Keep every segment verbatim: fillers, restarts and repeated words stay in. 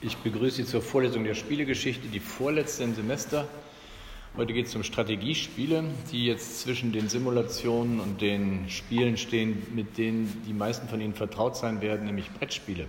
Ich begrüße Sie zur Vorlesung der Spielegeschichte, die vorletzte im Semester. Heute geht es um Strategiespiele, die jetzt zwischen den Simulationen und den Spielen stehen, mit denen die meisten von Ihnen vertraut sein werden, nämlich Brettspiele.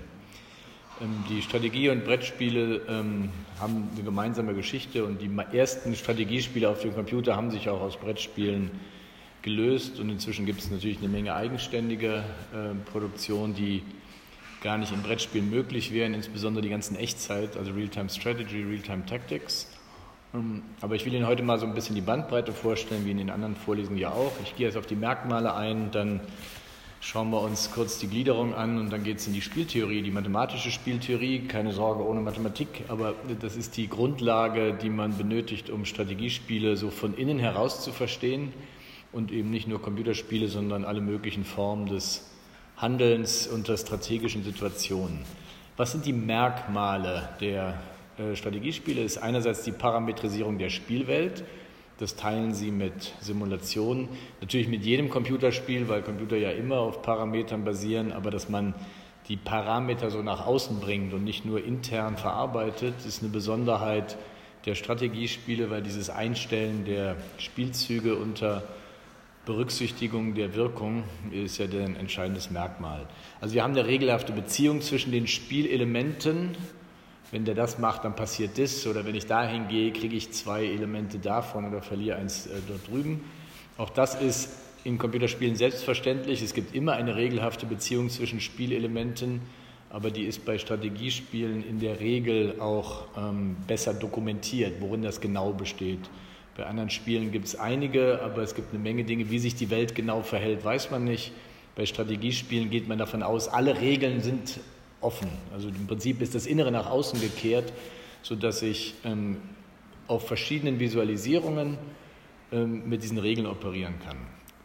Die Strategie- und Brettspiele ähm, haben eine gemeinsame Geschichte und die ersten Strategiespiele auf dem Computer haben sich auch aus Brettspielen gelöst und inzwischen gibt es natürlich eine Menge eigenständige äh, Produktionen, die gar nicht in Brettspielen möglich wären, insbesondere die ganzen Echtzeit, also Real-Time Strategy, Real-Time Tactics. Aber ich will Ihnen heute mal so ein bisschen die Bandbreite vorstellen, wie in den anderen Vorlesungen ja auch. Ich gehe jetzt auf die Merkmale ein, dann schauen wir uns kurz die Gliederung an und dann geht es in die Spieltheorie, die mathematische Spieltheorie. Keine Sorge, ohne Mathematik, aber das ist die Grundlage, die man benötigt, um Strategiespiele so von innen heraus zu verstehen und eben nicht nur Computerspiele, sondern alle möglichen Formen des Handelns unter strategischen Situationen. Was sind die Merkmale der äh, Strategiespiele? Das ist einerseits die Parametrisierung der Spielwelt. Das teilen sie mit Simulationen. Natürlich mit jedem Computerspiel, weil Computer ja immer auf Parametern basieren, aber dass man die Parameter so nach außen bringt und nicht nur intern verarbeitet, ist eine Besonderheit der Strategiespiele, weil dieses Einstellen der Spielzüge unter Berücksichtigung der Wirkung ist ja ein entscheidendes Merkmal. Also wir haben eine regelhafte Beziehung zwischen den Spielelementen. Wenn der das macht, dann passiert das. Oder wenn ich dahin gehe, kriege ich zwei Elemente davon oder verliere eins äh, dort drüben. Auch das ist in Computerspielen selbstverständlich. Es gibt immer eine regelhafte Beziehung zwischen Spielelementen, aber die ist bei Strategiespielen in der Regel auch ähm, besser dokumentiert, worin das genau besteht. Bei anderen Spielen gibt es einige, aber es gibt eine Menge Dinge. Wie sich die Welt genau verhält, weiß man nicht. Bei Strategiespielen geht man davon aus, alle Regeln sind offen. Also im Prinzip ist das Innere nach außen gekehrt, sodass ich ähm, auf verschiedenen Visualisierungen ähm, mit diesen Regeln operieren kann.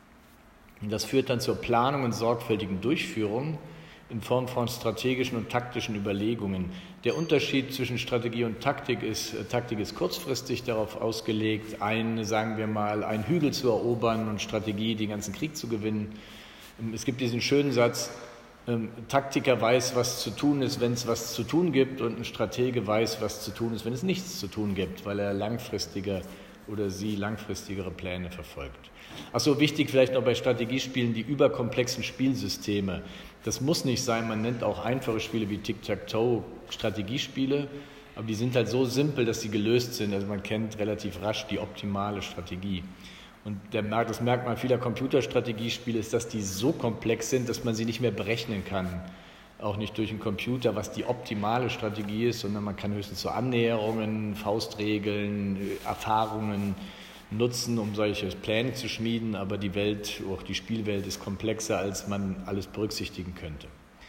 Und das führt dann zur Planung und sorgfältigen Durchführung in Form von strategischen und taktischen Überlegungen. Der Unterschied zwischen Strategie und Taktik ist, äh, Taktik ist kurzfristig darauf ausgelegt, ein, sagen wir mal, einen Hügel zu erobern und Strategie, den ganzen Krieg zu gewinnen. Ähm, es gibt diesen schönen Satz, ähm, Taktiker weiß, was zu tun ist, wenn es was zu tun gibt, und ein Stratege weiß, was zu tun ist, wenn es nichts zu tun gibt, weil er langfristige oder sie langfristigere Pläne verfolgt. Ach so, wichtig vielleicht noch bei Strategiespielen die überkomplexen Spielsysteme. Das muss nicht sein, man nennt auch einfache Spiele wie Tic-Tac-Toe Strategiespiele, aber die sind halt so simpel, dass sie gelöst sind. Also man kennt relativ rasch die optimale Strategie. Und der, das Merkmal vieler Computerstrategiespiele ist, dass die so komplex sind, dass man sie nicht mehr berechnen kann. Auch nicht durch einen Computer, was die optimale Strategie ist, sondern man kann höchstens so Annäherungen, Faustregeln, Erfahrungen nutzen, um solche Pläne zu schmieden, aber die Welt, auch die Spielwelt ist komplexer, als man alles berücksichtigen könnte.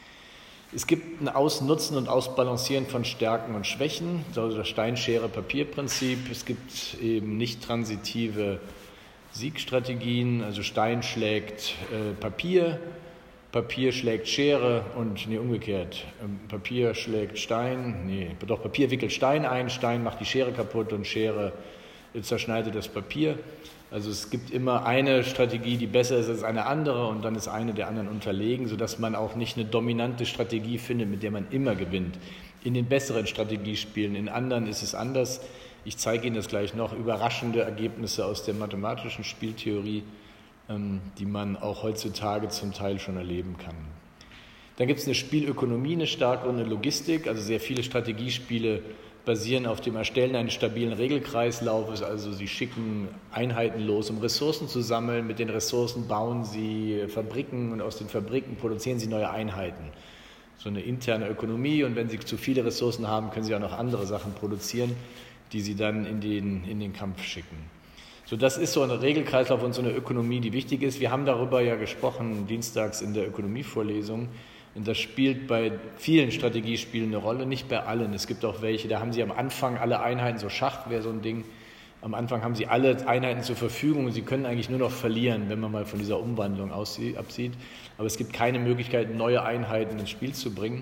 Es gibt ein Ausnutzen und Ausbalancieren von Stärken und Schwächen, also das Stein-Schere-Papier-Prinzip. Es gibt eben nicht transitive Siegstrategien, also Stein schlägt äh, Papier, Papier schlägt Schere und, nee, umgekehrt, Papier schlägt Stein, nee, doch Papier wickelt Stein ein, Stein macht die Schere kaputt und Schere zerschneidet das Papier. Also es gibt immer eine Strategie, die besser ist als eine andere und dann ist eine der anderen unterlegen, sodass man auch nicht eine dominante Strategie findet, mit der man immer gewinnt. In den besseren Strategiespielen, in anderen ist es anders. Ich zeige Ihnen das gleich noch, überraschende Ergebnisse aus der mathematischen Spieltheorie, die man auch heutzutage zum Teil schon erleben kann. Dann gibt es eine Spielökonomie, eine starke und eine Logistik. Also sehr viele Strategiespiele basieren auf dem Erstellen eines stabilen Regelkreislaufes. Also sie schicken Einheiten los, um Ressourcen zu sammeln. Mit den Ressourcen bauen sie Fabriken und aus den Fabriken produzieren sie neue Einheiten. So eine interne Ökonomie, und wenn sie zu viele Ressourcen haben, können sie auch noch andere Sachen produzieren, die sie dann in den, in den Kampf schicken. So, das ist so ein Regelkreislauf und so eine Ökonomie, die wichtig ist. Wir haben darüber ja gesprochen dienstags in der Ökonomievorlesung. Und das spielt bei vielen Strategiespielen eine Rolle, nicht bei allen. Es gibt auch welche, da haben sie am Anfang alle Einheiten, so Schach wäre so ein Ding, am Anfang haben sie alle Einheiten zur Verfügung und sie können eigentlich nur noch verlieren, wenn man mal von dieser Umwandlung aussieht, absieht. Aber es gibt keine Möglichkeit, neue Einheiten ins Spiel zu bringen.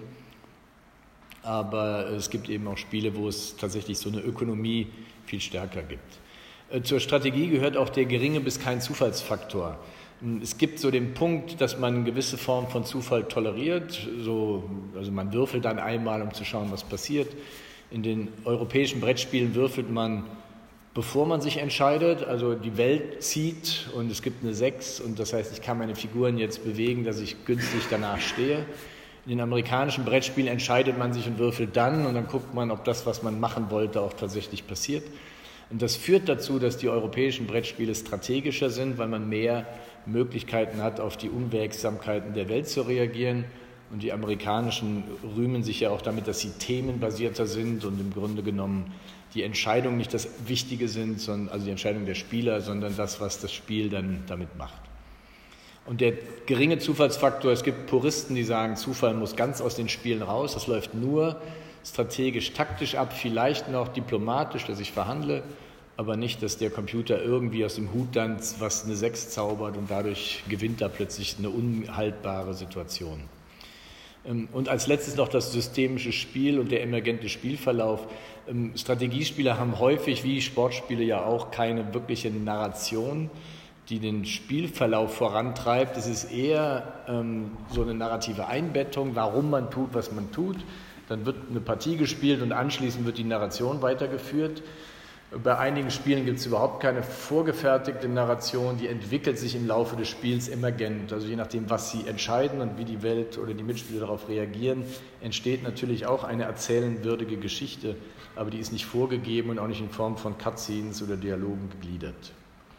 Aber es gibt eben auch Spiele, wo es tatsächlich so eine Ökonomie viel stärker gibt. Zur Strategie gehört auch der geringe bis kein Zufallsfaktor. Es gibt so den Punkt, dass man eine gewisse Form von Zufall toleriert. So, also man würfelt dann einmal, um zu schauen, was passiert. In den europäischen Brettspielen würfelt man, bevor man sich entscheidet. Also die Welt zieht und es gibt eine sechs und das heißt, ich kann meine Figuren jetzt bewegen, dass ich günstig danach stehe. In den amerikanischen Brettspielen entscheidet man sich und würfelt dann und dann guckt man, ob das, was man machen wollte, auch tatsächlich passiert. Und das führt dazu, dass die europäischen Brettspiele strategischer sind, weil man mehr Möglichkeiten hat, auf die Unwägsamkeiten der Welt zu reagieren. Und die amerikanischen rühmen sich ja auch damit, dass sie themenbasierter sind und im Grunde genommen die Entscheidungen nicht das Wichtige sind, sondern, also die Entscheidung der Spieler, sondern das, was das Spiel dann damit macht. Und der geringe Zufallsfaktor, es gibt Puristen, die sagen, Zufall muss ganz aus den Spielen raus, das läuft nur strategisch, taktisch ab, vielleicht noch diplomatisch, dass ich verhandle, aber nicht, dass der Computer irgendwie aus dem Hut dann was eine sechs zaubert und dadurch gewinnt er plötzlich eine unhaltbare Situation. Und als letztes noch das systemische Spiel und der emergente Spielverlauf. Strategiespiele haben häufig, wie Sportspiele ja auch, keine wirkliche Narration, die den Spielverlauf vorantreibt. Es ist eher ähm, so eine narrative Einbettung, warum man tut, was man tut. Dann wird eine Partie gespielt und anschließend wird die Narration weitergeführt. Bei einigen Spielen gibt es überhaupt keine vorgefertigte Narration, die entwickelt sich im Laufe des Spiels emergent. Also je nachdem, was sie entscheiden und wie die Welt oder die Mitspieler darauf reagieren, entsteht natürlich auch eine erzählenwürdige Geschichte, aber die ist nicht vorgegeben und auch nicht in Form von Cutscenes oder Dialogen gegliedert.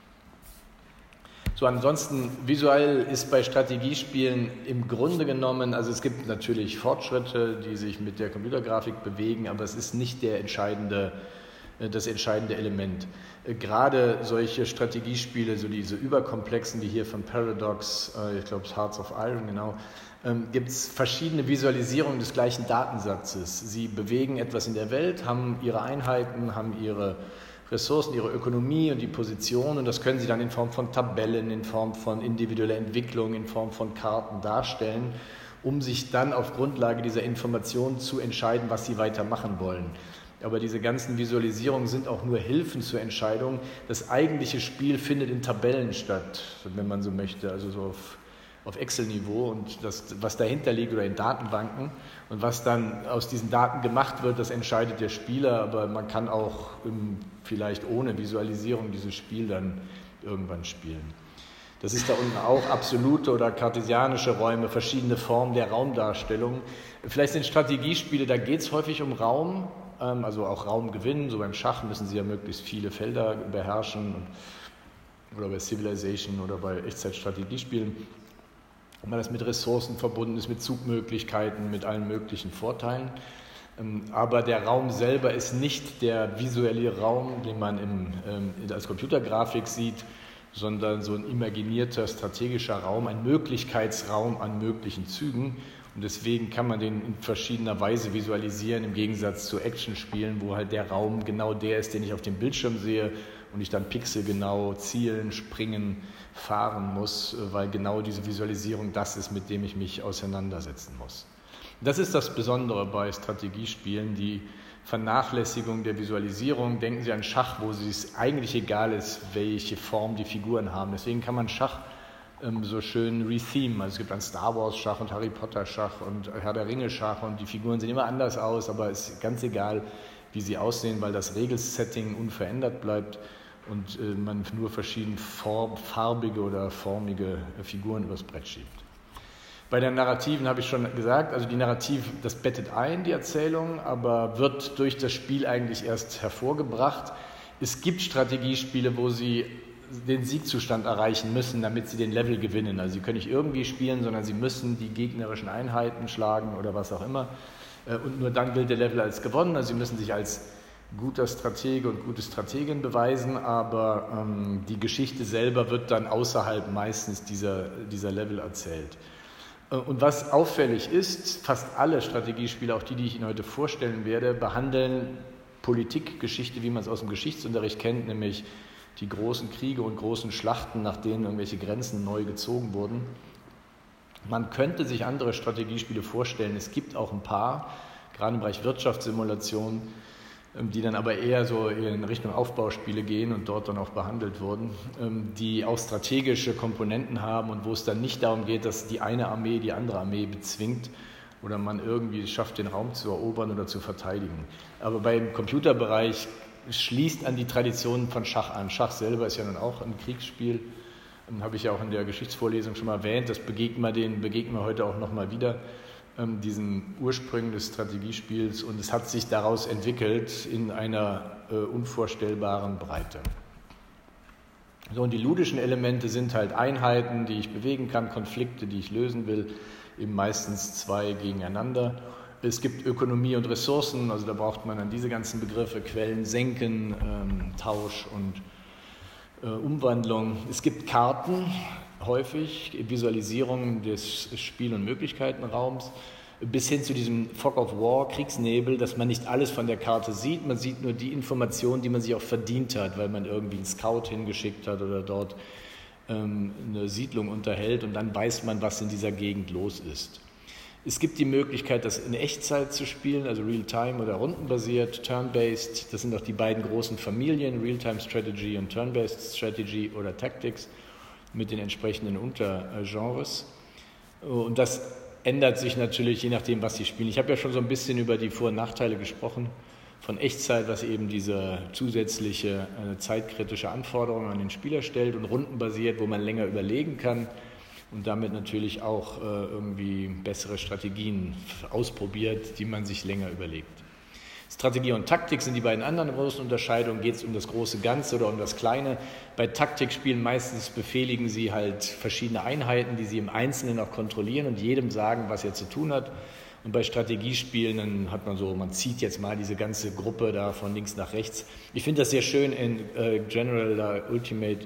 So, ansonsten visuell ist bei Strategiespielen im Grunde genommen, also es gibt natürlich Fortschritte, die sich mit der Computergrafik bewegen, aber es ist nicht der entscheidende das entscheidende Element. Gerade solche Strategiespiele, so diese überkomplexen, wie hier von Paradox, ich glaube Hearts of Iron, genau, gibt es verschiedene Visualisierungen des gleichen Datensatzes. Sie bewegen etwas in der Welt, haben ihre Einheiten, haben ihre Ressourcen, ihre Ökonomie und die Position und das können sie dann in Form von Tabellen, in Form von individueller Entwicklung, in Form von Karten darstellen, um sich dann auf Grundlage dieser Informationen zu entscheiden, was sie weitermachen wollen. Aber diese ganzen Visualisierungen sind auch nur Hilfen zur Entscheidung. Das eigentliche Spiel findet in Tabellen statt, wenn man so möchte, also so auf, auf Excel-Niveau und das, was dahinter liegt oder in Datenbanken und was dann aus diesen Daten gemacht wird, das entscheidet der Spieler, aber man kann auch im, vielleicht ohne Visualisierung dieses Spiel dann irgendwann spielen. Das ist da unten auch absolute oder kartesianische Räume, verschiedene Formen der Raumdarstellung. Vielleicht sind Strategiespiele, da geht es häufig um Raum, also auch Raum gewinnen, so beim Schach müssen sie ja möglichst viele Felder beherrschen oder bei Civilization oder bei Echtzeitstrategiespielen, wenn man das mit Ressourcen verbunden ist, mit Zugmöglichkeiten, mit allen möglichen Vorteilen. Aber der Raum selber ist nicht der visuelle Raum, den man im, als Computergrafik sieht, sondern so ein imaginierter strategischer Raum, ein Möglichkeitsraum an möglichen Zügen. Und deswegen kann man den in verschiedener Weise visualisieren, im Gegensatz zu Actionspielen, wo halt der Raum genau der ist, den ich auf dem Bildschirm sehe und ich dann pixelgenau zielen, springen, fahren muss, weil genau diese Visualisierung das ist, mit dem ich mich auseinandersetzen muss. Das ist das Besondere bei Strategiespielen, die Vernachlässigung der Visualisierung. Denken Sie an Schach, wo es eigentlich egal ist, welche Form die Figuren haben. Deswegen kann man Schach so schön rethemen. Also es gibt ein Star Wars Schach und Harry Potter Schach und Herr der Ringe Schach und die Figuren sehen immer anders aus, aber es ist ganz egal, wie sie aussehen, weil das Regelsetting unverändert bleibt und man nur verschiedene farbige oder formige Figuren übers Brett schiebt. Bei der Narrativen habe ich schon gesagt, also die Narrativ, das bettet ein, die Erzählung, aber wird durch das Spiel eigentlich erst hervorgebracht. Es gibt Strategiespiele, wo sie den Siegzustand erreichen müssen, damit sie den Level gewinnen. Also sie können nicht irgendwie spielen, sondern sie müssen die gegnerischen Einheiten schlagen oder was auch immer. Und nur dann gilt der Level als gewonnen. Also sie müssen sich als guter Stratege und gute Strategin beweisen, aber ähm, die Geschichte selber wird dann außerhalb meistens dieser, dieser Level erzählt. Und was auffällig ist, fast alle Strategiespiele, auch die, die ich Ihnen heute vorstellen werde, behandeln Politikgeschichte, wie man es aus dem Geschichtsunterricht kennt, nämlich die großen Kriege und großen Schlachten, nach denen irgendwelche Grenzen neu gezogen wurden. Man könnte sich andere Strategiespiele vorstellen. Es gibt auch ein paar, gerade im Bereich Wirtschaftssimulation, die dann aber eher so in Richtung Aufbauspiele gehen und dort dann auch behandelt wurden, die auch strategische Komponenten haben und wo es dann nicht darum geht, dass die eine Armee die andere Armee bezwingt oder man irgendwie schafft, den Raum zu erobern oder zu verteidigen. Aber beim Computerbereich schließt an die Tradition von Schach an. Schach selber ist ja nun auch ein Kriegsspiel, habe ich ja auch in der Geschichtsvorlesung schon mal erwähnt, das begegnen wir, den begegnen wir heute auch nochmal wieder, diesen Ursprüngen des Strategiespiels, und es hat sich daraus entwickelt in einer äh, unvorstellbaren Breite. So, und die ludischen Elemente sind halt Einheiten, die ich bewegen kann, Konflikte, die ich lösen will, eben meistens zwei gegeneinander. Es gibt Ökonomie und Ressourcen, also da braucht man dann diese ganzen Begriffe, Quellen senken, ähm, Tausch und äh, Umwandlung. Es gibt Karten, häufig Visualisierung des Spiel- und Möglichkeitenraums, bis hin zu diesem Fog of War, Kriegsnebel, dass man nicht alles von der Karte sieht, man sieht nur die Informationen, die man sich auch verdient hat, weil man irgendwie einen Scout hingeschickt hat oder dort ähm, eine Siedlung unterhält, und dann weiß man, was in dieser Gegend los ist. Es gibt die Möglichkeit, das in Echtzeit zu spielen, also Real-Time oder rundenbasiert, Turn-Based, das sind auch die beiden großen Familien, Real-Time Strategy und Turn-Based Strategy oder Tactics, mit den entsprechenden Untergenres. Und das ändert sich natürlich je nachdem, was Sie spielen. Ich habe ja schon so ein bisschen über die Vor- und Nachteile gesprochen von Echtzeit, was eben diese zusätzliche äh, zeitkritische Anforderung an den Spieler stellt, und rundenbasiert, wo man länger überlegen kann und damit natürlich auch äh, irgendwie bessere Strategien ausprobiert, die man sich länger überlegt. Strategie und Taktik sind die beiden anderen großen Unterscheidungen. Geht es um das große Ganze oder um das Kleine? Bei Taktikspielen meistens befehligen Sie halt verschiedene Einheiten, die Sie im Einzelnen auch kontrollieren und jedem sagen, was er zu tun hat. Und bei Strategiespielen dann hat man so, man zieht jetzt mal diese ganze Gruppe da von links nach rechts. Ich finde das sehr schön in äh, General uh, Ultimate.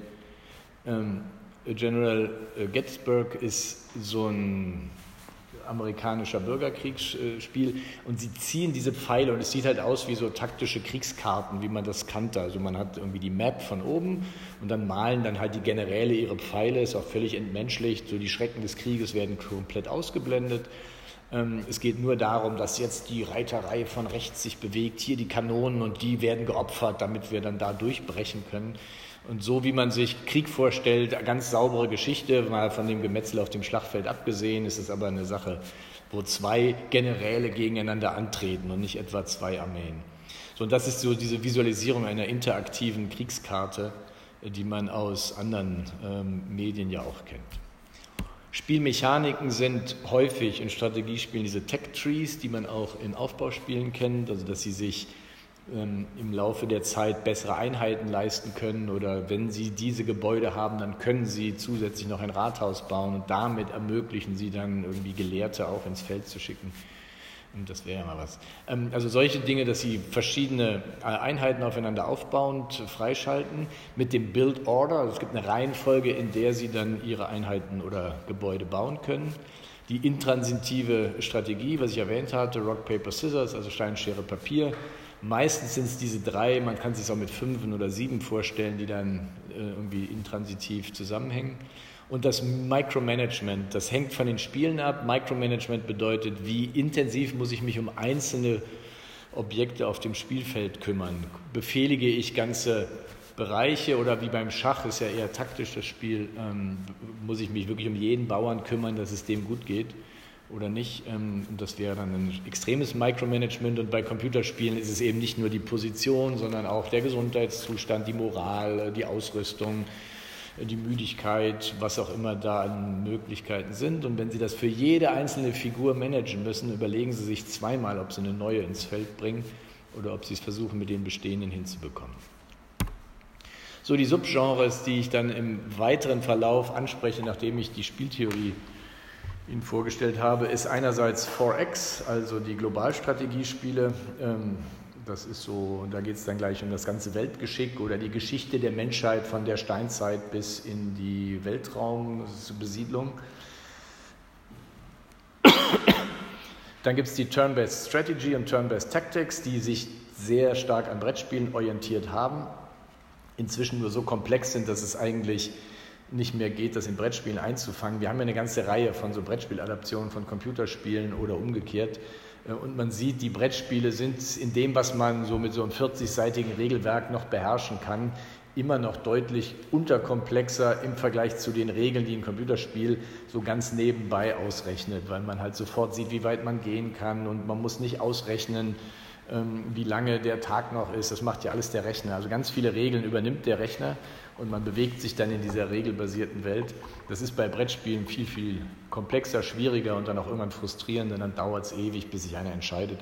Ähm, General äh, Gettysburg ist so ein amerikanischer Bürgerkriegsspiel, und sie ziehen diese Pfeile und es sieht halt aus wie so taktische Kriegskarten, wie man das kannte. Also man hat irgendwie die Map von oben und dann malen dann halt die Generäle ihre Pfeile, ist auch völlig entmenschlicht, so die Schrecken des Krieges werden komplett ausgeblendet. Es geht nur darum, dass jetzt die Reiterei von rechts sich bewegt, hier die Kanonen, und die werden geopfert, damit wir dann da durchbrechen können. Und so wie man sich Krieg vorstellt, ganz saubere Geschichte, mal von dem Gemetzel auf dem Schlachtfeld abgesehen, ist es aber eine Sache, wo zwei Generäle gegeneinander antreten und nicht etwa zwei Armeen. So, und das ist so diese Visualisierung einer interaktiven Kriegskarte, die man aus anderen ähm, Medien ja auch kennt. Spielmechaniken sind häufig in Strategiespielen diese Tech-Trees, die man auch in Aufbauspielen kennt, also dass sie sich ähm, im Laufe der Zeit bessere Einheiten leisten können, oder wenn sie diese Gebäude haben, dann können sie zusätzlich noch ein Rathaus bauen und damit ermöglichen sie dann irgendwie Gelehrte auch ins Feld zu schicken. Und das wäre ja mal was. Ähm, also solche Dinge, dass sie verschiedene Einheiten aufeinander aufbauend freischalten mit dem Build Order. Also es gibt eine Reihenfolge, in der sie dann ihre Einheiten oder Gebäude bauen können. Die intransitive Strategie, was ich erwähnt hatte, Rock, Paper, Scissors, also Stein, Schere, Papier. Meistens sind es diese drei, man kann es sich auch mit fünfen oder sieben vorstellen, die dann äh, irgendwie intransitiv zusammenhängen. Und das Micromanagement, das hängt von den Spielen ab. Micromanagement bedeutet, wie intensiv muss ich mich um einzelne Objekte auf dem Spielfeld kümmern. Befehlige ich ganze Bereiche, oder wie beim Schach, ist ja eher taktisch das Spiel, ähm, muss ich mich wirklich um jeden Bauern kümmern, dass es dem gut geht oder nicht. Ähm, und das wäre dann ein extremes Micromanagement. Und bei Computerspielen ist es eben nicht nur die Position, sondern auch der Gesundheitszustand, die Moral, die Ausrüstung, die Müdigkeit, was auch immer da an Möglichkeiten sind. Und wenn Sie das für jede einzelne Figur managen müssen, überlegen Sie sich zweimal, ob Sie eine neue ins Feld bringen oder ob Sie es versuchen, mit den bestehenden hinzubekommen. So, die Subgenres, die ich dann im weiteren Verlauf anspreche, nachdem ich die Spieltheorie Ihnen vorgestellt habe, ist einerseits four X, also die Globalstrategiespiele. Das ist so, da geht es dann gleich um das ganze Weltgeschick oder die Geschichte der Menschheit von der Steinzeit bis in die Weltraumbesiedlung. Dann gibt es die Turn-Based Strategy und Turn-Based Tactics, die sich sehr stark an Brettspielen orientiert haben, inzwischen nur so komplex sind, dass es eigentlich nicht mehr geht, das in Brettspielen einzufangen. Wir haben ja eine ganze Reihe von so Brettspieladaptionen von Computerspielen oder umgekehrt. Und man sieht, die Brettspiele sind in dem, was man so mit so einem vierzigseitigen Regelwerk noch beherrschen kann, immer noch deutlich unterkomplexer im Vergleich zu den Regeln, die ein Computerspiel so ganz nebenbei ausrechnet, weil man halt sofort sieht, wie weit man gehen kann und man muss nicht ausrechnen, wie lange der Tag noch ist. Das macht ja alles der Rechner. Also ganz viele Regeln übernimmt der Rechner und man bewegt sich dann in dieser regelbasierten Welt. Das ist bei Brettspielen viel, viel komplexer, schwieriger und dann auch irgendwann frustrierend, denn dann dauert es ewig, bis sich einer entscheidet.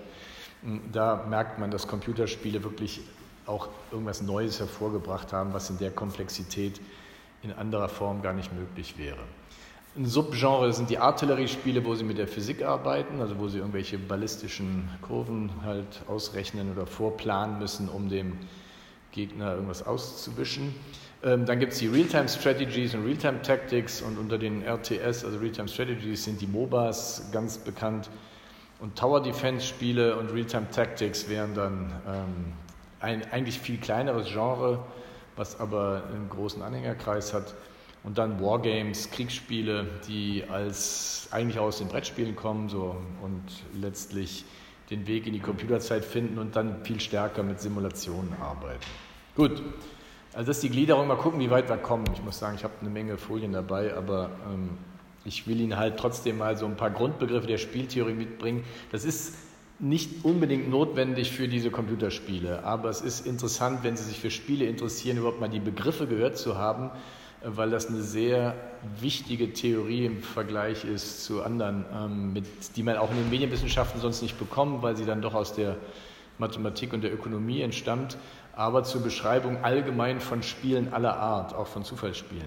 Da merkt man, dass Computerspiele wirklich auch irgendwas Neues hervorgebracht haben, was in der Komplexität in anderer Form gar nicht möglich wäre. Ein Subgenre sind die Artilleriespiele, wo sie mit der Physik arbeiten, also wo sie irgendwelche ballistischen Kurven halt ausrechnen oder vorplanen müssen, um dem Gegner irgendwas auszuwischen. Ähm, dann gibt es die Realtime Strategies und Realtime Tactics und unter den R T S, also Realtime Strategies, sind die MOBAs ganz bekannt. Und Tower Defense Spiele und Realtime Tactics wären dann ähm, ein eigentlich viel kleineres Genre, was aber einen großen Anhängerkreis hat. Und dann Wargames, Kriegsspiele, die als eigentlich aus den Brettspielen kommen so, und letztlich den Weg in die Computerzeit finden und dann viel stärker mit Simulationen arbeiten. Gut, also das ist die Gliederung. Mal gucken, wie weit wir kommen. Ich muss sagen, ich habe eine Menge Folien dabei, aber ähm, ich will Ihnen halt trotzdem mal so ein paar Grundbegriffe der Spieltheorie mitbringen. Das ist nicht unbedingt notwendig für diese Computerspiele, aber es ist interessant, wenn Sie sich für Spiele interessieren, überhaupt mal die Begriffe gehört zu haben, weil das eine sehr wichtige Theorie im Vergleich ist zu anderen, ähm, mit, die man auch in den Medienwissenschaften sonst nicht bekommt, weil sie dann doch aus der Mathematik und der Ökonomie entstammt, aber zur Beschreibung allgemein von Spielen aller Art, auch von Zufallsspielen.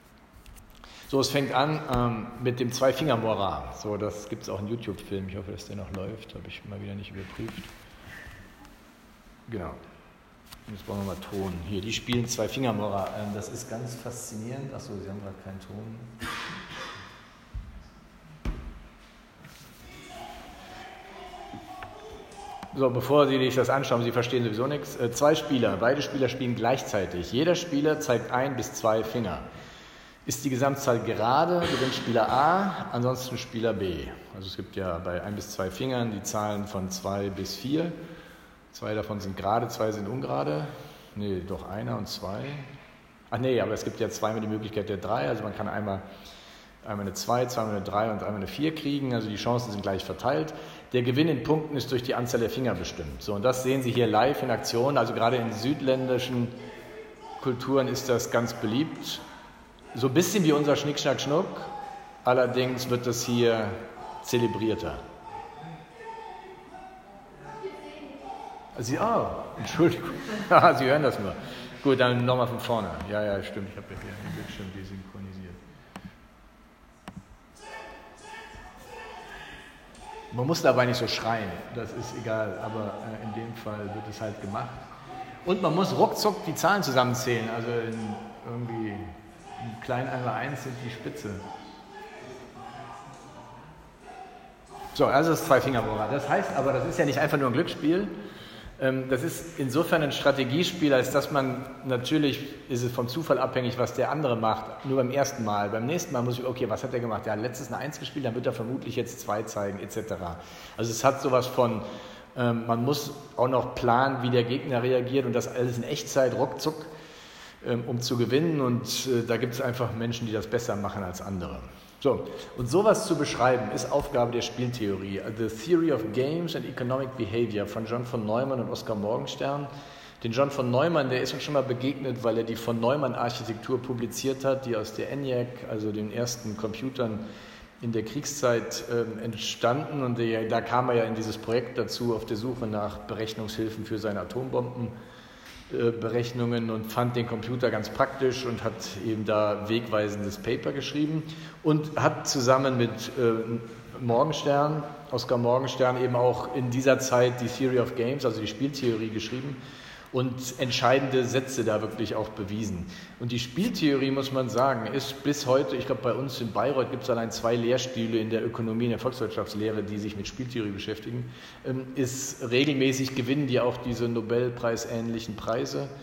So, es fängt an ähm, mit dem Zwei-Finger-Moral. So, das gibt es auch einen YouTube-Film, ich hoffe, dass der noch läuft, habe ich mal wieder nicht überprüft. Genau. Jetzt brauchen wir mal Ton. Hier, die spielen Zwei-Finger-Moral. Das ist ganz faszinierend. Achso, Sie haben gerade keinen Ton. So, bevor Sie sich das anschauen, Sie verstehen sowieso nichts. Zwei Spieler, beide Spieler spielen gleichzeitig. Jeder Spieler zeigt ein bis zwei Finger. Ist die Gesamtzahl gerade, gewinnt Spieler A, ansonsten Spieler B. Also es gibt ja bei ein bis zwei Fingern die Zahlen von zwei bis vier. Zwei davon sind gerade, zwei sind ungerade. Nee, doch einer und zwei. Ach nee, aber es gibt ja zweimal die Möglichkeit der drei. Also man kann einmal, einmal eine zwei, zweimal eine drei und einmal eine vier kriegen. Also die Chancen sind gleich verteilt. Der Gewinn in Punkten ist durch die Anzahl der Finger bestimmt. So, und das sehen Sie hier live in Aktion. Also gerade in südländischen Kulturen ist das ganz beliebt. So ein bisschen wie unser Schnick, Schnack, Schnuck. Allerdings wird das hier zelebrierter. Sie, oh, Entschuldigung, Sie hören das nur. Gut, dann nochmal von vorne. Ja, ja, stimmt, ich habe ja hier einen Bildschirm desynchronisiert. Man muss dabei nicht so schreien, das ist egal, aber äh, in dem Fall wird es halt gemacht. Und man muss ruckzuck die Zahlen zusammenzählen, also in irgendwie in klein einmal eins sind die Spitze. So, also das Zwei-Finger-Moral. Das heißt aber, das ist ja nicht einfach nur ein Glücksspiel. Das ist insofern ein Strategiespiel, als dass man, natürlich ist es vom Zufall abhängig, was der andere macht, nur beim ersten Mal. Beim nächsten Mal muss ich, okay, was hat er gemacht? Der hat letztes eine Eins gespielt, dann wird er vermutlich jetzt zwei zeigen, et cetera. Also es hat sowas von, ähm, man muss auch noch planen, wie der Gegner reagiert und das alles in Echtzeit, ruckzuck, ähm, um zu gewinnen. Und äh, da gibt es einfach Menschen, die das besser machen als andere. So, und sowas zu beschreiben, ist Aufgabe der Spieltheorie. The Theory of Games and Economic Behavior von John von Neumann und Oskar Morgenstern. Den John von Neumann, der ist uns schon mal begegnet, weil er die von Neumann-Architektur publiziert hat, die aus der ENIAC, also den ersten Computern in der Kriegszeit äh, entstanden. Und der, da kam er ja in dieses Projekt dazu, auf der Suche nach Berechnungshilfen für seine Atombomben. Berechnungen und fand den Computer ganz praktisch und hat eben da wegweisendes Paper geschrieben und hat zusammen mit äh, Morgenstern, Oskar Morgenstern, eben auch in dieser Zeit die Theory of Games, also die Spieltheorie, geschrieben und entscheidende Sätze da wirklich auch bewiesen. Und die Spieltheorie, muss man sagen, ist bis heute, ich glaube bei uns in Bayreuth gibt es allein zwei Lehrstühle in der Ökonomie, in der Volkswirtschaftslehre, die sich mit Spieltheorie beschäftigen, ist regelmäßig gewinnen die auch diese Nobelpreisähnlichen Preise.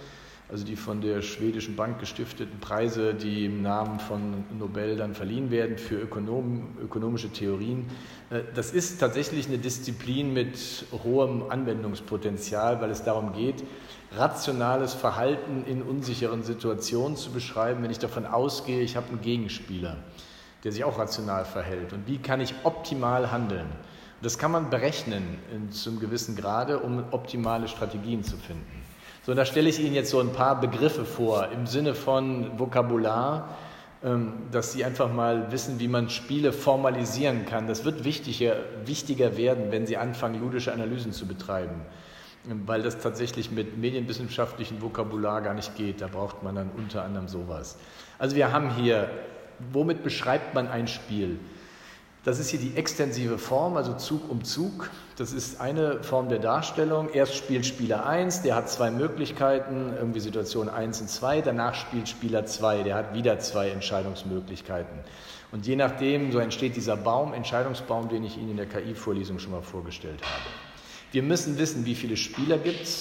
also die von der schwedischen Bank gestifteten Preise, die im Namen von Nobel dann verliehen werden für Ökonom, ökonomische Theorien. Das ist tatsächlich eine Disziplin mit hohem Anwendungspotenzial, weil es darum geht, rationales Verhalten in unsicheren Situationen zu beschreiben, wenn ich davon ausgehe, ich habe einen Gegenspieler, der sich auch rational verhält. Und wie kann ich optimal handeln? Und das kann man berechnen in, zu einem gewissen Grade, um optimale Strategien zu finden. So, und da stelle ich Ihnen jetzt so ein paar Begriffe vor, im Sinne von Vokabular, ähm, dass Sie einfach mal wissen, wie man Spiele formalisieren kann. Das wird wichtiger, wichtiger werden, wenn Sie anfangen, ludische Analysen zu betreiben, weil das tatsächlich mit medienwissenschaftlichem Vokabular gar nicht geht. Da braucht man dann unter anderem sowas. Also wir haben hier, womit beschreibt man ein Spiel? Das ist hier die extensive Form, also Zug um Zug. Das ist eine Form der Darstellung. Erst spielt Spieler eins, der hat zwei Möglichkeiten, irgendwie Situation eins und zwei. Danach spielt Spieler zwei, der hat wieder zwei Entscheidungsmöglichkeiten. Und je nachdem, so entsteht dieser Baum, Entscheidungsbaum, den ich Ihnen in der K I-Vorlesung schon mal vorgestellt habe. Wir müssen wissen, wie viele Spieler gibt es.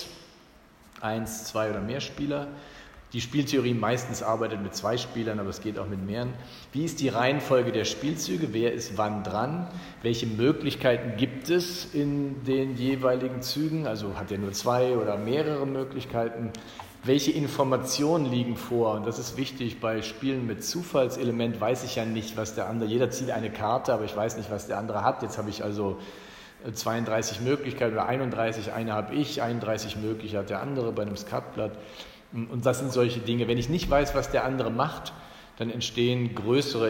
Eins, zwei oder mehr Spieler. Die Spieltheorie meistens arbeitet mit zwei Spielern, aber es geht auch mit mehreren. Wie ist die Reihenfolge der Spielzüge? Wer ist wann dran? Welche Möglichkeiten gibt es in den jeweiligen Zügen? Also hat er nur zwei oder mehrere Möglichkeiten? Welche Informationen liegen vor? Und das ist wichtig, bei Spielen mit Zufallselement weiß ich ja nicht, was der andere, jeder zieht eine Karte, aber ich weiß nicht, was der andere hat. Jetzt habe ich also zweiunddreißig Möglichkeiten oder einunddreißig, eine habe ich, einunddreißig möglich hat der andere bei einem Skatblatt. Und das sind solche Dinge. Wenn ich nicht weiß, was der andere macht, dann entstehen größere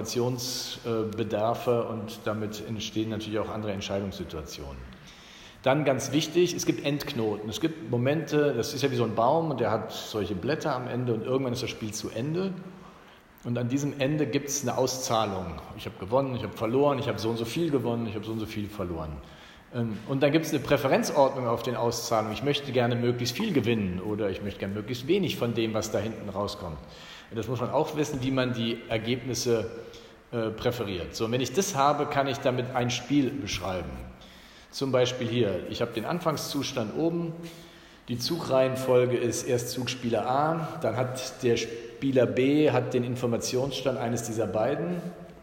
Informationsbedarfe und damit entstehen natürlich auch andere Entscheidungssituationen. Dann ganz wichtig, es gibt Endknoten. Es gibt Momente, das ist ja wie so ein Baum und der hat solche Blätter am Ende und irgendwann ist das Spiel zu Ende. Und an diesem Ende gibt es eine Auszahlung. Ich habe gewonnen, ich habe verloren, ich habe so und so viel gewonnen, ich habe so und so viel verloren. Und dann gibt es eine Präferenzordnung auf den Auszahlungen. Ich möchte gerne möglichst viel gewinnen oder ich möchte gerne möglichst wenig von dem, was da hinten rauskommt. Und das muss man auch wissen, wie man die Ergebnisse äh, präferiert. So, und wenn ich das habe, kann ich damit ein Spiel beschreiben. Zum Beispiel hier, ich habe den Anfangszustand oben. Die Zugreihenfolge ist erst Zugspieler A, dann hat der Spieler B hat den Informationsstand eines dieser beiden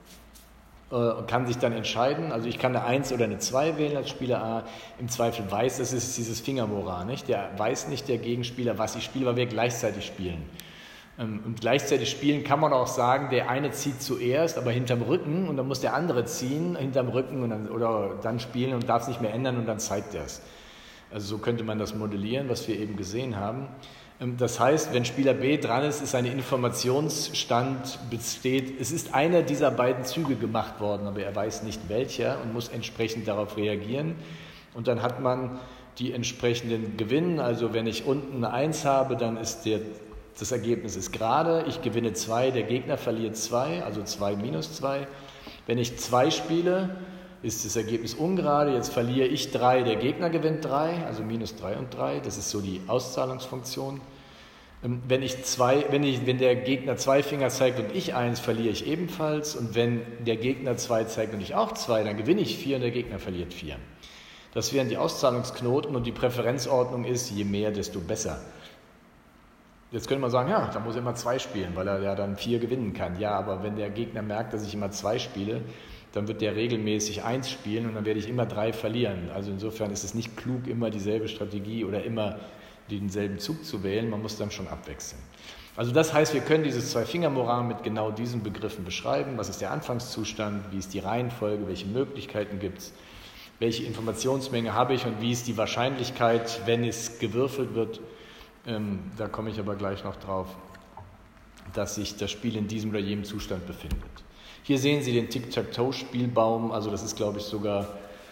und kann sich dann entscheiden. Also ich kann eine eins oder eine zwei wählen als Spieler A. Im Zweifel weiß, das ist dieses Fingermoran, nicht? Der weiß nicht, der Gegenspieler, was ich spiele, weil wir gleichzeitig spielen. Und gleichzeitig spielen kann man auch sagen, der eine zieht zuerst, aber hinterm Rücken und dann muss der andere ziehen, hinterm Rücken und dann, oder dann spielen und darf es nicht mehr ändern und dann zeigt er es. Also so könnte man das modellieren, was wir eben gesehen haben. Das heißt, wenn Spieler B dran ist, ist ein Informationsstand besteht, es ist einer dieser beiden Züge gemacht worden, aber er weiß nicht welcher und muss entsprechend darauf reagieren. Und dann hat man die entsprechenden Gewinne. Also wenn ich unten eine eins habe, dann ist der, das Ergebnis ist gerade. Ich gewinne zwei, der Gegner verliert zwei, also zwei minus zwei. Wenn ich zwei spiele, ist das Ergebnis ungerade. Jetzt verliere ich drei, der Gegner gewinnt drei, also minus drei und drei. Das ist so die Auszahlungsfunktion. Wenn, ich zwei, wenn, ich, wenn der Gegner zwei Finger zeigt und ich eins, verliere ich ebenfalls. Und wenn der Gegner zwei zeigt und ich auch zwei, dann gewinne ich vier und der Gegner verliert vier. Das wären die Auszahlungsknoten und die Präferenzordnung ist, je mehr, desto besser. Jetzt könnte man sagen, ja, da muss er immer zwei spielen, weil er ja dann vier gewinnen kann. Ja, aber wenn der Gegner merkt, dass ich immer zwei spiele, dann wird der regelmäßig eins spielen und dann werde ich immer drei verlieren. Also insofern ist es nicht klug, immer dieselbe Strategie oder immer denselben Zug zu wählen, man muss dann schon abwechseln. Also das heißt, wir können dieses Zwei-Finger-Moran mit genau diesen Begriffen beschreiben. Was ist der Anfangszustand, wie ist die Reihenfolge, welche Möglichkeiten gibt es, welche Informationsmenge habe ich und wie ist die Wahrscheinlichkeit, wenn es gewürfelt wird. Ähm, da komme ich aber gleich noch drauf, dass sich das Spiel in diesem oder jenem Zustand befindet. Hier sehen Sie den Tic-Tac-Toe-Spielbaum, also das ist, glaube ich, sogar,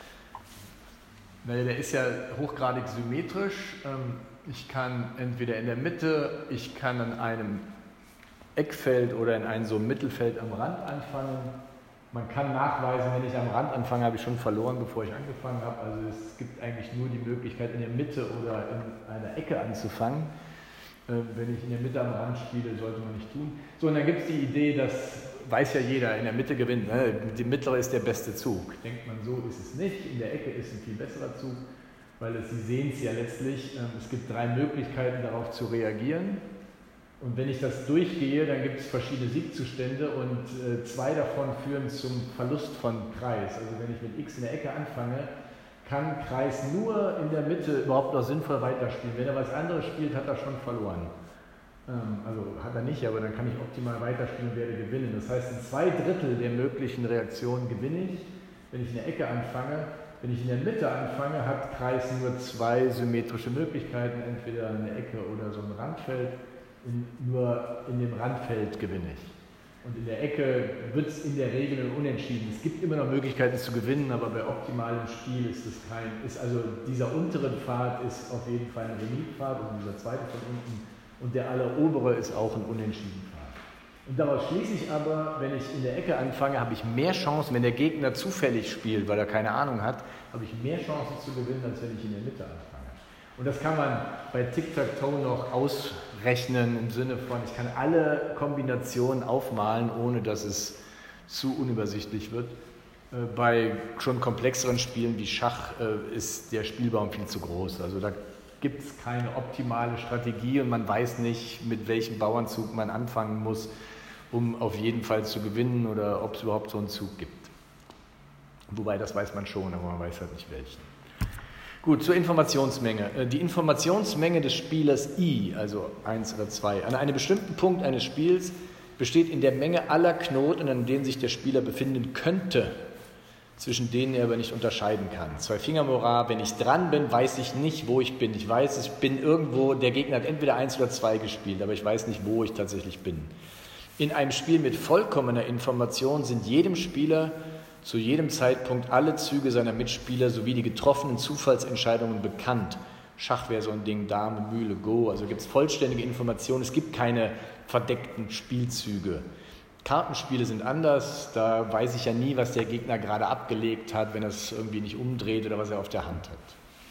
weil der ist ja hochgradig symmetrisch. Ich kann entweder in der Mitte, ich kann an einem Eckfeld oder in einem so Mittelfeld am Rand anfangen. Man kann nachweisen, wenn ich am Rand anfange, habe ich schon verloren, bevor ich angefangen habe. Also es gibt eigentlich nur die Möglichkeit, in der Mitte oder in einer Ecke anzufangen. Wenn ich in der Mitte am Rand spiele, sollte man nicht tun. So, und dann gibt es die Idee, das weiß ja jeder, in der Mitte gewinnt. Ne? Die mittlere ist der beste Zug. Denkt man, so ist es nicht. In der Ecke ist ein viel besserer Zug. weil es, Sie sehen es ja letztlich, ähm, es gibt drei Möglichkeiten darauf zu reagieren. Und wenn ich das durchgehe, dann gibt es verschiedene Siegzustände und äh, zwei davon führen zum Verlust von Kreis. Also wenn ich mit X in der Ecke anfange, kann Kreis nur in der Mitte überhaupt noch sinnvoll weiterspielen. Wenn er was anderes spielt, hat er schon verloren. Ähm, also hat er nicht, aber dann kann ich optimal weiterspielen und werde gewinnen. Das heißt, in zwei Drittel der möglichen Reaktionen gewinne ich, wenn ich in der Ecke anfange. Wenn ich in der Mitte anfange, hat Kreis nur zwei symmetrische Möglichkeiten, entweder eine Ecke oder so ein Randfeld. In, nur in dem Randfeld gewinne ich. Und in der Ecke wird es in der Regel ein Unentschieden. Es gibt immer noch Möglichkeiten zu gewinnen, aber bei optimalem Spiel ist es kein, ist also dieser untere Pfad ist auf jeden Fall ein Remis-Pfad, also dieser zweite von unten, und der alleropere ist auch ein Unentschieden-Pfad. Und daraus schließe ich aber, wenn ich in der Ecke anfange, habe ich mehr Chancen, wenn der Gegner zufällig spielt, weil er keine Ahnung hat, habe ich mehr Chancen zu gewinnen, als wenn ich in der Mitte anfange. Und das kann man bei Tic-Tac-Toe noch ausrechnen im Sinne von, ich kann alle Kombinationen aufmalen, ohne dass es zu unübersichtlich wird. Bei schon komplexeren Spielen wie Schach ist der Spielbaum viel zu groß. Also da gibt es keine optimale Strategie und man weiß nicht, mit welchem Bauernzug man anfangen muss, um auf jeden Fall zu gewinnen oder ob es überhaupt so einen Zug gibt. Wobei, das weiß man schon, aber man weiß halt nicht welchen. Gut, zur Informationsmenge. Die Informationsmenge des Spielers I, also eins oder zwei, an einem bestimmten Punkt eines Spiels besteht in der Menge aller Knoten, an denen sich der Spieler befinden könnte, zwischen denen er aber nicht unterscheiden kann. Zwei-Finger-Moral, wenn ich dran bin, weiß ich nicht, wo ich bin. Ich weiß, ich bin irgendwo, der Gegner hat entweder eins oder zwei gespielt, aber ich weiß nicht, wo ich tatsächlich bin. In einem Spiel mit vollkommener Information sind jedem Spieler zu jedem Zeitpunkt alle Züge seiner Mitspieler sowie die getroffenen Zufallsentscheidungen bekannt. Schach wäre so ein Ding, Dame, Mühle, Go, also gibt es vollständige Informationen, es gibt keine verdeckten Spielzüge. Kartenspiele sind anders, da weiß ich ja nie, was der Gegner gerade abgelegt hat, wenn er es irgendwie nicht umdreht oder was er auf der Hand hat.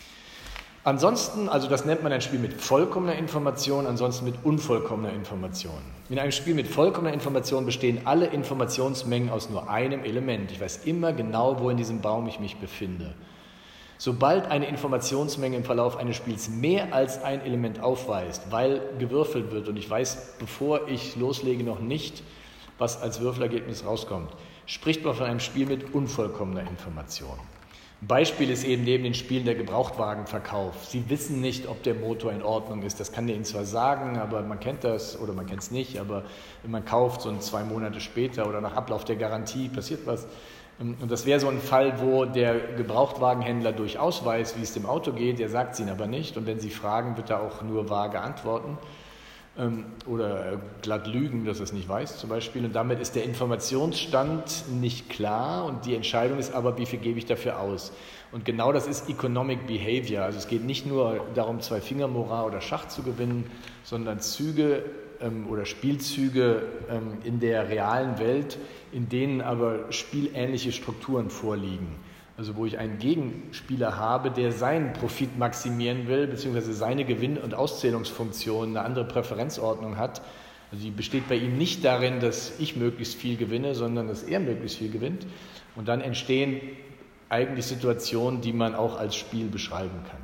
Ansonsten, also das nennt man ein Spiel mit vollkommener Information, ansonsten mit unvollkommener Information. In einem Spiel mit vollkommener Information bestehen alle Informationsmengen aus nur einem Element. Ich weiß immer genau, wo in diesem Baum ich mich befinde. Sobald eine Informationsmenge im Verlauf eines Spiels mehr als ein Element aufweist, weil gewürfelt wird und ich weiß, bevor ich loslege, noch nicht, was als Würfelergebnis rauskommt, spricht man von einem Spiel mit unvollkommener Information. Ein Beispiel ist eben neben den Spielen der Gebrauchtwagenverkauf. Sie wissen nicht, ob der Motor in Ordnung ist. Das kann der Ihnen zwar sagen, aber man kennt das oder man kennt es nicht. Aber wenn man kauft, so ein zwei Monate später oder nach Ablauf der Garantie passiert was. Und das wäre so ein Fall, wo der Gebrauchtwagenhändler durchaus weiß, wie es dem Auto geht. Der sagt es Ihnen aber nicht. Und wenn Sie fragen, wird er auch nur vage antworten. Oder glatt lügen, dass er es nicht weiß zum Beispiel. Und damit ist der Informationsstand nicht klar und die Entscheidung ist aber, wie viel gebe ich dafür aus. Und genau das ist Economic Behavior. Also es geht nicht nur darum, Zwei-Finger-Moral oder Schach zu gewinnen, sondern Züge ähm, oder Spielzüge ähm, in der realen Welt, in denen aber spielähnliche Strukturen vorliegen. Also wo ich einen Gegenspieler habe, der seinen Profit maximieren will, beziehungsweise seine Gewinn- und Auszählungsfunktion eine andere Präferenzordnung hat. Also die besteht bei ihm nicht darin, dass ich möglichst viel gewinne, sondern dass er möglichst viel gewinnt. Und dann entstehen eigentlich Situationen, die man auch als Spiel beschreiben kann.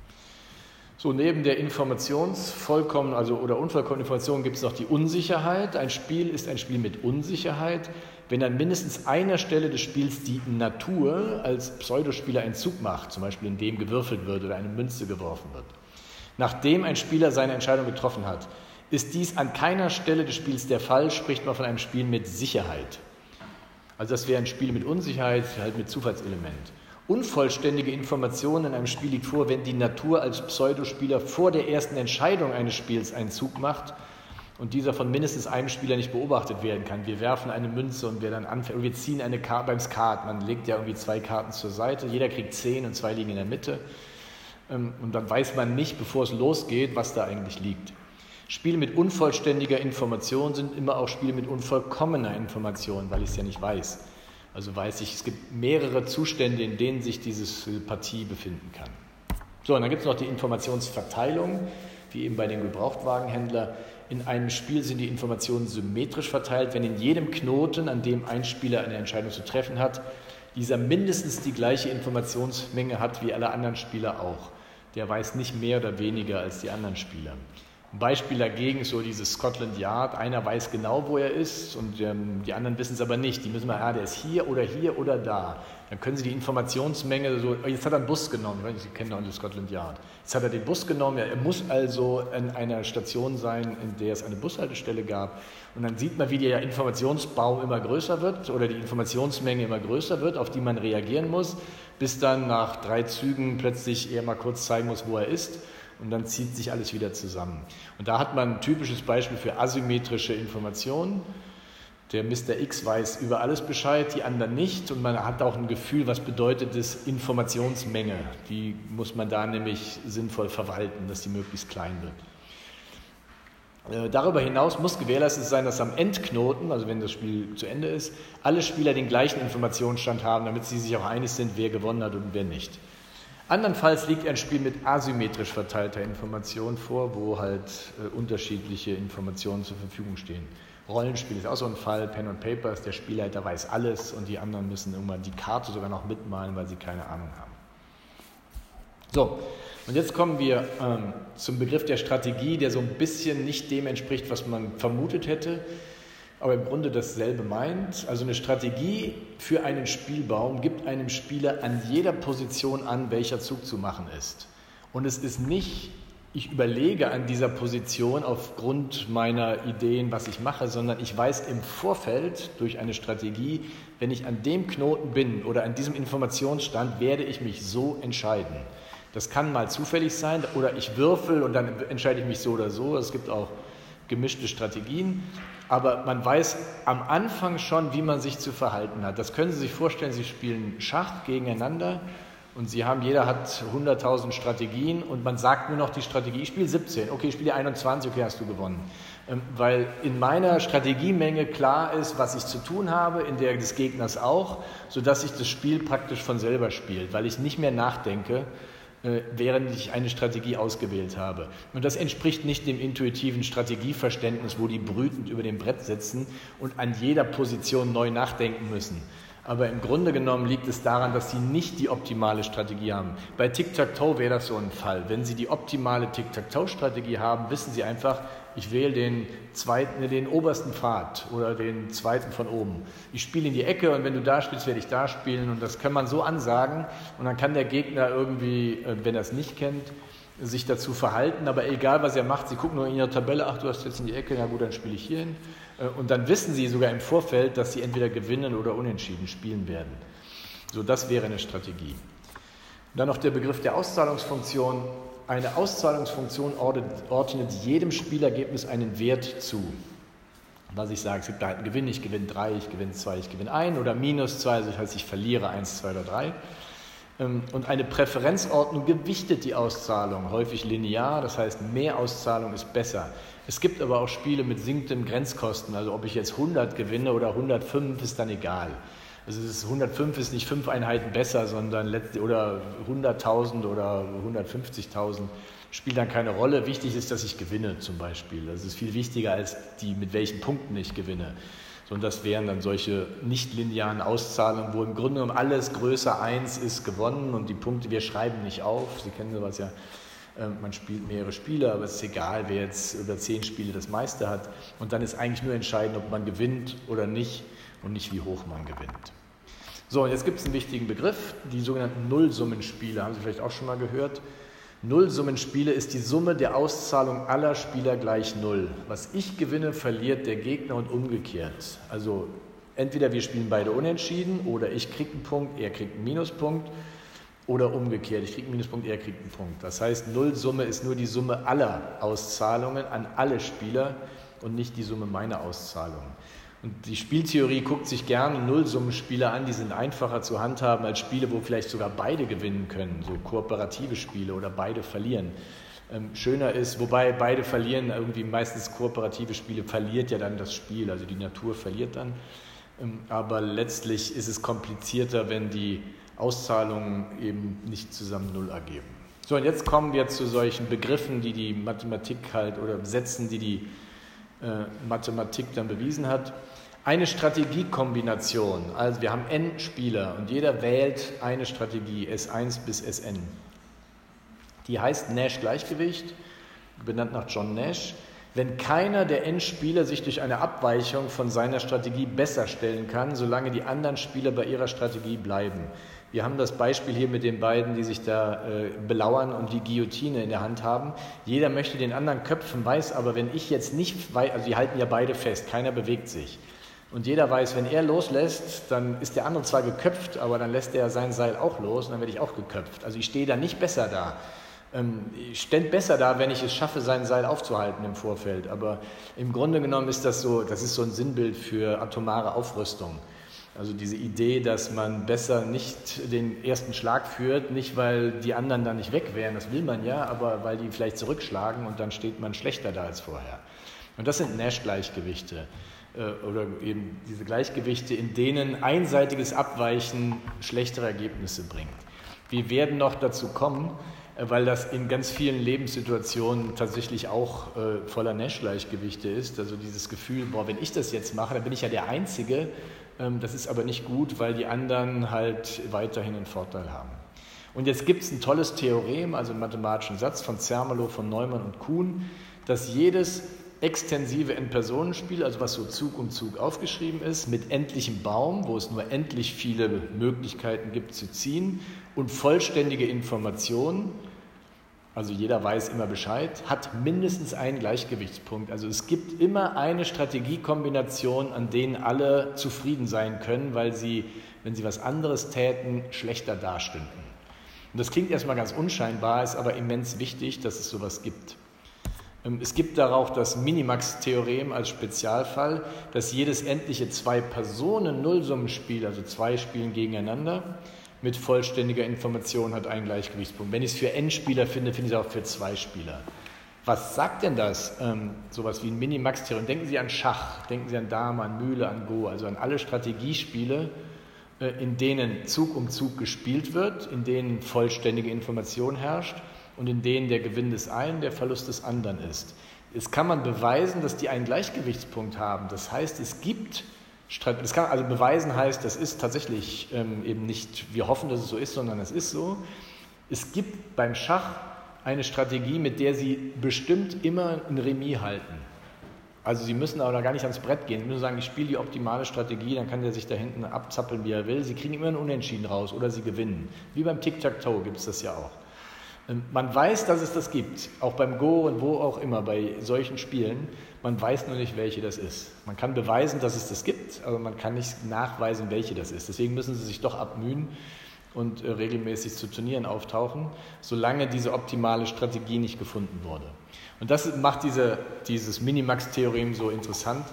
So, neben der Informationsvollkommen, also oder unvollkommenen Information gibt es noch die Unsicherheit. Ein Spiel ist ein Spiel mit Unsicherheit, wenn an mindestens einer Stelle des Spiels die Natur als Pseudospieler einen Zug macht, zum Beispiel indem gewürfelt wird oder eine Münze geworfen wird. Nachdem ein Spieler seine Entscheidung getroffen hat, ist dies an keiner Stelle des Spiels der Fall, spricht man von einem Spiel mit Sicherheit. Also das wäre ein Spiel mit Unsicherheit, halt mit Zufallselement. Unvollständige Informationen in einem Spiel liegt vor, wenn die Natur als Pseudospieler vor der ersten Entscheidung eines Spiels einen Zug macht und dieser von mindestens einem Spieler nicht beobachtet werden kann. Wir werfen eine Münze und wir dann anfängt, und wir ziehen eine Karte beim Skat. Man legt ja irgendwie zwei Karten zur Seite, jeder kriegt zehn und zwei liegen in der Mitte. Und dann weiß man nicht, bevor es losgeht, was da eigentlich liegt. Spiele mit unvollständiger Information sind immer auch Spiele mit unvollkommener Information, weil ich es ja nicht weiß. Also weiß ich, es gibt mehrere Zustände, in denen sich diese Partie befinden kann. So, und dann gibt es noch die Informationsverteilung, wie eben bei den Gebrauchtwagenhändlern. In einem Spiel sind die Informationen symmetrisch verteilt, wenn in jedem Knoten, an dem ein Spieler eine Entscheidung zu treffen hat, dieser mindestens die gleiche Informationsmenge hat wie alle anderen Spieler auch. Der weiß nicht mehr oder weniger als die anderen Spieler. Ein Beispiel dagegen ist so dieses Scotland Yard. Einer weiß genau, wo er ist und ähm, die anderen wissen es aber nicht. Die müssen mal, ah, der ist hier oder hier oder da. Dann können sie die Informationsmenge so, oh, jetzt hat er einen Bus genommen, Sie kennen doch das Scotland Yard. Jetzt hat er den Bus genommen, ja, er muss also an einer Station sein, in der es eine Bushaltestelle gab. Und dann sieht man, wie der Informationsbaum immer größer wird oder die Informationsmenge immer größer wird, auf die man reagieren muss, bis dann nach drei Zügen plötzlich er mal kurz zeigen muss, wo er ist. Und dann zieht sich alles wieder zusammen. Und da hat man ein typisches Beispiel für asymmetrische Informationen. Der Mister X weiß über alles Bescheid, die anderen nicht. Und man hat auch ein Gefühl, was bedeutet das Informationsmenge. Die muss man da nämlich sinnvoll verwalten, dass die möglichst klein wird. Äh, darüber hinaus muss gewährleistet sein, dass am Endknoten, also wenn das Spiel zu Ende ist, alle Spieler den gleichen Informationsstand haben, damit sie sich auch einig sind, wer gewonnen hat und wer nicht. Andernfalls liegt ein Spiel mit asymmetrisch verteilter Information vor, wo halt äh, unterschiedliche Informationen zur Verfügung stehen. Rollenspiel ist auch so ein Fall, Pen and Paper ist der Spielleiter weiß alles und die anderen müssen irgendwann die Karte sogar noch mitmalen, weil sie keine Ahnung haben. So, und jetzt kommen wir ähm, zum Begriff der Strategie, der so ein bisschen nicht dem entspricht, was man vermutet hätte, aber im Grunde dasselbe meint. Also eine Strategie für einen Spielbaum gibt einem Spieler an jeder Position an, welcher Zug zu machen ist. Und es ist nicht, ich überlege an dieser Position aufgrund meiner Ideen, was ich mache, sondern ich weiß im Vorfeld durch eine Strategie, wenn ich an dem Knoten bin oder an diesem Informationsstand, werde ich mich so entscheiden. Das kann mal zufällig sein oder ich würfel und dann entscheide ich mich so oder so. Es gibt auch gemischte Strategien. Aber man weiß am Anfang schon, wie man sich zu verhalten hat. Das können Sie sich vorstellen, Sie spielen Schach gegeneinander und Sie haben, jeder hat hunderttausend Strategien und man sagt nur noch die Strategie, ich spiele siebzehn, okay, ich spiele einundzwanzig, okay, hast du gewonnen. Ähm, weil in meiner Strategiemenge klar ist, was ich zu tun habe, in der des Gegners auch, sodass sich das Spiel praktisch von selber spielt, weil ich nicht mehr nachdenke, während ich eine Strategie ausgewählt habe. Und das entspricht nicht dem intuitiven Strategieverständnis, wo die brütend über dem Brett sitzen und an jeder Position neu nachdenken müssen. Aber im Grunde genommen liegt es daran, dass sie nicht die optimale Strategie haben. Bei Tic-Tac-Toe wäre das so ein Fall. Wenn Sie die optimale Tic-Tac-Toe-Strategie haben, wissen Sie einfach, ich wähle den zweiten, den obersten Pfad oder den zweiten von oben. Ich spiele in die Ecke und wenn du da spielst, werde ich da spielen. Und das kann man so ansagen und dann kann der Gegner irgendwie, wenn er es nicht kennt, sich dazu verhalten. Aber egal, was er macht, Sie gucken nur in Ihrer Tabelle, ach, du hast jetzt in die Ecke, na gut, dann spiele ich hier hin. Und dann wissen Sie sogar im Vorfeld, dass Sie entweder gewinnen oder unentschieden spielen werden. So, das wäre eine Strategie. Und dann noch der Begriff der Auszahlungsfunktion. Eine Auszahlungsfunktion ordnet jedem Spielergebnis einen Wert zu. Was ich sage, es gibt halt einen Gewinn, ich gewinne drei, ich gewinne zwei, ich gewinne ein oder minus zwei, also das heißt, ich verliere eins, zwei oder drei. Und eine Präferenzordnung gewichtet die Auszahlung, häufig linear, das heißt, mehr Auszahlung ist besser. Es gibt aber auch Spiele mit sinkenden Grenzkosten, also ob ich jetzt hundert gewinne oder hundertfünf, ist dann egal. Also es ist, hundertfünf ist nicht fünf Einheiten besser, sondern letzte, oder hunderttausend oder hundertfünfzigtausend spielt dann keine Rolle. Wichtig ist, dass ich gewinne zum Beispiel. Das ist viel wichtiger als die, mit welchen Punkten ich gewinne. So, und das wären dann solche nicht-linearen Auszahlungen, wo im Grunde genommen alles größer eins ist gewonnen und die Punkte, wir schreiben nicht auf. Sie kennen sowas ja, man spielt mehrere Spiele, aber es ist egal, wer jetzt über zehn Spiele das meiste hat. Und dann ist eigentlich nur entscheidend, ob man gewinnt oder nicht und nicht, wie hoch man gewinnt. So, und jetzt gibt es einen wichtigen Begriff, die sogenannten Nullsummenspiele, haben Sie vielleicht auch schon mal gehört. Nullsummenspiele ist die Summe der Auszahlung aller Spieler gleich Null. Was ich gewinne, verliert der Gegner und umgekehrt. Also entweder wir spielen beide unentschieden oder ich kriege einen Punkt, er kriegt einen Minuspunkt oder umgekehrt, ich kriege einen Minuspunkt, er kriegt einen Punkt. Das heißt, Nullsumme ist nur die Summe aller Auszahlungen an alle Spieler und nicht die Summe meiner Auszahlungen. Und die Spieltheorie guckt sich gerne Nullsummenspiele an, die sind einfacher zu handhaben als Spiele, wo vielleicht sogar beide gewinnen können, so kooperative Spiele oder beide verlieren. Ähm, schöner ist, wobei beide verlieren, irgendwie meistens kooperative Spiele verliert ja dann das Spiel, also die Natur verliert dann. Ähm, aber letztlich ist es komplizierter, wenn die Auszahlungen eben nicht zusammen Null ergeben. So, und jetzt kommen wir zu solchen Begriffen, die die Mathematik halt, oder Sätzen, die die äh, Mathematik dann bewiesen hat. Eine Strategiekombination, also wir haben n Spieler und jeder wählt eine Strategie, S eins bis S n. Die heißt Nash-Gleichgewicht, benannt nach John Nash. Wenn keiner der n Spieler sich durch eine Abweichung von seiner Strategie besser stellen kann, solange die anderen Spieler bei ihrer Strategie bleiben. Wir haben das Beispiel hier mit den beiden, die sich da äh, belauern und die Guillotine in der Hand haben. Jeder möchte den anderen köpfen, weiß aber, wenn ich jetzt nicht, also die halten ja beide fest, keiner bewegt sich. Und jeder weiß, wenn er loslässt, dann ist der andere zwar geköpft, aber dann lässt er sein Seil auch los und dann werde ich auch geköpft. Also ich stehe da nicht besser da. Ich stände besser da, wenn ich es schaffe, sein Seil aufzuhalten im Vorfeld. Aber im Grunde genommen ist das so, das ist so ein Sinnbild für atomare Aufrüstung. Also diese Idee, dass man besser nicht den ersten Schlag führt, nicht weil die anderen dann nicht weg wären, das will man ja, aber weil die vielleicht zurückschlagen und dann steht man schlechter da als vorher. Und das sind Nash-Gleichgewichte äh, oder eben diese Gleichgewichte, in denen einseitiges Abweichen schlechtere Ergebnisse bringt. Wir werden noch dazu kommen, weil das in ganz vielen Lebenssituationen tatsächlich auch äh, voller Nash-Gleichgewichte ist. Also dieses Gefühl, boah, wenn ich das jetzt mache, dann bin ich ja der Einzige. Ähm, das ist aber nicht gut, weil die anderen halt weiterhin einen Vorteil haben. Und jetzt gibt es ein tolles Theorem, also einen mathematischen Satz von Zermelo, von Neumann und Kuhn, dass jedes extensive N-Personen-Spiel, also was so Zug um Zug aufgeschrieben ist, mit endlichem Baum, wo es nur endlich viele Möglichkeiten gibt zu ziehen und vollständige Informationen, also jeder weiß immer Bescheid, hat mindestens einen Gleichgewichtspunkt. Also es gibt immer eine Strategiekombination, an denen alle zufrieden sein können, weil sie, wenn sie was anderes täten, schlechter dastünden. Und das klingt erstmal ganz unscheinbar, ist aber immens wichtig, dass es sowas gibt. Es gibt darauf das Minimax-Theorem als Spezialfall, dass jedes endliche Zwei-Personen-Nullsummenspiel, also zwei spielen gegeneinander, mit vollständiger Information hat einen Gleichgewichtspunkt. Wenn ich es für n-Spieler finde, finde ich es auch für zwei Spieler. Was sagt denn das? Ähm, sowas wie ein Minimax-Theorem. Denken Sie an Schach, denken Sie an Dame, an Mühle, an Go, also an alle Strategiespiele, äh, in denen Zug um Zug gespielt wird, in denen vollständige Information herrscht und in denen der Gewinn des einen der Verlust des anderen ist. Es kann man beweisen, dass die einen Gleichgewichtspunkt haben. Das heißt, es gibt Das kann also beweisen heißt, das ist tatsächlich ähm, eben nicht, wir hoffen, dass es so ist, sondern es ist so. Es gibt beim Schach eine Strategie, mit der Sie bestimmt immer ein Remis halten. Also Sie müssen aber gar nicht ans Brett gehen. Sie müssen sagen, ich spiele die optimale Strategie, dann kann der sich da hinten abzappeln, wie er will. Sie kriegen immer einen Unentschieden raus oder Sie gewinnen. Wie beim Tic-Tac-Toe gibt es das ja auch. Man weiß, dass es das gibt, auch beim Go und wo auch immer, bei solchen Spielen. Man weiß nur nicht, welche das ist. Man kann beweisen, dass es das gibt, aber man kann nicht nachweisen, welche das ist. Deswegen müssen Sie sich doch abmühen und äh, regelmäßig zu Turnieren auftauchen, solange diese optimale Strategie nicht gefunden wurde. Und das macht diese, dieses Minimax-Theorem so interessant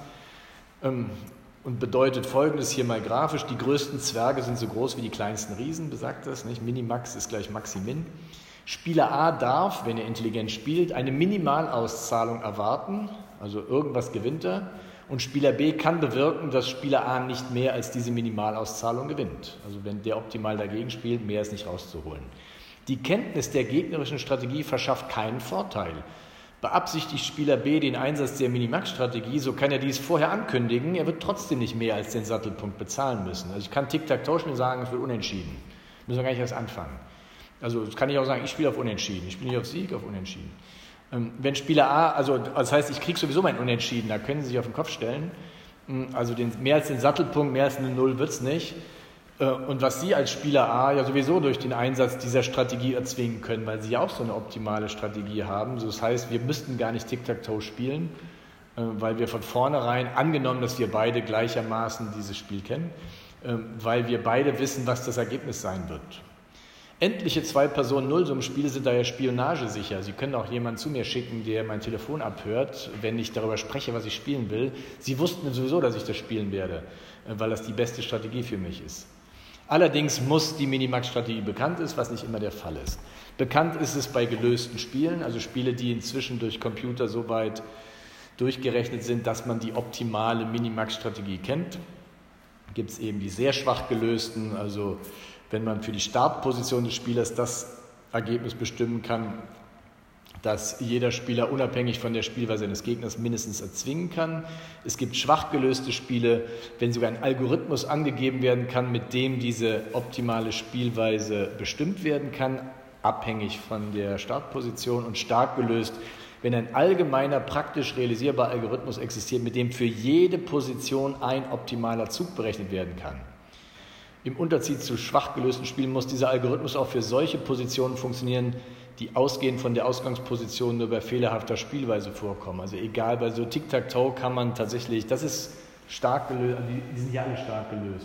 ähm, und bedeutet Folgendes hier mal grafisch. Die größten Zwerge sind so groß wie die kleinsten Riesen, besagt das, nicht? Minimax ist gleich Maximin. Spieler A darf, wenn er intelligent spielt, eine Minimalauszahlung erwarten, also irgendwas gewinnt er, und Spieler B kann bewirken, dass Spieler A nicht mehr als diese Minimalauszahlung gewinnt. Also wenn der optimal dagegen spielt, mehr ist nicht rauszuholen. Die Kenntnis der gegnerischen Strategie verschafft keinen Vorteil. Beabsichtigt Spieler B den Einsatz der Minimax-Strategie, so kann er dies vorher ankündigen, er wird trotzdem nicht mehr als den Sattelpunkt bezahlen müssen. Also ich kann Tic-Tac-Toe spielen und sagen, es wird unentschieden. Müssen wir gar nicht erst anfangen. Also das kann ich auch sagen, ich spiele auf Unentschieden, ich spiele nicht auf Sieg, auf Unentschieden. Ähm, wenn Spieler A, also das heißt, ich kriege sowieso mein Unentschieden, da können Sie sich auf den Kopf stellen. Also den, mehr als den Sattelpunkt, mehr als eine Null wird es nicht. Äh, und was Sie als Spieler A ja sowieso durch den Einsatz dieser Strategie erzwingen können, weil Sie ja auch so eine optimale Strategie haben. Also das heißt, wir müssten gar nicht Tic-Tac-Toe spielen, äh, weil wir von vornherein, angenommen, dass wir beide gleichermaßen dieses Spiel kennen, äh, weil wir beide wissen, was das Ergebnis sein wird. Endliche Zwei-Personen-Nullsummenspiele sind daher spionagesicher. Sie können auch jemanden zu mir schicken, der mein Telefon abhört, wenn ich darüber spreche, was ich spielen will. Sie wussten sowieso, dass ich das spielen werde, weil das die beste Strategie für mich ist. Allerdings muss die Minimax-Strategie bekannt ist, was nicht immer der Fall ist. Bekannt ist es bei gelösten Spielen, also Spiele, die inzwischen durch Computer so weit durchgerechnet sind, dass man die optimale Minimax-Strategie kennt. Gibt es eben die sehr schwach gelösten, also wenn man für die Startposition des Spielers das Ergebnis bestimmen kann, dass jeder Spieler unabhängig von der Spielweise seines Gegners mindestens erzwingen kann. Es gibt schwach gelöste Spiele, wenn sogar ein Algorithmus angegeben werden kann, mit dem diese optimale Spielweise bestimmt werden kann, abhängig von der Startposition, und stark gelöst, wenn ein allgemeiner, praktisch realisierbarer Algorithmus existiert, mit dem für jede Position ein optimaler Zug berechnet werden kann. Im Unterschied zu schwach gelösten Spielen muss dieser Algorithmus auch für solche Positionen funktionieren, die ausgehend von der Ausgangsposition nur bei fehlerhafter Spielweise vorkommen. Also egal, bei so Tic-Tac-Toe kann man tatsächlich, das ist stark gelöst, die sind ja alle stark gelöst.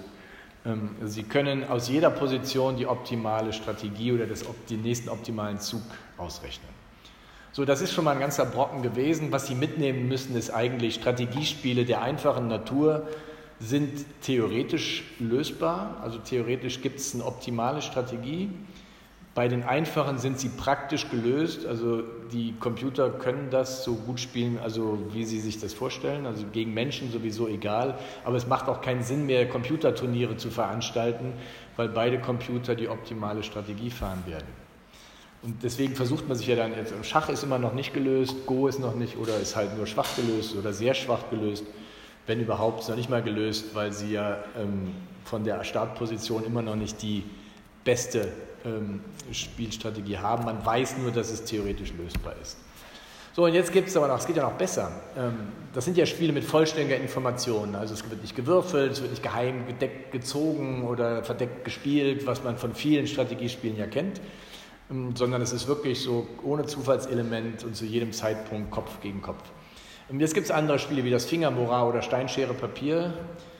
Sie können aus jeder Position die optimale Strategie oder das, den nächsten optimalen Zug ausrechnen. So, das ist schon mal ein ganzer Brocken gewesen. Was Sie mitnehmen müssen, ist eigentlich, Strategiespiele der einfachen Natur sind theoretisch lösbar. Also theoretisch gibt es eine optimale Strategie. Bei den einfachen sind sie praktisch gelöst. Also die Computer können das so gut spielen, also wie sie sich das vorstellen. Also gegen Menschen sowieso egal. Aber es macht auch keinen Sinn mehr, Computerturniere zu veranstalten, weil beide Computer die optimale Strategie fahren werden. Und deswegen versucht man sich ja dann, jetzt, Schach ist immer noch nicht gelöst, Go ist noch nicht oder ist halt nur schwach gelöst oder sehr schwach gelöst. Wenn überhaupt, ist noch nicht mal gelöst, weil sie ja ähm, von der Startposition immer noch nicht die beste ähm, Spielstrategie haben. Man weiß nur, dass es theoretisch lösbar ist. So, und jetzt gibt es aber noch, es geht ja noch besser. Ähm, das sind ja Spiele mit vollständiger Information. Also es wird nicht gewürfelt, es wird nicht geheim gedeckt gezogen oder verdeckt gespielt, was man von vielen Strategiespielen ja kennt. Sondern es ist wirklich so ohne Zufallselement und zu jedem Zeitpunkt Kopf gegen Kopf. Und jetzt gibt es andere Spiele wie das Fingermora oder Steinschere Papier,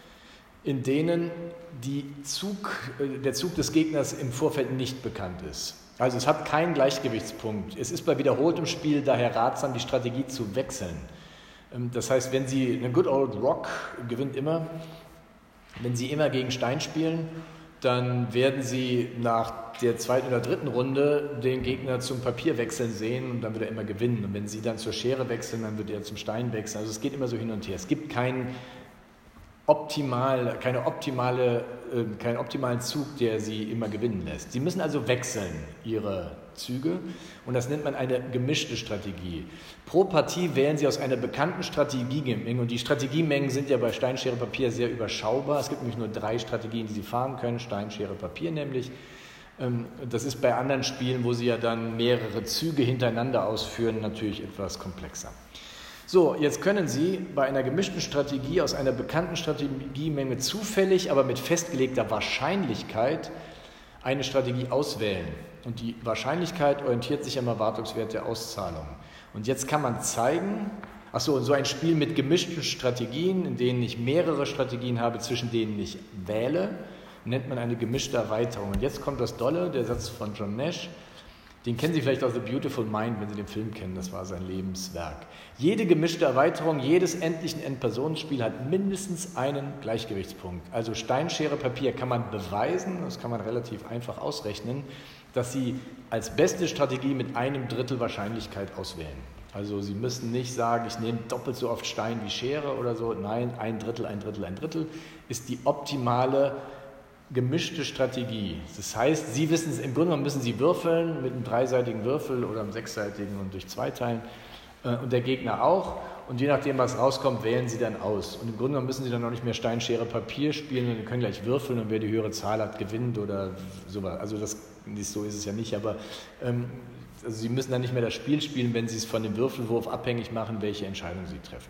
in denen die Zug, der Zug des Gegners im Vorfeld nicht bekannt ist. Also es hat keinen Gleichgewichtspunkt. Es ist bei wiederholtem Spiel daher ratsam, die Strategie zu wechseln. Das heißt, wenn Sie, eine Good Old Rock gewinnt immer, wenn Sie immer gegen Stein spielen, dann werden Sie nach der zweiten oder dritten Runde den Gegner zum Papier wechseln sehen und dann wird er immer gewinnen. Und wenn Sie dann zur Schere wechseln, dann wird er zum Stein wechseln. Also es geht immer so hin und her. Es gibt keinen optimal, keine optimale, äh, keinen optimalen Zug, der Sie immer gewinnen lässt. Sie müssen also wechseln, Ihre Züge, und das nennt man eine gemischte Strategie. Pro Partie wählen Sie aus einer bekannten Strategiemengen, und die Strategiemengen sind ja bei Stein, Schere, Papier sehr überschaubar. Es gibt nämlich nur drei Strategien, die Sie fahren können, Stein, Schere, Papier nämlich. Das ist bei anderen Spielen, wo Sie ja dann mehrere Züge hintereinander ausführen, natürlich etwas komplexer. So, jetzt können Sie bei einer gemischten Strategie aus einer bekannten Strategiemenge zufällig, aber mit festgelegter Wahrscheinlichkeit eine Strategie auswählen. Und die Wahrscheinlichkeit orientiert sich am Erwartungswert der Auszahlung. Und jetzt kann man zeigen, ach so, und so ein Spiel mit gemischten Strategien, in denen ich mehrere Strategien habe, zwischen denen ich wähle, nennt man eine gemischte Erweiterung. Und jetzt kommt das Dolle, der Satz von John Nash. Den kennen Sie vielleicht aus The Beautiful Mind, wenn Sie den Film kennen, das war sein Lebenswerk. Jede gemischte Erweiterung, jedes endlichen Endpersonenspiel hat mindestens einen Gleichgewichtspunkt. Also Stein, Schere, Papier kann man beweisen, das kann man relativ einfach ausrechnen, dass Sie als beste Strategie mit einem Drittel Wahrscheinlichkeit auswählen. Also Sie müssen nicht sagen, ich nehme doppelt so oft Stein wie Schere oder so. Nein, ein Drittel, ein Drittel, ein Drittel ist die optimale gemischte Strategie. Das heißt, Sie wissen es, im Grunde genommen müssen Sie würfeln mit einem dreiseitigen Würfel oder einem sechsseitigen und durch zwei teilen äh, und der Gegner auch. Und je nachdem, was rauskommt, wählen Sie dann aus. Und im Grunde genommen müssen Sie dann noch nicht mehr Stein, Schere, Papier spielen, und Sie können gleich würfeln und wer die höhere Zahl hat, gewinnt oder sowas. Also das, so ist es ja nicht, aber ähm, also Sie müssen dann nicht mehr das Spiel spielen, wenn Sie es von dem Würfelwurf abhängig machen, welche Entscheidung Sie treffen.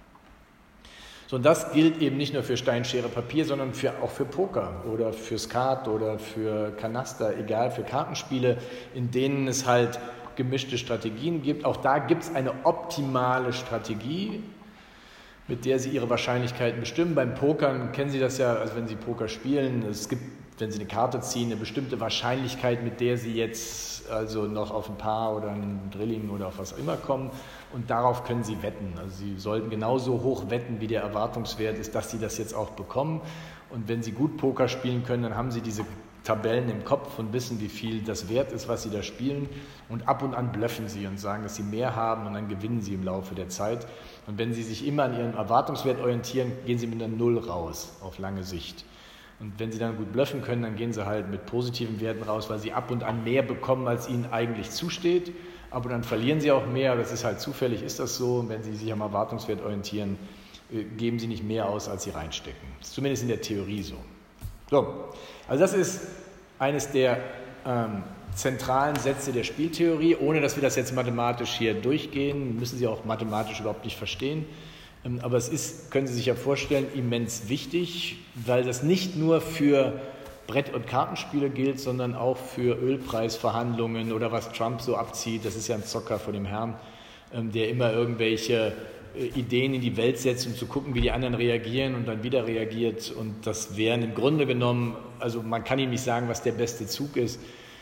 So, und das gilt eben nicht nur für Stein, Schere, Papier, sondern für, auch für Poker oder für Skat oder für Kanaster, egal, für Kartenspiele, in denen es halt gemischte Strategien gibt. Auch da gibt es eine optimale Strategie, mit der Sie Ihre Wahrscheinlichkeiten bestimmen. Beim Pokern kennen Sie das ja, also wenn Sie Poker spielen, es gibt, wenn Sie eine Karte ziehen, eine bestimmte Wahrscheinlichkeit, mit der Sie jetzt also noch auf ein Paar oder ein Drilling oder auf was auch immer kommen, und darauf können Sie wetten. Also Sie sollten genauso hoch wetten, wie der Erwartungswert ist, dass Sie das jetzt auch bekommen. Und wenn Sie gut Poker spielen können, dann haben Sie diese Tabellen im Kopf und wissen, wie viel das wert ist, was Sie da spielen. Und ab und an bluffen Sie und sagen, dass Sie mehr haben, und dann gewinnen Sie im Laufe der Zeit. Und wenn Sie sich immer an Ihrem Erwartungswert orientieren, gehen Sie mit einer Null raus, auf lange Sicht. Und wenn Sie dann gut bluffen können, dann gehen Sie halt mit positiven Werten raus, weil Sie ab und an mehr bekommen, als Ihnen eigentlich zusteht. aber dann verlieren sie auch mehr. Das ist halt zufällig, ist das so. Und wenn sie sich am Erwartungswert orientieren, geben sie nicht mehr aus, als sie reinstecken. Das ist zumindest in der Theorie so. So, also das ist eines der ähm, zentralen Sätze der Spieltheorie. Ohne dass wir das jetzt mathematisch hier durchgehen, müssen Sie auch mathematisch überhaupt nicht verstehen. Ähm, aber es ist, können Sie sich ja vorstellen, immens wichtig, weil das nicht nur für Brett- und Kartenspiele gilt, sondern auch für Ölpreisverhandlungen oder was Trump so abzieht. Das ist ja ein Zocker von dem Herrn, ähm, der immer irgendwelche Ideen in die Welt setzt, um zu gucken, wie die anderen reagieren und dann wieder reagiert. Und das wären im Grunde genommen, also man kann ihm nicht sagen, was der beste Zug ist,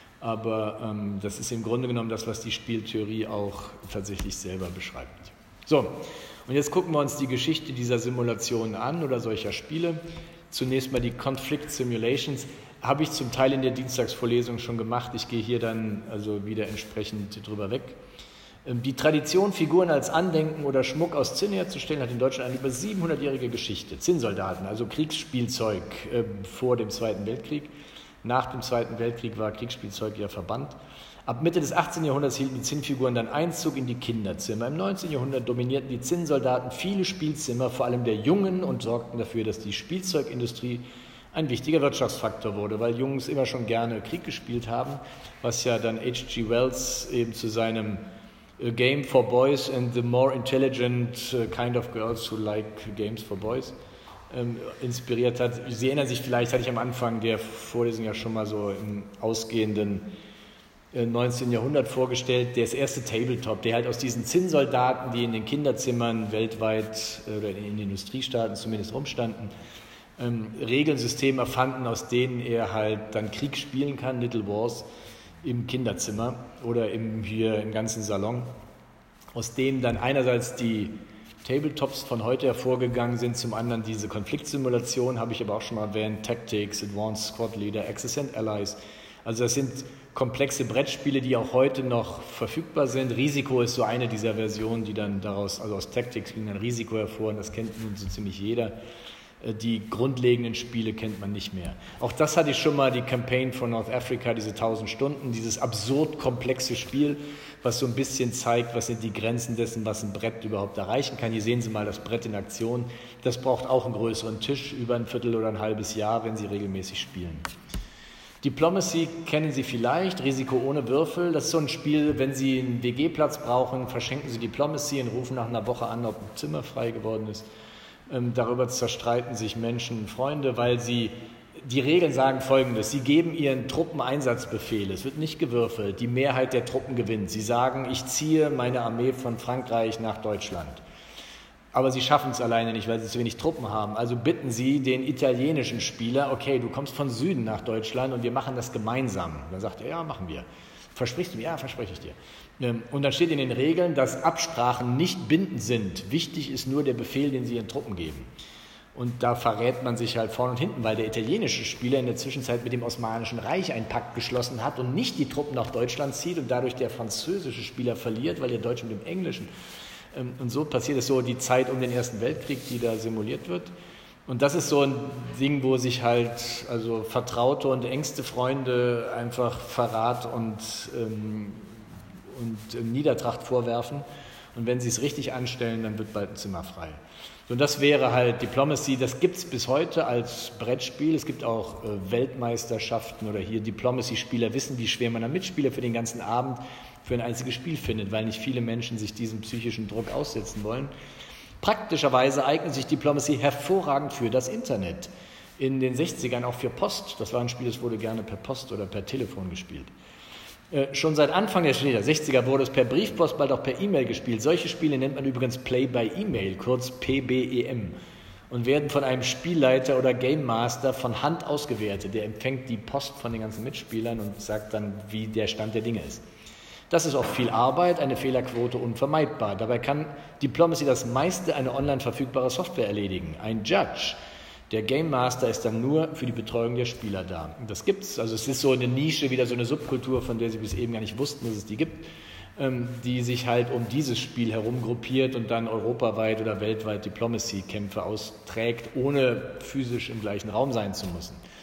aber ähm, das ist im Grunde genommen das, was die Spieltheorie auch tatsächlich selber beschreibt. So, und jetzt gucken wir uns die Geschichte dieser Simulationen an oder solcher Spiele. Zunächst mal die Conflict Simulations. Habe ich zum Teil in der Dienstagsvorlesung schon gemacht. Ich gehe hier dann also wieder entsprechend drüber weg. Die Tradition, Figuren als Andenken oder Schmuck aus Zinn herzustellen, hat in Deutschland eine über siebenhundertjährige Geschichte. Zinnsoldaten, also Kriegsspielzeug äh, vor dem Zweiten Weltkrieg. Nach dem Zweiten Weltkrieg war Kriegsspielzeug ja verbannt. Ab Mitte des achtzehnten Jahrhunderts hielten die Zinnfiguren dann Einzug in die Kinderzimmer. Im neunzehnten Jahrhundert dominierten die Zinnsoldaten viele Spielzimmer, vor allem der Jungen, und sorgten dafür, dass die Spielzeugindustrie ein wichtiger Wirtschaftsfaktor wurde, weil Jungs immer schon gerne Krieg gespielt haben, was ja dann H G Wells eben zu seinem A game for boys and the more intelligent kind of girls who like games for boys ähm, inspiriert hat. Sie erinnern sich vielleicht, hatte ich am Anfang der Vorlesung ja schon mal so im ausgehenden äh, neunzehnten Jahrhundert vorgestellt, das erste Tabletop, der halt aus diesen Zinnsoldaten, die in den Kinderzimmern weltweit äh, oder in den Industriestaaten zumindest rumstanden, ähm, Regelsysteme erfanden, aus denen er halt dann Krieg spielen kann, Little Wars, im Kinderzimmer oder im, hier im ganzen Salon, aus denen dann einerseits die Tabletops von heute hervorgegangen sind, zum anderen diese Konfliktsimulation, habe ich aber auch schon mal erwähnt, Tactics, Advanced Squad Leader, Axis and Allies. Also das sind komplexe Brettspiele, die auch heute noch verfügbar sind. Risiko ist so eine dieser Versionen, die dann daraus, also aus Tactics ging dann Risiko hervor, und das kennt nun so ziemlich jeder. Die grundlegenden Spiele kennt man nicht mehr. Auch das hatte ich schon mal, die Campaign von North Africa, diese tausend Stunden, dieses absurd komplexe Spiel, was so ein bisschen zeigt, was sind die Grenzen dessen, was ein Brett überhaupt erreichen kann. Hier sehen Sie mal das Brett in Aktion. Das braucht auch einen größeren Tisch, über ein Viertel oder ein halbes Jahr, wenn Sie regelmäßig spielen. Diplomacy kennen Sie vielleicht, Risiko ohne Würfel. Das ist so ein Spiel, wenn Sie einen W G-Platz brauchen, verschenken Sie Diplomacy und rufen nach einer Woche an, ob ein Zimmer frei geworden ist. Ähm, darüber zerstreiten sich Menschen und Freunde, weil sie, die Regeln sagen Folgendes: Sie geben ihren Truppen Einsatzbefehle, es wird nicht gewürfelt, die Mehrheit der Truppen gewinnt. Sie sagen, ich ziehe meine Armee von Frankreich nach Deutschland. Aber sie schaffen es alleine nicht, weil sie zu wenig Truppen haben. Also bitten sie den italienischen Spieler, okay, du kommst von Süden nach Deutschland und wir machen das gemeinsam. Dann sagt er, ja, machen wir. Versprichst du mir? Ja, verspreche ich dir. Und dann steht in den Regeln, dass Absprachen nicht bindend sind. Wichtig ist nur der Befehl, den sie ihren Truppen geben. Und da verrät man sich halt vorne und hinten, weil der italienische Spieler in der Zwischenzeit mit dem Osmanischen Reich einen Pakt geschlossen hat und nicht die Truppen nach Deutschland zieht und dadurch der französische Spieler verliert, weil der Deutsche mit dem Englischen. Und so passiert es so die Zeit um den Ersten Weltkrieg, die da simuliert wird. Und das ist so ein Ding, wo sich halt also vertraute und engste Freunde einfach Verrat und, ähm, und Niedertracht vorwerfen. Und wenn sie es richtig anstellen, dann wird bald ein Zimmer frei. So, und das wäre halt Diplomacy. Das gibt es bis heute als Brettspiel. Es gibt auch äh, Weltmeisterschaften oder hier Diplomacy-Spieler wissen, wie schwer man einen Mitspieler für den ganzen Abend für ein einziges Spiel findet, weil nicht viele Menschen sich diesem psychischen Druck aussetzen wollen. Praktischerweise eignet sich Diplomacy hervorragend für das Internet. In den sechzigern auch für Post. Das war ein Spiel, das wurde gerne per Post oder per Telefon gespielt. Äh, schon seit Anfang der sechziger wurde es per Briefpost, bald auch per E-Mail gespielt. Solche Spiele nennt man übrigens Play by E-Mail, kurz P B E M, und werden von einem Spielleiter oder Game Master von Hand ausgewertet. Der empfängt die Post von den ganzen Mitspielern und sagt dann, wie der Stand der Dinge ist. Das ist auch viel Arbeit, eine Fehlerquote unvermeidbar. Dabei kann Diplomacy das meiste eine online verfügbare Software erledigen. Ein Judge, der Game Master, ist dann nur für die Betreuung der Spieler da. Und das gibt's. Also es ist so eine Nische, wieder so eine Subkultur, von der sie bis eben gar nicht wussten, dass es die gibt, die sich halt um dieses Spiel herum gruppiert und dann europaweit oder weltweit Diplomacy-Kämpfe austrägt, ohne physisch im gleichen Raum sein zu müssen.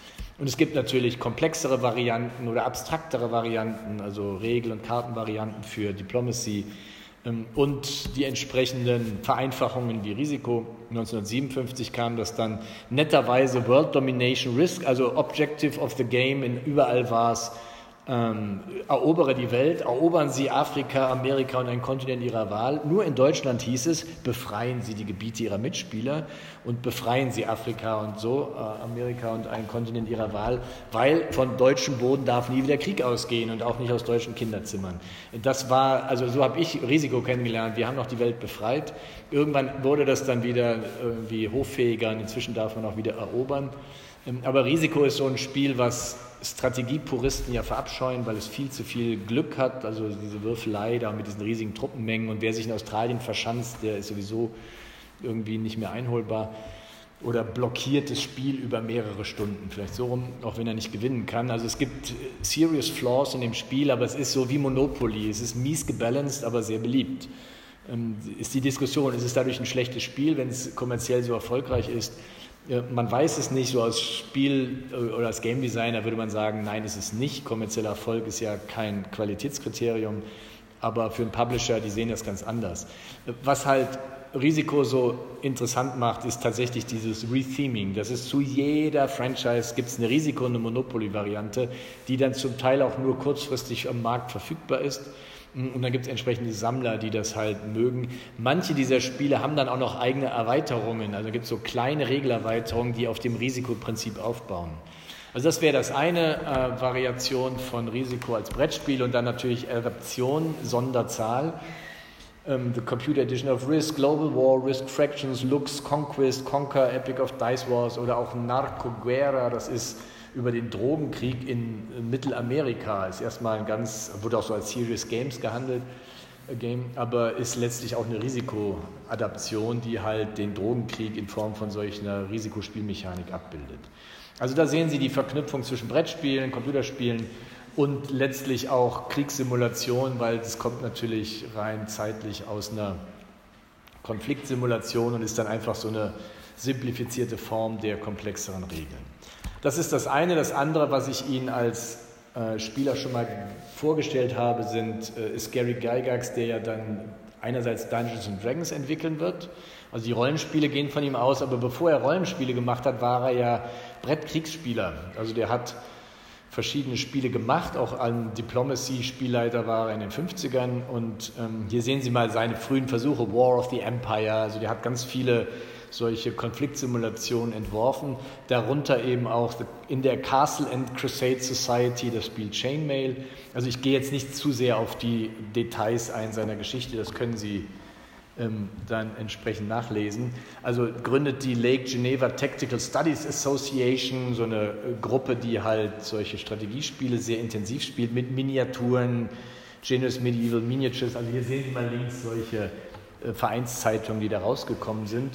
Und es gibt natürlich komplexere Varianten oder abstraktere Varianten, also Regel- und Kartenvarianten für Diplomacy ähm, und die entsprechenden Vereinfachungen wie Risiko. neunzehnhundertsiebenundfünfzig kam das dann netterweise World Domination Risk, also Objective of the Game, in überall war es, Ähm, erobere die Welt, erobern Sie Afrika, Amerika und einen Kontinent Ihrer Wahl. Nur in Deutschland hieß es, befreien Sie die Gebiete Ihrer Mitspieler und befreien Sie Afrika und so, äh, Amerika und einen Kontinent Ihrer Wahl, weil von deutschem Boden darf nie wieder Krieg ausgehen und auch nicht aus deutschen Kinderzimmern. Das war, also so habe ich Risiko kennengelernt. Wir haben noch die Welt befreit. Irgendwann wurde das dann wieder irgendwie hoffähiger und inzwischen darf man auch wieder erobern. Ähm, aber Risiko ist so ein Spiel, was Strategiepuristen ja verabscheuen, weil es viel zu viel Glück hat, also diese Würfelei da mit diesen riesigen Truppenmengen, und wer sich in Australien verschanzt, der ist sowieso irgendwie nicht mehr einholbar oder blockiert das Spiel über mehrere Stunden, vielleicht so rum, auch wenn er nicht gewinnen kann. Also es gibt serious flaws in dem Spiel, aber es ist so wie Monopoly, es ist mies gebalanced, aber sehr beliebt. Ähm, ist die Diskussion, ist es dadurch ein schlechtes Spiel, wenn es kommerziell so erfolgreich ist? Man weiß es nicht, so als Spiel- oder als Game Designer würde man sagen, nein, ist es nicht. Kommerzieller Erfolg ist ja kein Qualitätskriterium, aber für einen Publisher, die sehen das ganz anders. Was halt Risiko so interessant macht, ist tatsächlich dieses Retheming. Das ist zu jeder Franchise gibt es eine Risiko- und eine Monopoly-Variante, die dann zum Teil auch nur kurzfristig am Markt verfügbar ist. Und dann gibt es entsprechende Sammler, die das halt mögen. Manche dieser Spiele haben dann auch noch eigene Erweiterungen. Also gibt es so kleine Regelerweiterungen, die auf dem Risikoprinzip aufbauen. Also das wäre das eine, äh, Variation von Risiko als Brettspiel, und dann natürlich Adaption, Sonderzahl. Ähm, The Computer Edition of Risk, Global War, Risk Fractions, Lux, Conquest, Conquer, Epic of Dice Wars oder auch Narco Guerra, das ist über den Drogenkrieg in Mittelamerika, ist erstmal ein ganz, wurde auch so als Serious Games gehandelt, Game, aber ist letztlich auch eine Risikoadaption, die halt den Drogenkrieg in Form von solch einer Risikospielmechanik abbildet. Also da sehen Sie die Verknüpfung zwischen Brettspielen, Computerspielen und letztlich auch Kriegssimulation, weil das kommt natürlich rein zeitlich aus einer Konfliktsimulation und ist dann einfach so eine simplifizierte Form der komplexeren Regeln. Das ist das eine. Das andere, was ich Ihnen als äh, Spieler schon mal vorgestellt habe, sind, äh, ist Gary Gygax, der ja dann einerseits Dungeons and Dragons entwickeln wird. Also die Rollenspiele gehen von ihm aus, aber bevor er Rollenspiele gemacht hat, war er ja Brettkriegsspieler. Also der hat verschiedene Spiele gemacht, auch ein Diplomacy-Spielleiter war er in den fünfzigern, und ähm, hier sehen Sie mal seine frühen Versuche, War of the Empire, also der hat ganz viele solche Konfliktsimulationen entworfen, darunter eben auch in der Castle and Crusade Society das Spiel Chainmail. Also ich gehe jetzt nicht zu sehr auf die Details ein seiner Geschichte, das können Sie ähm, dann entsprechend nachlesen. Also gründet die Lake Geneva Tactical Studies Association, so eine Gruppe, die halt solche Strategiespiele sehr intensiv spielt, mit Miniaturen, Genius Medieval Miniatures, also hier sehen Sie mal links solche äh, Vereinszeitungen, die da rausgekommen sind.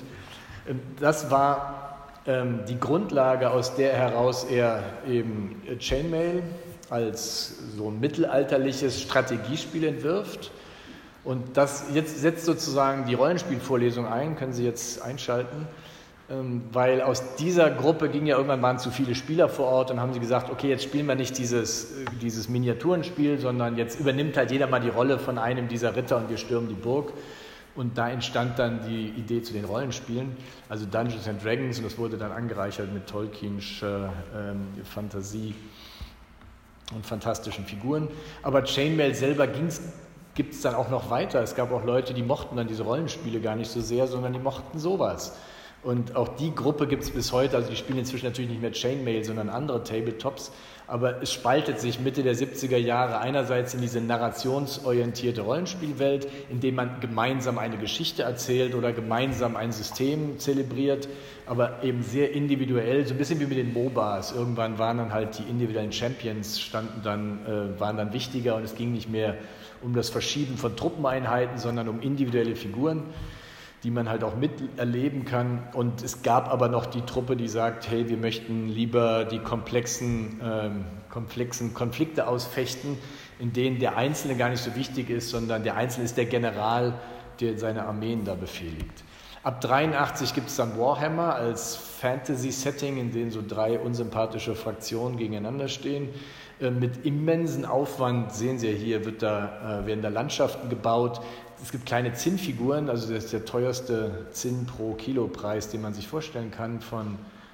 Das war ähm, die Grundlage, aus der heraus er eben Chainmail als so ein mittelalterliches Strategiespiel entwirft. Und das jetzt setzt sozusagen die Rollenspielvorlesung ein, können Sie jetzt einschalten, ähm, weil aus dieser Gruppe ging ja irgendwann, waren zu viele Spieler vor Ort, und haben sie gesagt, okay, jetzt spielen wir nicht dieses, dieses Miniaturenspiel, sondern jetzt übernimmt halt jeder mal die Rolle von einem dieser Ritter und wir stürmen die Burg. Und da entstand dann die Idee zu den Rollenspielen, also Dungeons and Dragons, und das wurde dann angereichert mit Tolkienscher ähm, Fantasie und fantastischen Figuren. Aber Chainmail selber gibt es dann auch noch weiter. Es gab auch Leute, die mochten dann diese Rollenspiele gar nicht so sehr, sondern die mochten sowas. Und auch die Gruppe gibt es bis heute, also die spielen inzwischen natürlich nicht mehr Chainmail, sondern andere Tabletops, aber es spaltet sich Mitte der siebziger Jahre einerseits in diese narrationsorientierte Rollenspielwelt, in dem man gemeinsam eine Geschichte erzählt oder gemeinsam ein System zelebriert, aber eben sehr individuell, so ein bisschen wie mit den MOBAs. Irgendwann waren dann halt die individuellen Champions, standen dann, äh, waren dann wichtiger, und es ging nicht mehr um das Verschieben von Truppeneinheiten, sondern um individuelle Figuren, die man halt auch miterleben kann. Und es gab aber noch die Truppe, die sagt, hey, wir möchten lieber die komplexen, ähm, komplexen Konflikte ausfechten, in denen der Einzelne gar nicht so wichtig ist, sondern der Einzelne ist der General, der seine Armeen da befehligt. Ab dreiundachtzig gibt es dann Warhammer als Fantasy-Setting, in dem so drei unsympathische Fraktionen gegeneinander stehen. Äh, mit immensen Aufwand, sehen Sie ja hier, wird da, äh, werden da Landschaften gebaut. Es gibt kleine Zinnfiguren, also das ist der teuerste Zinn pro Kilo-Preis, den man sich vorstellen kann von,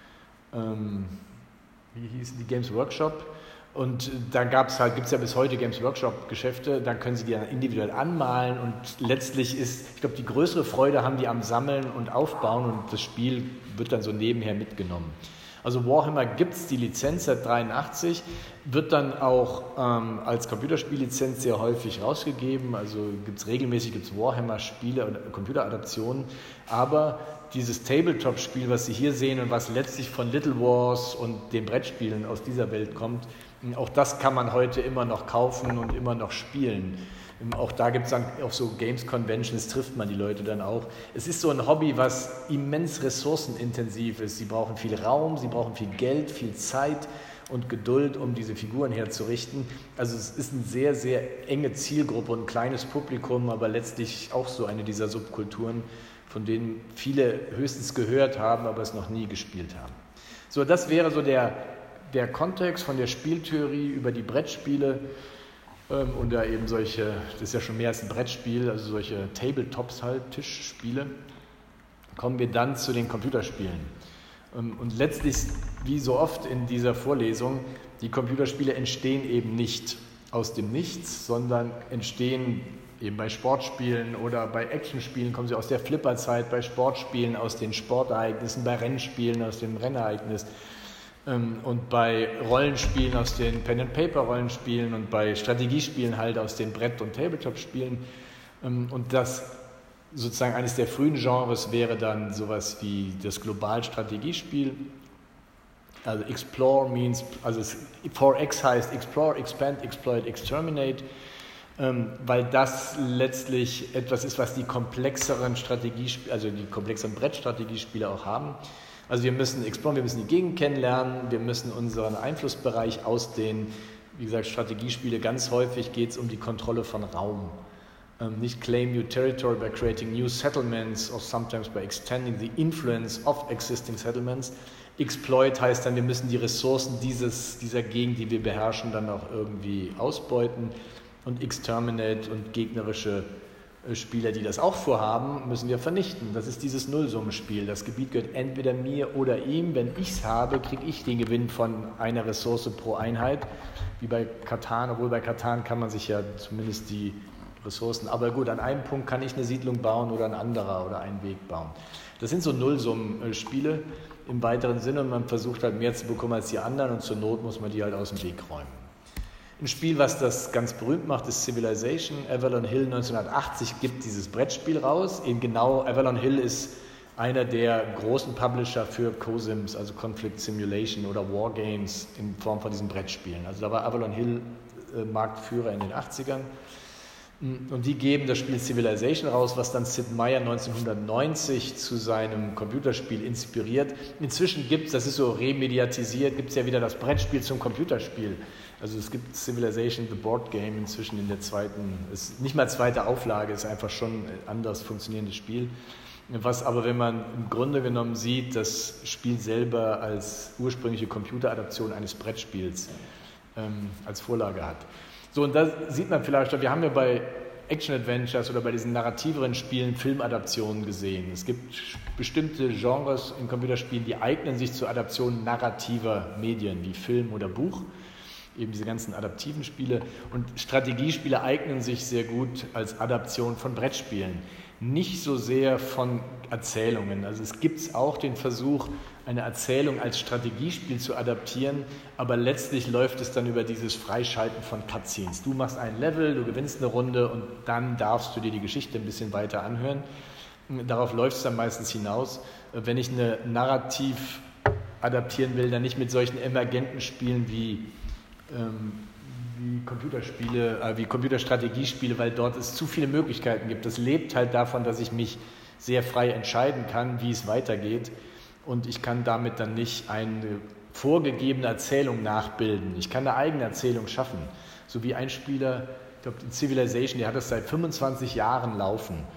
ähm, wie hießen die, Games Workshop. Und da gab's halt, gibt es ja bis heute Games Workshop-Geschäfte, dann können Sie die dann individuell anmalen und letztlich ist, ich glaube, die größere Freude haben die am Sammeln und Aufbauen und das Spiel wird dann so nebenher mitgenommen. Also Warhammer gibt es die Lizenz seit dreiundachtzig, wird dann auch ähm, als Computerspiellizenz sehr häufig rausgegeben, also gibt es regelmäßig gibt's Warhammer-Spiele und Computeradaptionen, aber dieses Tabletop-Spiel, was Sie hier sehen und was letztlich von Little Wars und den Brettspielen aus dieser Welt kommt, auch das kann man heute immer noch kaufen und immer noch spielen. Auch da gibt es dann auf so Games Conventions, trifft man die Leute dann auch. Es ist so ein Hobby, was immens ressourcenintensiv ist. Sie brauchen viel Raum, sie brauchen viel Geld, viel Zeit und Geduld, um diese Figuren herzurichten. Also es ist eine sehr, sehr enge Zielgruppe und ein kleines Publikum, aber letztlich auch so eine dieser Subkulturen, von denen viele höchstens gehört haben, aber es noch nie gespielt haben. So, das wäre so der, der Kontext von der Spieltheorie über die Brettspiele ähm, und da eben solche, das ist ja schon mehr als ein Brettspiel, also solche Tabletops halt, Tischspiele. Kommen wir dann zu den Computerspielen. Ähm, und letztlich, wie so oft in dieser Vorlesung, die Computerspiele entstehen eben nicht aus dem Nichts, sondern entstehen eben bei Sportspielen oder bei Actionspielen, kommen sie aus der Flipperzeit, bei Sportspielen aus den Sportereignissen, bei Rennspielen aus dem Rennereignis ähm, und bei Rollenspielen aus den Pen-and-Paper-Rollenspielen und bei Strategiespielen halt aus den Brett- und Tabletop-Spielen. Ähm, und das sozusagen eines der frühen Genres wäre dann sowas wie das Global-Strategiespiel. Also Explore means, also four X heißt Explore, Expand, Exploit, Exterminate. Ähm, weil das letztlich etwas ist, was die komplexeren Strategiespiele, also die komplexeren Brettstrategiespiele auch haben. Also wir müssen exploren, wir müssen die Gegend kennenlernen, wir müssen unseren Einflussbereich ausdehnen. Wie gesagt, Strategiespiele, ganz häufig geht es um die Kontrolle von Raum. Ähm, nicht claim new territory by creating new settlements or sometimes by extending the influence of existing settlements. Exploit heißt dann, wir müssen die Ressourcen dieses, dieser Gegend, die wir beherrschen, dann auch irgendwie ausbeuten. Und Exterminate und gegnerische Spieler, die das auch vorhaben, müssen wir vernichten. Das ist dieses Nullsummenspiel. Das Gebiet gehört entweder mir oder ihm. Wenn ich es habe, kriege ich den Gewinn von einer Ressource pro Einheit. Wie bei Catan, obwohl bei Catan kann man sich ja zumindest die Ressourcen, aber gut, an einem Punkt kann ich eine Siedlung bauen oder ein anderer oder einen Weg bauen. Das sind so Nullsummenspiele im weiteren Sinne und man versucht halt mehr zu bekommen als die anderen und zur Not muss man die halt aus dem Weg räumen. Ein Spiel, was das ganz berühmt macht, ist Civilization. Avalon Hill neunzehnhundertachtzig gibt dieses Brettspiel raus. Eben genau, Avalon Hill ist einer der großen Publisher für COSIMs, also Conflict Simulation oder Wargames in Form von diesen Brettspielen. Also da war Avalon Hill äh, Marktführer in den achtzigern. Und die geben das Spiel Civilization raus, was dann Sid Meier neunzehnhundertneunzig zu seinem Computerspiel inspiriert. Inzwischen gibt es, das ist so remediatisiert, gibt es ja wieder das Brettspiel zum Computerspiel. Also es gibt Civilization, the Board Game, inzwischen in der zweiten, ist nicht mal zweite Auflage, ist einfach schon ein anders funktionierendes Spiel. Was aber, wenn man im Grunde genommen sieht, das Spiel selber als ursprüngliche Computeradaption eines Brettspiels ähm, als Vorlage hat. So, und da sieht man vielleicht, wir haben ja bei Action-Adventures oder bei diesen narrativeren Spielen Filmadaptionen gesehen. Es gibt bestimmte Genres in Computerspielen, die eignen sich zur Adaption narrativer Medien, wie Film oder Buch, eben diese ganzen adaptiven Spiele. Und Strategiespiele eignen sich sehr gut als Adaption von Brettspielen, nicht so sehr von Erzählungen. Also es gibt auch den Versuch, eine Erzählung als Strategiespiel zu adaptieren, aber letztlich läuft es dann über dieses Freischalten von Cutscenes. Du machst ein Level, du gewinnst eine Runde und dann darfst du dir die Geschichte ein bisschen weiter anhören. Darauf läuft es dann meistens hinaus. Wenn ich eine Narrativ adaptieren will, dann nicht mit solchen emergenten Spielen wie, ähm, wie Computerspiele, äh, wie Computerstrategiespiele, weil dort es zu viele Möglichkeiten gibt. Das lebt halt davon, dass ich mich sehr frei entscheiden kann, wie es weitergeht. Und ich kann damit dann nicht eine vorgegebene Erzählung nachbilden. Ich kann eine eigene Erzählung schaffen. So wie ein Spieler, ich glaube in Civilization, der hat das seit fünfundzwanzig Jahren laufen.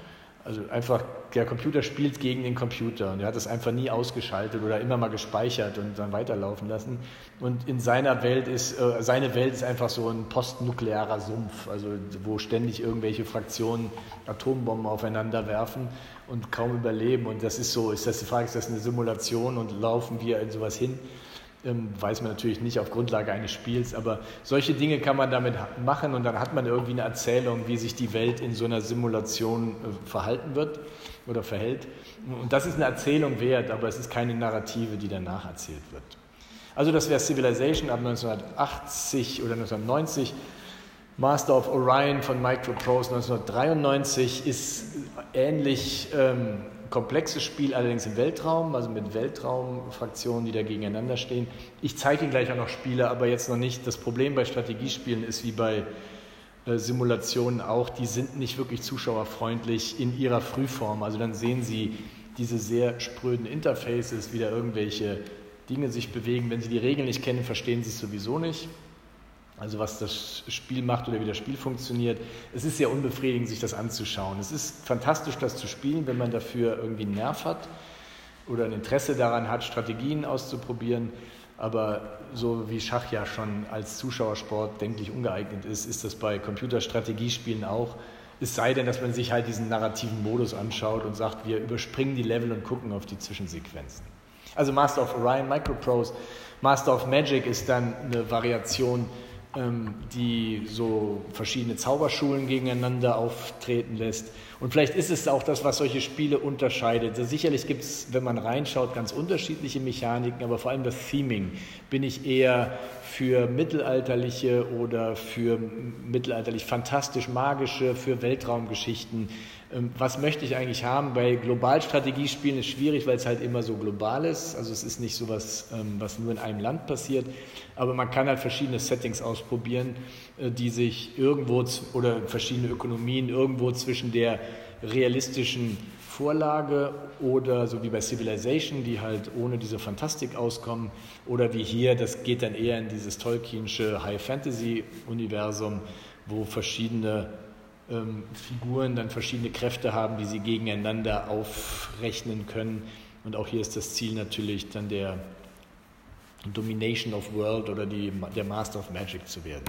Also einfach, der Computer spielt gegen den Computer und er hat es einfach nie ausgeschaltet oder immer mal gespeichert und dann weiterlaufen lassen. Und in seiner Welt ist, äh, seine Welt ist einfach so ein postnuklearer Sumpf, also wo ständig irgendwelche Fraktionen Atombomben aufeinander werfen und kaum überleben. Und das ist so, ist das die Frage, ist das eine Simulation und laufen wir in sowas hin? Ähm, weiß man natürlich nicht auf Grundlage eines Spiels, aber solche Dinge kann man damit machen und dann hat man irgendwie eine Erzählung, wie sich die Welt in so einer Simulation äh, verhalten wird oder verhält. Und das ist eine Erzählung wert, aber es ist keine Narrative, die danach erzählt wird. Also das wäre Civilization ab neunzehnhundertachtzig oder neunzehnhundertneunzig. Master of Orion von Microprose neunzehnhundertdreiundneunzig ist ähnlich ähm, komplexes Spiel, allerdings im Weltraum, also mit Weltraumfraktionen, die da gegeneinander stehen. Ich zeige Ihnen gleich auch noch Spiele, aber jetzt noch nicht. Das Problem bei Strategiespielen ist wie bei äh, Simulationen auch, die sind nicht wirklich zuschauerfreundlich in ihrer Frühform. Also dann sehen Sie diese sehr spröden Interfaces, wie da irgendwelche Dinge sich bewegen. Wenn Sie die Regeln nicht kennen, verstehen Sie es sowieso nicht. Also was das Spiel macht oder wie das Spiel funktioniert. Es ist sehr unbefriedigend, sich das anzuschauen. Es ist fantastisch, das zu spielen, wenn man dafür irgendwie einen Nerv hat oder ein Interesse daran hat, Strategien auszuprobieren. Aber so wie Schach ja schon als Zuschauersport denklich ungeeignet ist, ist das bei Computerstrategiespielen auch. Es sei denn, dass man sich halt diesen narrativen Modus anschaut und sagt, wir überspringen die Level und gucken auf die Zwischensequenzen. Also Master of Orion, Microprose. Master of Magic ist dann eine Variation, die so verschiedene Zauberschulen gegeneinander auftreten lässt. Und vielleicht ist es auch das, was solche Spiele unterscheidet. Sicherlich gibt es, wenn man reinschaut, ganz unterschiedliche Mechaniken, aber vor allem das Theming. Bin ich eher für mittelalterliche oder für mittelalterlich fantastisch magische, für Weltraumgeschichten? Was möchte ich eigentlich haben? Bei Globalstrategiespielen ist es schwierig, weil es halt immer so global ist. Also es ist nicht so was, was nur in einem Land passiert. Aber man kann halt verschiedene Settings ausprobieren, die sich irgendwo, oder verschiedene Ökonomien irgendwo zwischen der realistischen Vorlage oder so wie bei Civilization, die halt ohne diese Fantastik auskommen, oder wie hier, das geht dann eher in dieses Tolkienische High-Fantasy-Universum, wo verschiedene ähm, Figuren dann verschiedene Kräfte haben, die sie gegeneinander aufrechnen können. Und auch hier ist das Ziel natürlich dann der Domination of World oder die, der Master of Magic zu werden.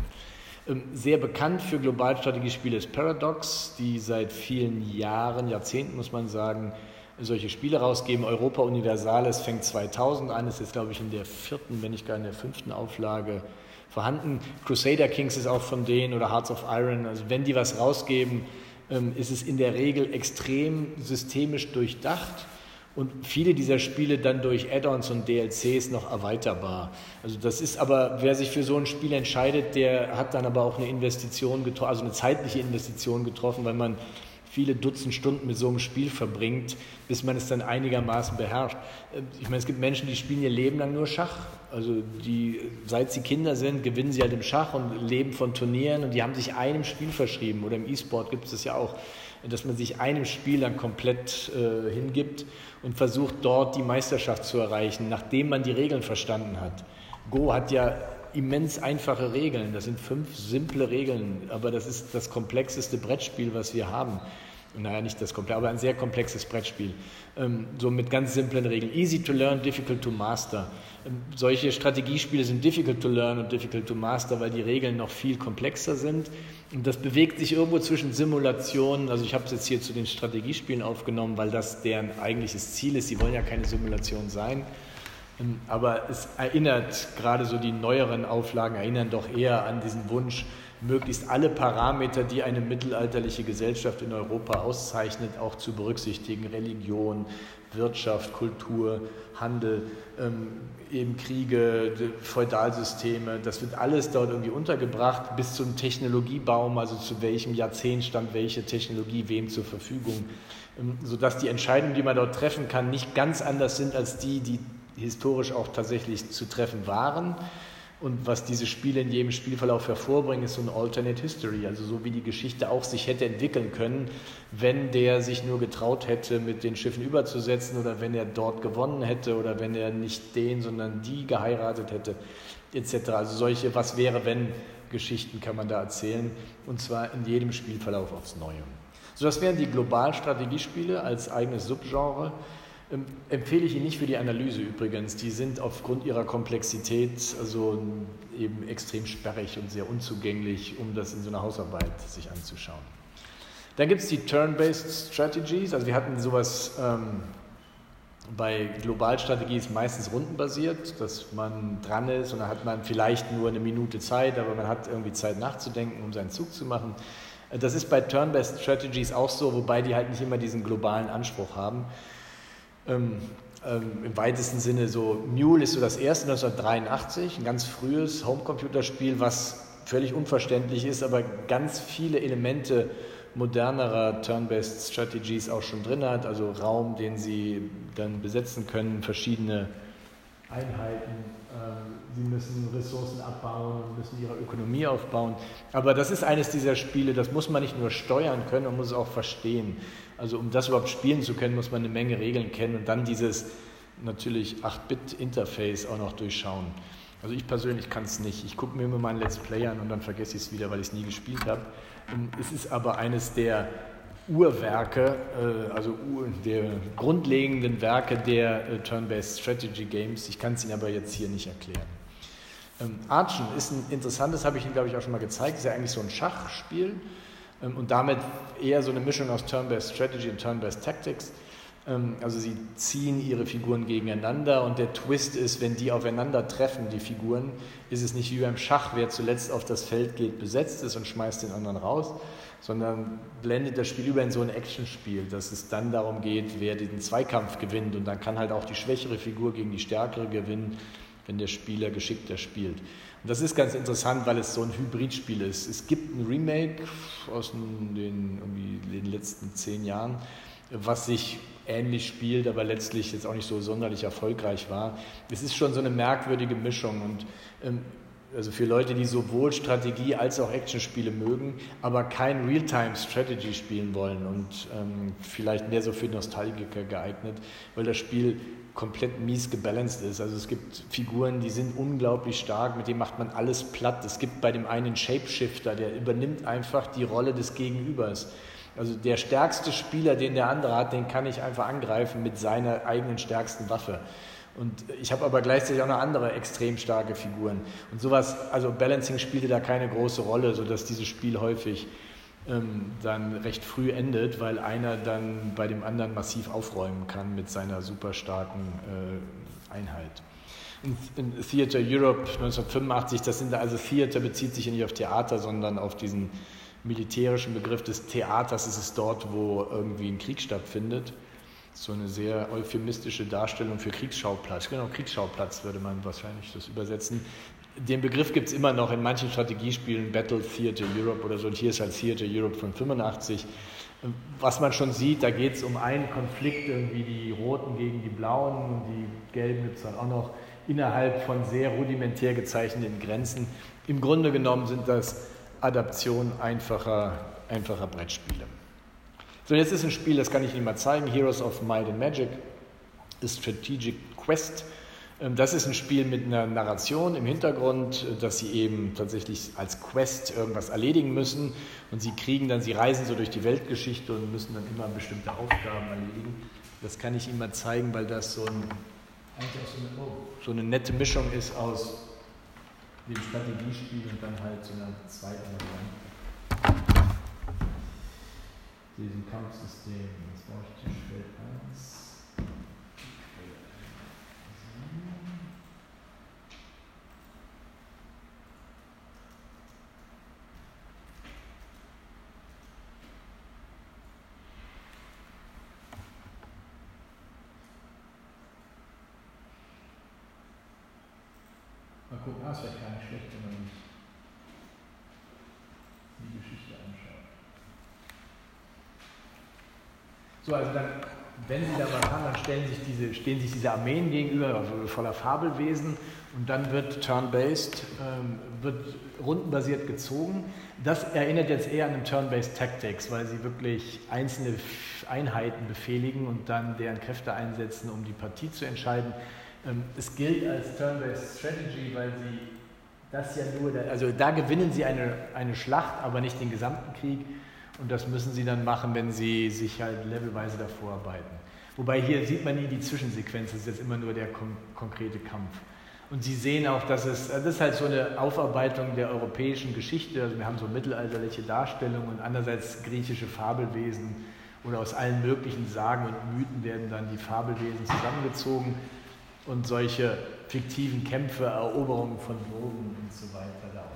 Sehr bekannt für Globalstrategiespiele ist Paradox, die seit vielen Jahren, Jahrzehnten muss man sagen, solche Spiele rausgeben. Europa Universalis fängt zweitausend an, ist jetzt glaube ich in der vierten, wenn nicht gar in der fünften Auflage vorhanden. Crusader Kings ist auch von denen oder Hearts of Iron. Also wenn die was rausgeben, ist es in der Regel extrem systemisch durchdacht. Und viele dieser Spiele dann durch Add-ons und D L Cs noch erweiterbar. Also das ist aber, wer sich für so ein Spiel entscheidet, der hat dann aber auch eine Investition getroffen, also eine zeitliche Investition getroffen, weil man viele Dutzend Stunden mit so einem Spiel verbringt, bis man es dann einigermaßen beherrscht. Ich meine, es gibt Menschen, die spielen ihr Leben lang nur Schach. Also die, seit sie Kinder sind, gewinnen sie halt im Schach und leben von Turnieren und die haben sich einem Spiel verschrieben. Oder im E-Sport gibt es das ja auch, dass man sich einem Spiel dann komplett äh, hingibt und versucht, dort die Meisterschaft zu erreichen, nachdem man die Regeln verstanden hat. Go hat ja immens einfache Regeln, das sind fünf simple Regeln, aber das ist das komplexeste Brettspiel, was wir haben. Naja, nicht das komplette, aber ein sehr komplexes Brettspiel. Ähm, so mit ganz simplen Regeln. Easy to learn, difficult to master. Ähm, solche Strategiespiele sind difficult to learn und difficult to master, weil die Regeln noch viel komplexer sind. Und das bewegt sich irgendwo zwischen Simulationen. Also ich habe es jetzt hier zu den Strategiespielen aufgenommen, weil das deren eigentliches Ziel ist. Sie wollen ja keine Simulation sein. Ähm, aber es erinnert, gerade so die neueren Auflagen erinnern doch eher an diesen Wunsch, möglichst alle Parameter, die eine mittelalterliche Gesellschaft in Europa auszeichnet, auch zu berücksichtigen. Religion, Wirtschaft, Kultur, Handel, ähm, eben Kriege, Feudalsysteme, das wird alles dort irgendwie untergebracht, bis zum Technologiebaum, also zu welchem Jahrzehnt stand welche Technologie wem zur Verfügung, ähm, sodass die Entscheidungen, die man dort treffen kann, nicht ganz anders sind als die, die historisch auch tatsächlich zu treffen waren. Und was diese Spiele in jedem Spielverlauf hervorbringen, ist so eine Alternate History, also so wie die Geschichte auch sich hätte entwickeln können, wenn der sich nur getraut hätte, mit den Schiffen überzusetzen oder wenn er dort gewonnen hätte oder wenn er nicht den, sondern die geheiratet hätte, et cetera. Also solche Was-wäre-wenn-Geschichten kann man da erzählen und zwar in jedem Spielverlauf aufs Neue. So, das wären die globalen Strategiespiele als eigenes Subgenre. Ähm, empfehle ich Ihnen nicht für die Analyse übrigens. Die sind aufgrund ihrer Komplexität also eben extrem sperrig und sehr unzugänglich, um das in so einer Hausarbeit sich anzuschauen. Dann gibt es die Turn-Based Strategies. Also wir hatten sowas ähm, bei Globalstrategie ist meistens rundenbasiert, dass man dran ist und dann hat man vielleicht nur eine Minute Zeit, aber man hat irgendwie Zeit nachzudenken, um seinen Zug zu machen. Das ist bei Turn-Based Strategies auch so, wobei die halt nicht immer diesen globalen Anspruch haben. Ähm, ähm, im weitesten Sinne so, Mule ist so das erste neunzehnhundertdreiundachtzig, ein ganz frühes Homecomputerspiel, was völlig unverständlich ist, aber ganz viele Elemente modernerer Turn-Based Strategies auch schon drin hat, also Raum, den Sie dann besetzen können, verschiedene Einheiten, Sie müssen Ressourcen abbauen, müssen Ihre Ökonomie aufbauen, aber das ist eines dieser Spiele, das muss man nicht nur steuern können, man muss es auch verstehen. Also um das überhaupt spielen zu können, muss man eine Menge Regeln kennen und dann dieses natürlich acht Bit Interface auch noch durchschauen. Also ich persönlich kann es nicht. Ich gucke mir immer mal ein Let's Play an und dann vergesse ich es wieder, weil ich es nie gespielt habe. Es ist aber eines der Urwerke, also der grundlegenden Werke der Turn-Based Strategy Games. Ich kann es Ihnen aber jetzt hier nicht erklären. Archen ist ein interessantes, habe ich Ihnen glaube ich auch schon mal gezeigt, ist ja eigentlich so ein Schachspiel und damit eher so eine Mischung aus Turn-Based Strategy und Turn-Based Tactics. Also sie ziehen ihre Figuren gegeneinander und der Twist ist, wenn die aufeinandertreffen, die Figuren, ist es nicht wie beim Schach, wer zuletzt auf das Feld geht, besetzt ist und schmeißt den anderen raus, sondern blendet das Spiel über in so ein Actionspiel, dass es dann darum geht, wer den Zweikampf gewinnt und dann kann halt auch die schwächere Figur gegen die stärkere gewinnen, wenn der Spieler geschickter spielt. Und das ist ganz interessant, weil es so ein Hybridspiel ist. Es gibt ein Remake aus den, irgendwie den letzten zehn Jahren, was sich ähnlich spielt, aber letztlich jetzt auch nicht so sonderlich erfolgreich war. Es ist schon so eine merkwürdige Mischung und ähm, also für Leute, die sowohl Strategie als auch Actionspiele mögen, aber kein Realtime-Strategy spielen wollen und ähm, vielleicht mehr so für Nostalgiker geeignet, weil das Spiel komplett mies gebalanced ist. Also es gibt Figuren, die sind unglaublich stark, mit denen macht man alles platt. Es gibt bei dem einen Shapeshifter, der übernimmt einfach die Rolle des Gegenübers. Also der stärkste Spieler, den der andere hat, den kann ich einfach angreifen mit seiner eigenen stärksten Waffe. Und ich habe aber gleichzeitig auch noch andere extrem starke Figuren. Und sowas, also Balancing spielte da keine große Rolle, sodass dieses Spiel häufig ähm, dann recht früh endet, weil einer dann bei dem anderen massiv aufräumen kann mit seiner super starken äh, Einheit. In, in Theater Europe neunzehnhundertfünfundachtzig, das sind da, also Theater bezieht sich ja nicht auf Theater, sondern auf diesen militärischen Begriff des Theaters. Ist es dort, wo irgendwie ein Krieg stattfindet. So eine sehr euphemistische Darstellung für Kriegsschauplatz. Genau, Kriegsschauplatz würde man wahrscheinlich das übersetzen. Den Begriff gibt es immer noch in manchen Strategiespielen, Battle Theater Europe oder so. Und hier ist halt Theater Europe von fünfundachtzig. Was man schon sieht, da geht es um einen Konflikt, irgendwie die Roten gegen die Blauen und die Gelben gibt es dann auch noch innerhalb von sehr rudimentär gezeichneten Grenzen. Im Grunde genommen sind das Adaption einfacher, einfacher Brettspiele. So, jetzt ist ein Spiel, das kann ich Ihnen mal zeigen, Heroes of Might and Magic, A Strategic Quest. Das ist ein Spiel mit einer Narration im Hintergrund, dass Sie eben tatsächlich als Quest irgendwas erledigen müssen und Sie kriegen dann, Sie reisen so durch die Weltgeschichte und müssen dann immer bestimmte Aufgaben erledigen. Das kann ich Ihnen mal zeigen, weil das so, ein, eigentlich auch so, eine, oh, so eine nette Mischung ist aus dem Strategiespiel und dann halt so einer zweiten Variante. Diesem Kampfsystem. Jetzt brauche ich Tischfeld eins. Mal gucken, ah, es wäre gar nicht schlecht, wenn man sich die Geschichte anschaut. So, also dann, wenn Sie da was haben, dann stellen sich diese, stehen sich diese Armeen gegenüber, also voller Fabelwesen, und dann wird Turn-Based, ähm, wird rundenbasiert gezogen. Das erinnert jetzt eher an den Turn-Based Tactics, weil Sie wirklich einzelne Einheiten befehligen und dann deren Kräfte einsetzen, um die Partie zu entscheiden. Ähm, es gilt als Turn-Based Strategy, weil Sie das ja nur, also da gewinnen Sie eine, eine Schlacht, aber nicht den gesamten Krieg. Und das müssen sie dann machen, wenn sie sich halt levelweise davor arbeiten. Wobei hier sieht man nie die Zwischensequenz, das ist jetzt immer nur der kon konkrete Kampf. Und Sie sehen auch, dass es, das ist halt so eine Aufarbeitung der europäischen Geschichte, also wir haben so mittelalterliche Darstellungen und andererseits griechische Fabelwesen oder aus allen möglichen Sagen und Mythen werden dann die Fabelwesen zusammengezogen und solche fiktiven Kämpfe, Eroberungen von Burgen und so weiter da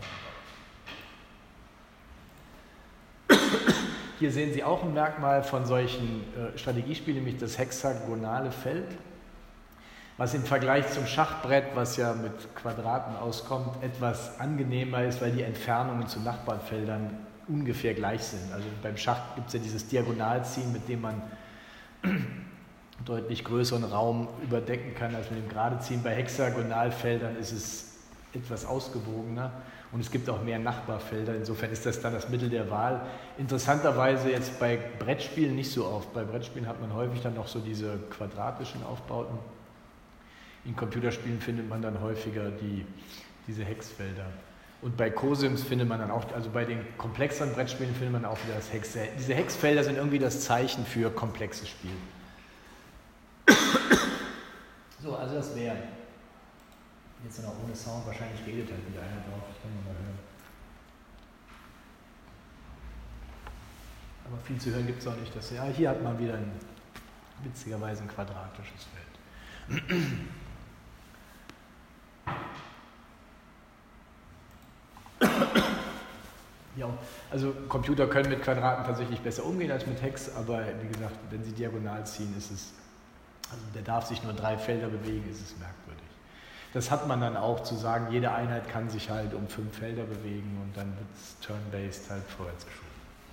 aufgebaut. Hier sehen Sie auch ein Merkmal von solchen äh, Strategiespielen, nämlich das hexagonale Feld, was im Vergleich zum Schachbrett, was ja mit Quadraten auskommt, etwas angenehmer ist, weil die Entfernungen zu Nachbarfeldern ungefähr gleich sind. Also beim Schach gibt es ja dieses Diagonalziehen, mit dem man deutlich größeren Raum überdecken kann als mit dem Geradeziehen. Bei Hexagonalfeldern ist es etwas ausgewogener und es gibt auch mehr Nachbarfelder. Insofern ist das dann das Mittel der Wahl. Interessanterweise jetzt bei Brettspielen nicht so oft. Bei Brettspielen hat man häufig dann noch so diese quadratischen Aufbauten. In Computerspielen findet man dann häufiger die, diese Hexfelder. Und bei Cosims findet man dann auch, also bei den komplexeren Brettspielen findet man auch wieder das Hexfeld. Diese Hexfelder sind irgendwie das Zeichen für komplexes Spiel. So, also das wäre jetzt dann auch ohne Sound, wahrscheinlich redet halt wieder einer drauf, ich kann mal hören. Aber viel zu hören gibt es auch nicht. Dass, ja, hier hat man wieder ein, witzigerweise ein quadratisches Feld. Ja, also Computer können mit Quadraten tatsächlich besser umgehen als mit Hex, aber wie gesagt, wenn sie diagonal ziehen, ist es, also der darf sich nur drei Felder bewegen, ist es merkwürdig. Das hat man dann auch, zu sagen, jede Einheit kann sich halt um fünf Felder bewegen und dann wird es turn-based halt vorwärts geschoben.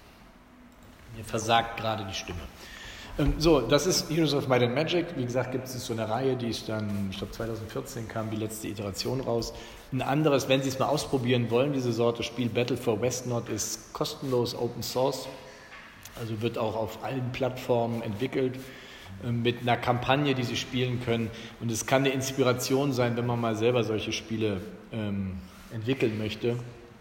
Mir versagt gerade die Stimme. So, das ist Heroes of Might and Magic. Wie gesagt, gibt es so eine Reihe, die ist dann, ich glaube zwanzig vierzehn kam die letzte Iteration raus. Ein anderes, wenn Sie es mal ausprobieren wollen, diese Sorte Spiel Battle for Westnod ist kostenlos Open Source, also wird auch auf allen Plattformen entwickelt, mit einer Kampagne, die Sie spielen können. Und es kann eine Inspiration sein, wenn man mal selber solche Spiele ähm, entwickeln möchte,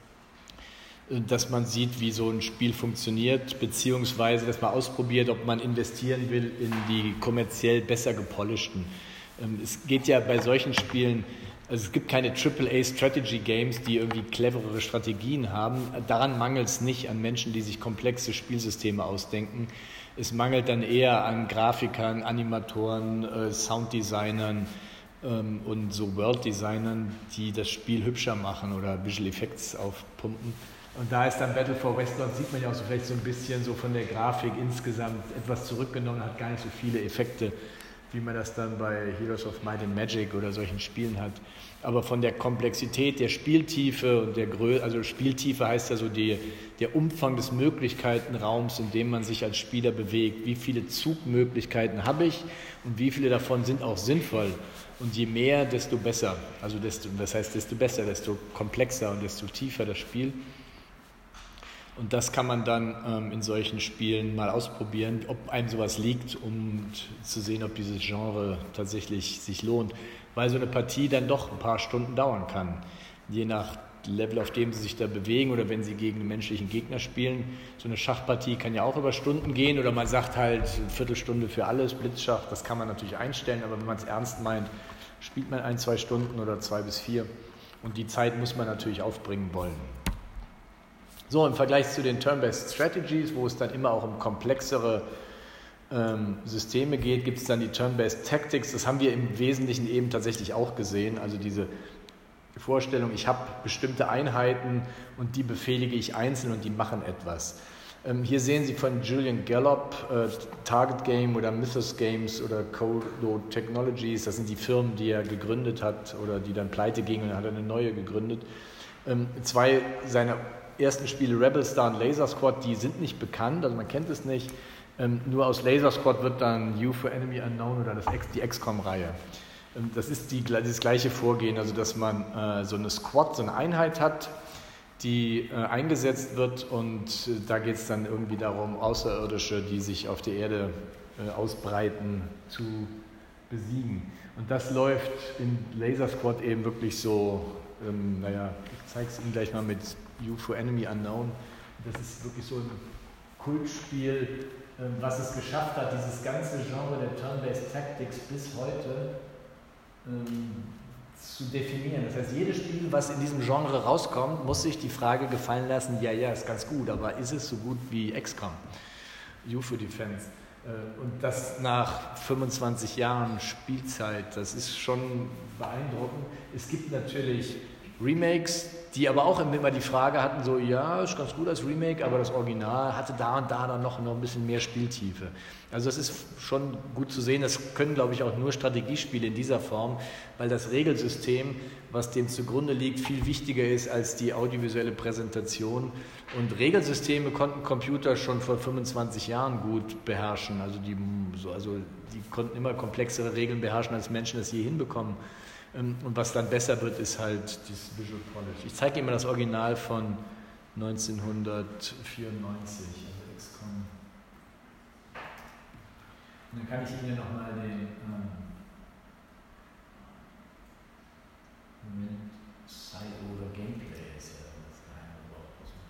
dass man sieht, wie so ein Spiel funktioniert, beziehungsweise dass man ausprobiert, ob man investieren will in die kommerziell besser gepolischten. Es geht ja bei solchen Spielen, also es gibt keine Triple A Strategy Games, die irgendwie cleverere Strategien haben. Daran mangelt es nicht an Menschen, die sich komplexe Spielsysteme ausdenken. Es mangelt dann eher an Grafikern, Animatoren, Sounddesignern und so World-Designern, die das Spiel hübscher machen oder Visual Effects aufpumpen. Und da ist dann Battle for Westnod, sieht man ja auch so vielleicht so ein bisschen so von der Grafik insgesamt etwas zurückgenommen, hat gar nicht so viele Effekte, wie man das dann bei Heroes of Might and Magic oder solchen Spielen hat. Aber von der Komplexität, der Spieltiefe und der Größe, also Spieltiefe heißt ja so die, der Umfang des Möglichkeitenraums, in dem man sich als Spieler bewegt. Wie viele Zugmöglichkeiten habe ich und wie viele davon sind auch sinnvoll? Und je mehr, desto besser. Also desto, das heißt, desto besser, desto komplexer und desto tiefer das Spiel. Und das kann man dann ähm, in solchen Spielen mal ausprobieren, ob einem sowas liegt, um zu sehen, ob dieses Genre tatsächlich sich lohnt. Weil so eine Partie dann doch ein paar Stunden dauern kann. Je nach Level, auf dem sie sich da bewegen oder wenn sie gegen einen menschlichen Gegner spielen. So eine Schachpartie kann ja auch über Stunden gehen oder man sagt halt eine Viertelstunde für alles, Blitzschach, das kann man natürlich einstellen, aber wenn man es ernst meint, spielt man ein, zwei Stunden oder zwei bis vier. Und die Zeit muss man natürlich aufbringen wollen. So, im Vergleich zu den Turn-Based Strategies, wo es dann immer auch um komplexere ähm, Systeme geht, gibt es dann die Turn-Based Tactics. Das haben wir im Wesentlichen eben tatsächlich auch gesehen. Also diese Vorstellung, ich habe bestimmte Einheiten und die befehlige ich einzeln und die machen etwas. Ähm, hier sehen Sie von Julian Gallop, äh, Target Game oder Mythos Games oder Codo Technologies. Das sind die Firmen, die er gegründet hat oder die dann pleite gingen und dann hat er eine neue gegründet. Ähm, zwei seiner ersten Spiele, Rebel Star und Laser Squad, die sind nicht bekannt, also man kennt es nicht. Ähm, nur aus Laser Squad wird dann U for Enemy Unknown oder das X, die X COM-Reihe. Ähm, das ist die, das gleiche Vorgehen, also dass man äh, so eine Squad, so eine Einheit hat, die äh, eingesetzt wird und äh, da geht es dann irgendwie darum, Außerirdische, die sich auf der Erde äh, ausbreiten, zu besiegen. Und das läuft in Laser Squad eben wirklich so, ähm, naja, ich zeige es Ihnen gleich mal mit U for Enemy Unknown. Das ist wirklich so ein Kultspiel, was es geschafft hat, dieses ganze Genre der Turn-Based Tactics bis heute ähm, zu definieren. Das heißt, jedes Spiel, was in diesem Genre rauskommt, muss sich die Frage gefallen lassen, ja, ja, ist ganz gut, aber ist es so gut wie X COM, U F O Defense? Und das nach fünfundzwanzig Jahren Spielzeit, das ist schon beeindruckend. Es gibt natürlich Remakes, die aber auch immer die Frage hatten, so, ja, ist ganz gut als Remake, aber das Original hatte da und da dann noch, noch ein bisschen mehr Spieltiefe. Also das ist schon gut zu sehen, das können, glaube ich, auch nur Strategiespiele in dieser Form, weil das Regelsystem, was dem zugrunde liegt, viel wichtiger ist als die audiovisuelle Präsentation. Und Regelsysteme konnten Computer schon vor fünfundzwanzig Jahren gut beherrschen, also die, also die konnten immer komplexere Regeln beherrschen, als Menschen das je hinbekommen. Und was dann besser wird, ist halt das Visual Polish. Ich zeige Ihnen mal das Original von neunzehnhundertvierundneunzig, also X COM. Und dann kann ich Ihnen nochmal den ähm, Moment, Side oder Gameplay ist ja das geheime Wort, was man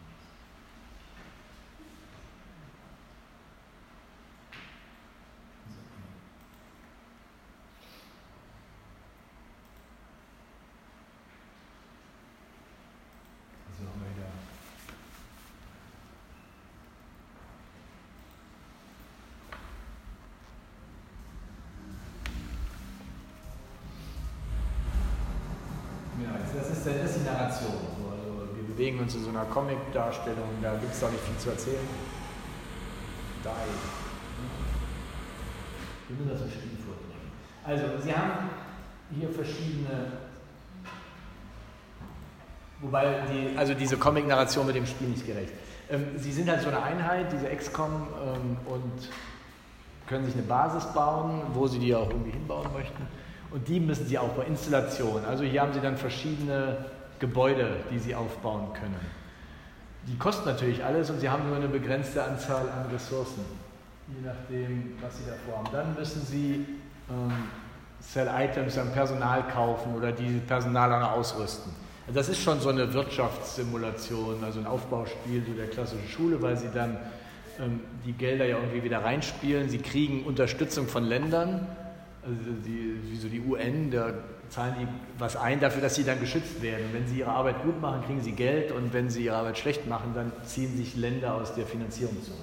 Also haben wir wieder ja, das ist, das ist die Narration. Also wir bewegen uns in so einer Comic-Darstellung, da gibt es auch nicht viel zu erzählen. Die. Wir müssen das im Spiel vortragen. Also, Sie haben hier verschiedene. Wobei, die, also diese Comic-Narration mit dem Spiel nicht gerecht. Ähm, sie sind halt so eine Einheit, diese X COM, ähm, und können sich eine Basis bauen, wo sie die auch irgendwie hinbauen möchten. Und die müssen sie auch bei Installation. Also hier haben sie dann verschiedene Gebäude, die sie aufbauen können. Die kosten natürlich alles und sie haben nur eine begrenzte Anzahl an Ressourcen, je nachdem, was sie davor haben. Dann müssen sie ähm, Sell-Items an Personal kaufen oder diese Personal dann ausrüsten. Das ist schon so eine Wirtschaftssimulation, also ein Aufbauspiel so der klassischen Schule, weil sie dann ähm, die Gelder ja irgendwie wieder reinspielen. Sie kriegen Unterstützung von Ländern, also die, wie so die U N, da zahlen die was ein dafür, dass sie dann geschützt werden. Und wenn sie ihre Arbeit gut machen, kriegen sie Geld, und wenn sie ihre Arbeit schlecht machen, dann ziehen sich Länder aus der Finanzierung zurück.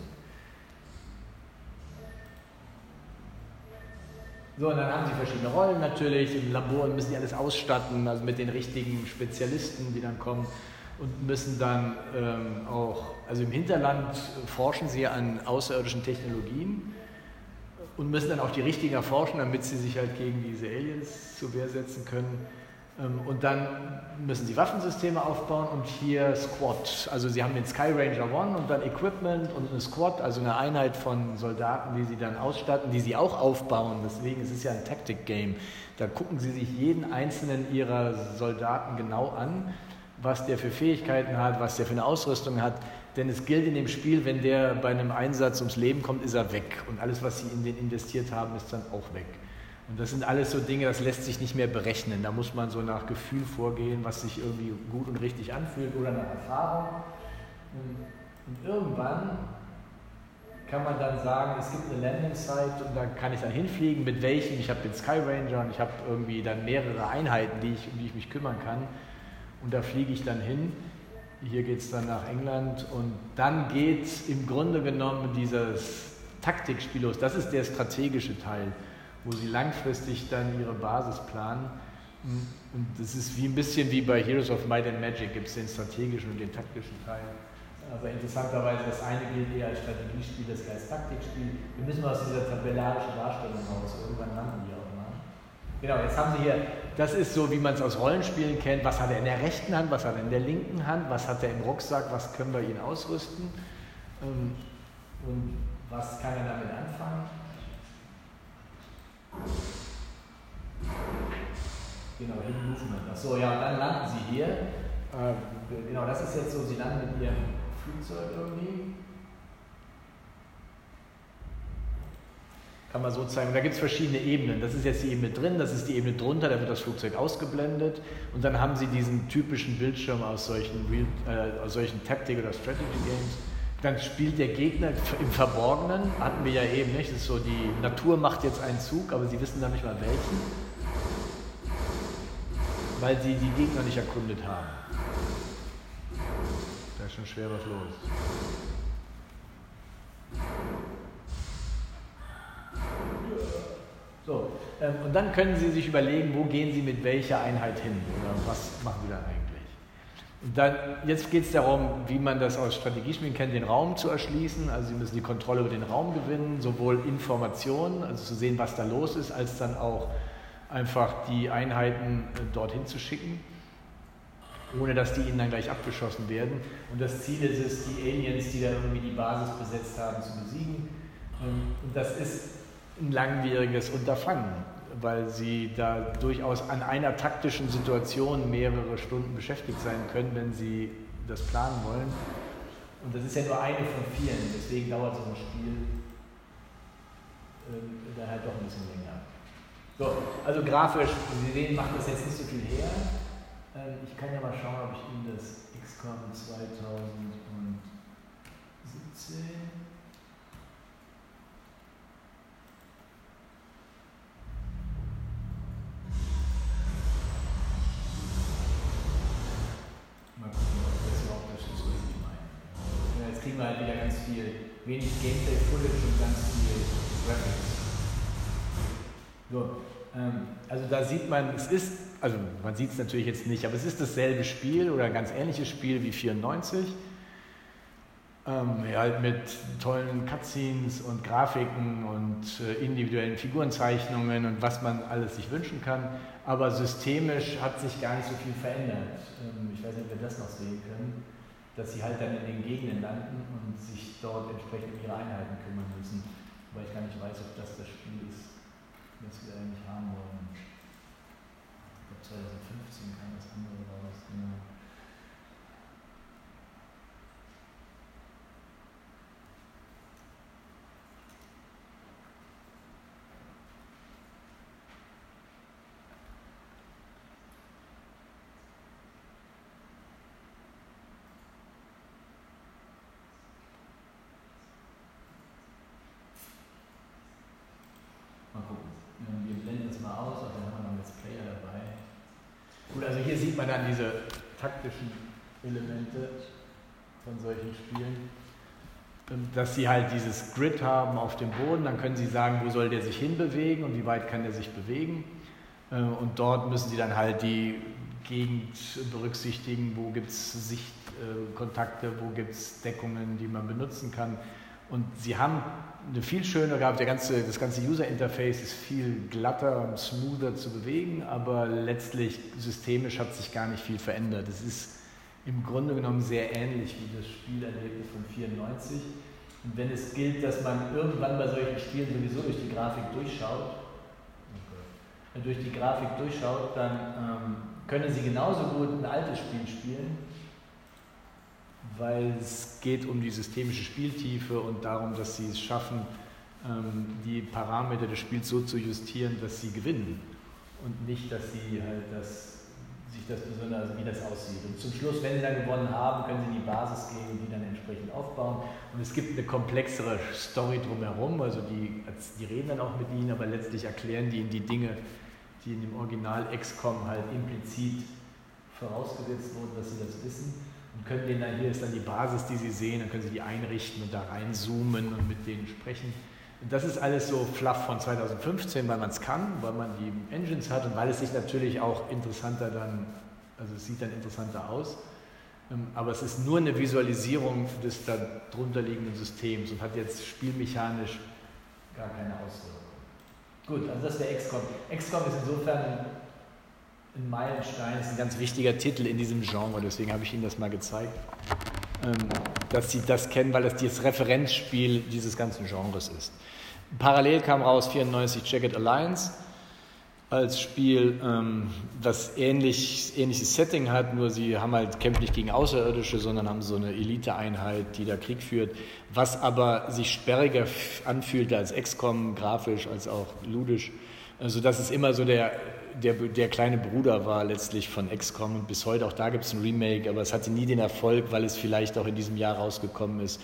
So, und dann haben sie verschiedene Rollen natürlich. Im Labor müssen sie alles ausstatten, also mit den richtigen Spezialisten, die dann kommen, und müssen dann ähm, auch, also im Hinterland forschen sie an außerirdischen Technologien und müssen dann auch die richtigen erforschen, damit sie sich halt gegen diese Aliens zur Wehr setzen können. Ähm, und dann müssen sie Waffensysteme aufbauen und hier Squad. Also sie haben den Sky Ranger One und dann Equipment und eine Squad, also eine Einheit von Soldaten, die sie dann ausstatten, die sie auch aufbauen. Deswegen ist es ja ein Tactic-Game. Da gucken sie sich jeden einzelnen ihrer Soldaten genau an, was der für Fähigkeiten hat, was der für eine Ausrüstung hat. Denn es gilt in dem Spiel, wenn der bei einem Einsatz ums Leben kommt, ist er weg. Und alles, was sie in den investiert haben, ist dann auch weg. Und das sind alles so Dinge, das lässt sich nicht mehr berechnen. Da muss man so nach Gefühl vorgehen, was sich irgendwie gut und richtig anfühlt, oder nach Erfahrung. Und irgendwann kann man dann sagen, es gibt eine Landing Site und da kann ich dann hinfliegen, mit welchem. Ich habe den Sky Ranger und ich habe irgendwie dann mehrere Einheiten, die ich, um die ich mich kümmern kann. Und da fliege ich dann hin. Hier geht es dann nach England und dann geht es im Grunde genommen dieses Taktikspiel los. Das ist der strategische Teil, wo sie langfristig dann ihre Basis planen. Und das ist wie ein bisschen wie bei Heroes of Might and Magic, gibt es den strategischen und den taktischen Teil. Aber interessanterweise, das eine gilt eher als Strategiespiel, das als Taktikspiel. Wir müssen aus dieser tabellarischen Darstellung raus, irgendwann landen die auch mal. Genau, jetzt haben Sie hier, das ist so, wie man es aus Rollenspielen kennt. Was hat er in der rechten Hand, was hat er in der linken Hand, was hat er im Rucksack, was können wir ihn ausrüsten und was kann er damit anfangen? Genau, Hidden Movement. Achso, ja, und dann landen Sie hier. Äh, genau, das ist jetzt so, Sie landen mit Ihrem Flugzeug irgendwie. Kann man so zeigen. Und da gibt es verschiedene Ebenen. Das ist jetzt die Ebene drin, das ist die Ebene drunter, da wird das Flugzeug ausgeblendet. Und dann haben Sie diesen typischen Bildschirm aus solchen, Real, äh, aus solchen Tactic- oder Strategy-Games. Dann spielt der Gegner im Verborgenen, hatten wir ja eben nicht, das ist so, die Natur macht jetzt einen Zug, aber sie wissen dann nicht mal welchen, weil sie die Gegner nicht erkundet haben. Da ist schon schwer was los. So, ähm, und dann können Sie sich überlegen, wo gehen Sie mit welcher Einheit hin oder was machen Sie dann eigentlich. Und dann, jetzt geht es darum, wie man das aus Strategiespielen kennt, den Raum zu erschließen. Also Sie müssen die Kontrolle über den Raum gewinnen, sowohl Informationen, also zu sehen, was da los ist, als dann auch einfach die Einheiten äh, dorthin zu schicken, ohne dass die ihnen dann gleich abgeschossen werden. Und das Ziel ist es, die Aliens, die da irgendwie die Basis besetzt haben, zu besiegen. Ähm, und das ist ein langwieriges Unterfangen, weil sie da durchaus an einer taktischen Situation mehrere Stunden beschäftigt sein können, wenn sie das planen wollen. Und das ist ja nur eine von vielen, deswegen dauert so ein Spiel äh, dann halt doch ein bisschen länger. So, also grafisch, Sie sehen, macht das jetzt nicht so viel her. Ähm, ich kann ja mal schauen, ob ich Ihnen das X COM zweitausendsiebzehn mal gucken, ob das überhaupt das ist, was ich meine. Ja, jetzt kriegen wir halt wieder ganz viel, wenig Gameplay-Footage und ganz viel Graphics. So, ähm, also da sieht man, es ist, also man sieht es natürlich jetzt nicht, aber es ist dasselbe Spiel oder ein ganz ähnliches Spiel wie vierundneunzig. Ähm, ja, halt mit tollen Cutscenes und Grafiken und äh, individuellen Figurenzeichnungen und was man alles sich wünschen kann. Aber systemisch hat sich gar nicht so viel verändert. Ähm, ich weiß nicht, ob wir das noch sehen können, dass sie halt dann in den Gegenden landen und sich dort entsprechend um ihre Einheiten kümmern müssen. Wobei ich gar nicht weiß, ob das das Spiel ist, das wir eigentlich haben wollen. Ich glaube zwanzig fünfzehn kam das andere raus, genau. Mal gucken. Wir blenden das mal aus, aber dann haben wir noch einen Let's Player dabei. Gut, also hier sieht man dann diese taktischen Elemente von solchen Spielen, dass sie halt dieses Grid haben auf dem Boden, dann können sie sagen, wo soll der sich hinbewegen und wie weit kann der sich bewegen. Und dort müssen sie dann halt die Gegend berücksichtigen, wo gibt es Sichtkontakte, wo gibt es Deckungen, die man benutzen kann. Und sie haben eine viel schönere gehabt, der ganze, das ganze User-Interface ist viel glatter und smoother zu bewegen, aber letztlich systemisch hat sich gar nicht viel verändert. Es ist im Grunde genommen sehr ähnlich wie das Spielerlebnis von vierundneunzig. Und wenn es gilt, dass man irgendwann bei solchen Spielen sowieso durch die Grafik durchschaut, okay, durch die Grafik durchschaut, dann ähm, können Sie genauso gut ein altes Spiel spielen, weil es geht um die systemische Spieltiefe und darum, dass sie es schaffen, die Parameter des Spiels so zu justieren, dass sie gewinnen und nicht, dass sie halt das, sich das besonders, also wie das aussieht. Und zum Schluss, wenn sie dann gewonnen haben, können sie die Basis geben, die dann entsprechend aufbauen. Und es gibt eine komplexere Story drumherum, also die, die reden dann auch mit ihnen, aber letztlich erklären die ihnen die Dinge, die in dem Original X COM halt implizit vorausgesetzt wurden, dass sie das wissen. Und können denen dann, hier ist dann die Basis, die sie sehen, dann können sie die einrichten und da reinzoomen und mit denen sprechen. Und das ist alles so Fluff von zweitausendfünfzehn, weil man es kann, weil man die Engines hat und weil es sich natürlich auch interessanter dann, also es sieht dann interessanter aus. Aber es ist nur eine Visualisierung des darunter liegenden Systems und hat jetzt spielmechanisch gar keine Auswirkungen. Gut, also das wäre X COM. X COM ist insofern ein Meilenstein, ist ein ganz wichtiger Titel in diesem Genre, deswegen habe ich Ihnen das mal gezeigt, dass Sie das kennen, weil das das Referenzspiel dieses ganzen Genres ist. Parallel kam raus vierundneunzig Jagged Alliance als Spiel, das ähnlich, ähnliches Setting hat, nur sie haben halt, kämpfen nicht gegen Außerirdische, sondern haben so eine Elite-Einheit, die da Krieg führt, was aber sich sperriger anfühlte als X COM, grafisch als auch ludisch, sodass es immer so der Der, der kleine Bruder war letztlich von X COM und bis heute, auch da gibt es ein Remake, aber es hatte nie den Erfolg, weil es vielleicht auch in diesem Jahr rausgekommen ist,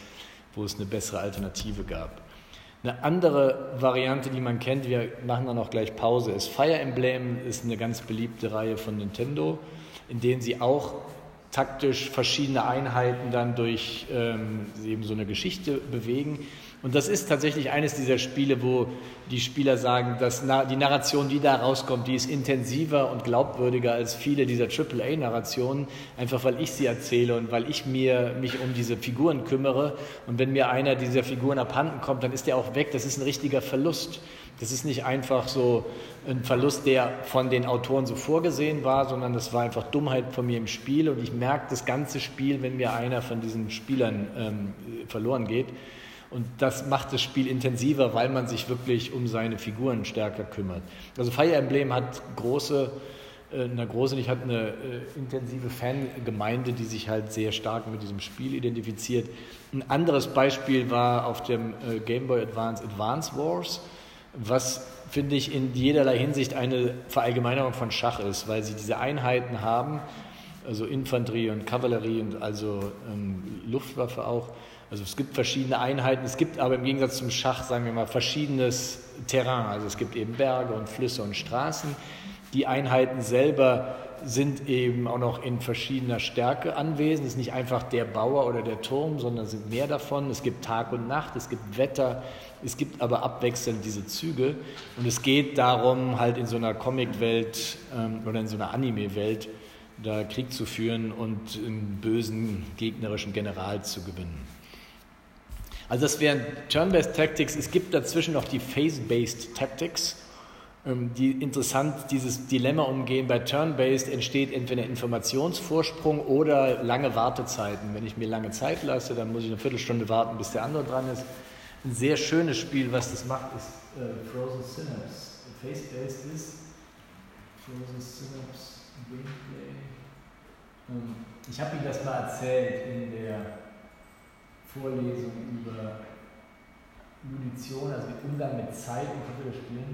wo es eine bessere Alternative gab. Eine andere Variante, die man kennt, wir machen dann auch gleich Pause, ist Fire Emblem, ist eine ganz beliebte Reihe von Nintendo, in denen sie auch taktisch verschiedene Einheiten dann durch ähm, eben so eine Geschichte bewegen. Und das ist tatsächlich eines dieser Spiele, wo die Spieler sagen, dass die Narration, die da rauskommt, die ist intensiver und glaubwürdiger als viele dieser Triple A Narrationen, einfach weil ich sie erzähle und weil ich mir, mich um diese Figuren kümmere. Und wenn mir einer dieser Figuren abhanden kommt, dann ist der auch weg. Das ist ein richtiger Verlust. Das ist nicht einfach so ein Verlust, der von den Autoren so vorgesehen war, sondern das war einfach Dummheit von mir im Spiel. Und ich merke das ganze Spiel, wenn mir einer von diesen Spielern ähm, verloren geht. Und das macht das Spiel intensiver, weil man sich wirklich um seine Figuren stärker kümmert. Also Fire Emblem hat große, äh, eine große, ich hatte eine äh, intensive Fangemeinde, die sich halt sehr stark mit diesem Spiel identifiziert. Ein anderes Beispiel war auf dem äh, Game Boy Advance Advance Wars, was, finde ich, in jederlei Hinsicht eine Verallgemeinerung von Schach ist, weil sie diese Einheiten haben, also Infanterie und Kavallerie und also ähm, Luftwaffe auch. Also es gibt verschiedene Einheiten, es gibt aber im Gegensatz zum Schach, sagen wir mal, verschiedenes Terrain. Also es gibt eben Berge und Flüsse und Straßen. Die Einheiten selber sind eben auch noch in verschiedener Stärke anwesend. Es ist nicht einfach der Bauer oder der Turm, sondern es sind mehr davon. Es gibt Tag und Nacht, es gibt Wetter, es gibt aber abwechselnd diese Züge. Und es geht darum, halt in so einer Comicwelt ähm, oder in so einer Anime-Welt da Krieg zu führen und einen bösen gegnerischen General zu gewinnen. Also das wären Turn-Based Tactics. Es gibt dazwischen noch die Phase-Based Tactics, die interessant dieses Dilemma umgehen. Bei Turn-Based entsteht entweder Informationsvorsprung oder lange Wartezeiten. Wenn ich mir lange Zeit lasse, dann muss ich eine Viertelstunde warten, bis der andere dran ist. Ein sehr schönes Spiel, was das macht, ist äh, Frozen Synapse. Phase-Based ist Frozen Synapse Gameplay. Ähm, ich habe Ihnen das mal erzählt in der Vorlesung über Munition, also mit Umgang mit Zeit in Computerspielen.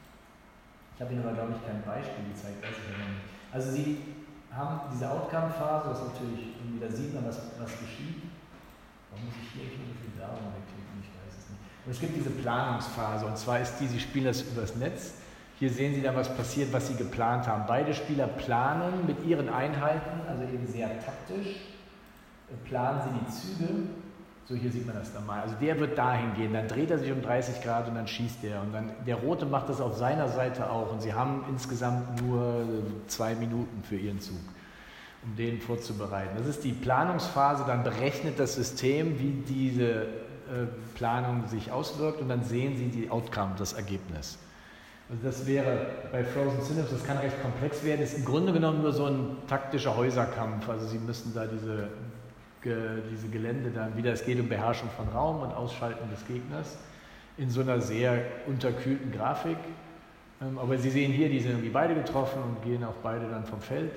Ich habe Ihnen aber, glaube ich, kein Beispiel gezeigt, weiß ich aber nicht. Also Sie haben diese Outcome-Phase, das ist natürlich, da sieht man, was, was geschieht. Warum muss ich hier schon so viel Werbung wegklicken? Ich weiß es nicht. Und es gibt diese Planungsphase, und zwar ist die, Sie spielen das übers Netz. Hier sehen Sie dann, was passiert, was Sie geplant haben. Beide Spieler planen mit ihren Einheiten, also eben sehr taktisch, planen Sie die Züge. So, hier sieht man das dann mal. Also der wird dahin gehen, dann dreht er sich um dreißig Grad und dann schießt er. Und dann der Rote macht das auf seiner Seite auch. Und sie haben insgesamt nur zwei Minuten für ihren Zug, um den vorzubereiten. Das ist die Planungsphase, dann berechnet das System, wie diese äh, Planung sich auswirkt und dann sehen Sie die Outcome, das Ergebnis. Also das wäre bei Frozen Synapse, das kann recht komplex werden, ist im Grunde genommen nur so ein taktischer Häuserkampf. Also Sie müssen da diese diese Gelände dann wieder, es geht um Beherrschung von Raum und Ausschalten des Gegners in so einer sehr unterkühlten Grafik. Aber Sie sehen hier, die sind irgendwie beide getroffen und gehen auch beide dann vom Feld.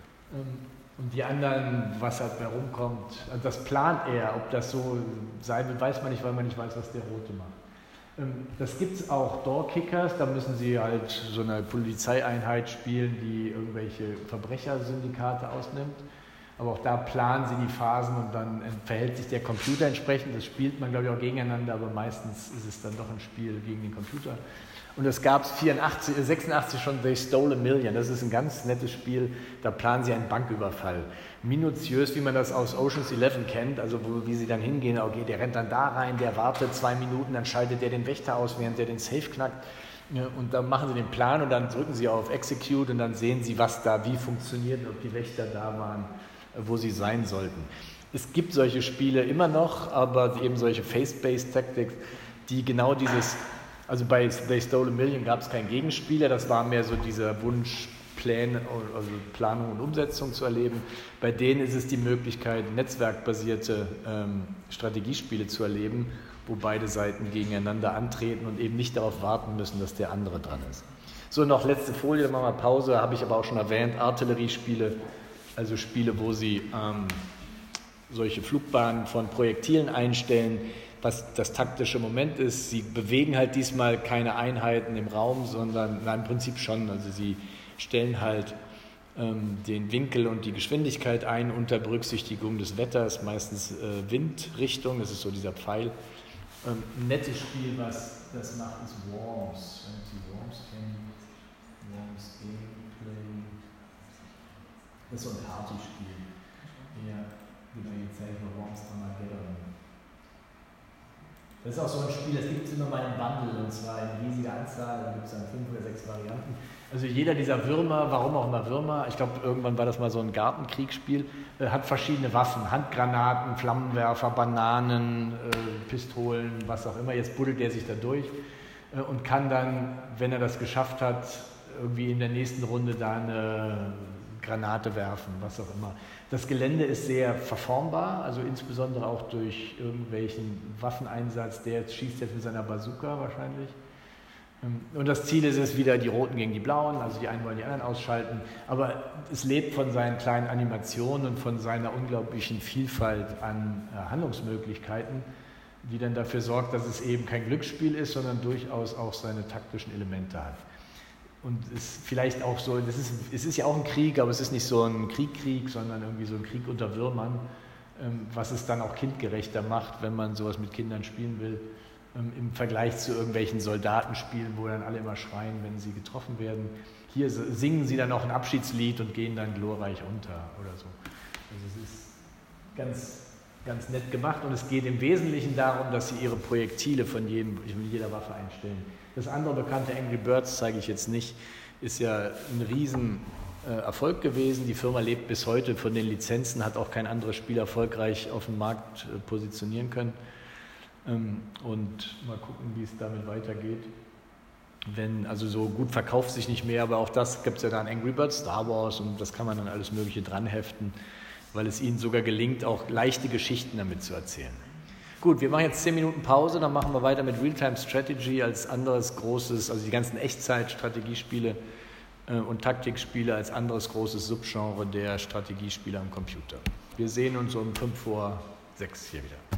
Und die anderen, was halt bei rumkommt, das plant er. Ob das so sein wird, weiß man nicht, weil man nicht weiß, was der Rote macht. Das gibt es auch Door-Kickers, da müssen Sie halt so eine Polizeieinheit spielen, die irgendwelche Verbrechersyndikate ausnimmt. Aber auch da planen Sie die Phasen und dann verhält sich der Computer entsprechend. Das spielt man, glaube ich, auch gegeneinander, aber meistens ist es dann doch ein Spiel gegen den Computer. Und es gab es sechsundachtzig schon They Stole a Million. Das ist ein ganz nettes Spiel. Da planen Sie einen Banküberfall. Minutiös, wie man das aus Ocean's Eleven kennt, also wo, wie Sie dann hingehen, okay, der rennt dann da rein, der wartet zwei Minuten, dann schaltet der den Wächter aus, während der den Safe knackt. Ja, und dann machen Sie den Plan und dann drücken Sie auf Execute und dann sehen Sie, was da wie funktioniert und ob die Wächter da waren, wo sie sein sollten. Es gibt solche Spiele immer noch, aber eben solche Face-Based Tactics, die genau dieses, also bei They Stole a Million gab es keinen Gegenspieler, das war mehr so dieser Wunsch, Pläne, also Planung und Umsetzung zu erleben. Bei denen ist es die Möglichkeit, netzwerkbasierte ähm, Strategiespiele zu erleben, wo beide Seiten gegeneinander antreten und eben nicht darauf warten müssen, dass der andere dran ist. So, noch letzte Folie, dann machen wir Pause, habe ich aber auch schon erwähnt, Artilleriespiele, also Spiele, wo Sie ähm, solche Flugbahnen von Projektilen einstellen, was das taktische Moment ist. Sie bewegen halt diesmal keine Einheiten im Raum, sondern na, im Prinzip schon. Also Sie stellen halt ähm, den Winkel und die Geschwindigkeit ein unter Berücksichtigung des Wetters, meistens äh, Windrichtung, das ist so dieser Pfeil. Ähm, ein nettes Spiel, was das macht, ist Worms. Wenn Sie Worms kennen, Worms Gameplay. Das ist so ein Partyspiel. Ja, genau, jetzt zeige ich mal Worms Armageddon. Das ist auch so ein Spiel, das gibt es immer mal im Bundle, und zwar in riesiger Anzahl, da gibt es dann fünf oder sechs Varianten. Also jeder dieser Würmer, warum auch immer Würmer, ich glaube irgendwann war das mal so ein Gartenkriegsspiel, äh, hat verschiedene Waffen, Handgranaten, Flammenwerfer, Bananen, äh, Pistolen, was auch immer. Jetzt buddelt er sich da durch äh, und kann dann, wenn er das geschafft hat, irgendwie in der nächsten Runde da eine Granate werfen, was auch immer. Das Gelände ist sehr verformbar, also insbesondere auch durch irgendwelchen Waffeneinsatz. Der schießt jetzt mit seiner Bazooka wahrscheinlich. Und das Ziel ist es wieder, die Roten gegen die Blauen, also die einen wollen die anderen ausschalten. Aber es lebt von seinen kleinen Animationen und von seiner unglaublichen Vielfalt an Handlungsmöglichkeiten, die dann dafür sorgt, dass es eben kein Glücksspiel ist, sondern durchaus auch seine taktischen Elemente hat. Und es ist vielleicht auch so, das ist, es ist ja auch ein Krieg, aber es ist nicht so ein Krieg-Krieg, sondern irgendwie so ein Krieg unter Würmern, ähm, was es dann auch kindgerechter macht, wenn man sowas mit Kindern spielen will, ähm, im Vergleich zu irgendwelchen Soldatenspielen, wo dann alle immer schreien, wenn sie getroffen werden. Hier singen sie dann auch ein Abschiedslied und gehen dann glorreich unter oder so. Also es ist ganz, ganz nett gemacht und es geht im Wesentlichen darum, dass sie ihre Projektile von, jedem, von jeder Waffe einstellen. Das andere bekannte Angry Birds, zeige ich jetzt nicht, ist ja ein riesen äh, Erfolg gewesen. Die Firma lebt bis heute von den Lizenzen, hat auch kein anderes Spiel erfolgreich auf dem Markt äh, positionieren können. Ähm, und mal gucken, wie es damit weitergeht. Wenn, also so gut verkauft sich nicht mehr, aber auch das gibt es ja dann Angry Birds, Star Wars und das kann man dann alles Mögliche dranheften, weil es ihnen sogar gelingt, auch leichte Geschichten damit zu erzählen. Gut, wir machen jetzt zehn Minuten Pause, dann machen wir weiter mit Real-Time Strategy als anderes großes, also die ganzen Echtzeit-Strategiespiele äh, und Taktikspiele als anderes großes Subgenre der Strategiespiele am Computer. Wir sehen uns um fünf vor sechs hier wieder.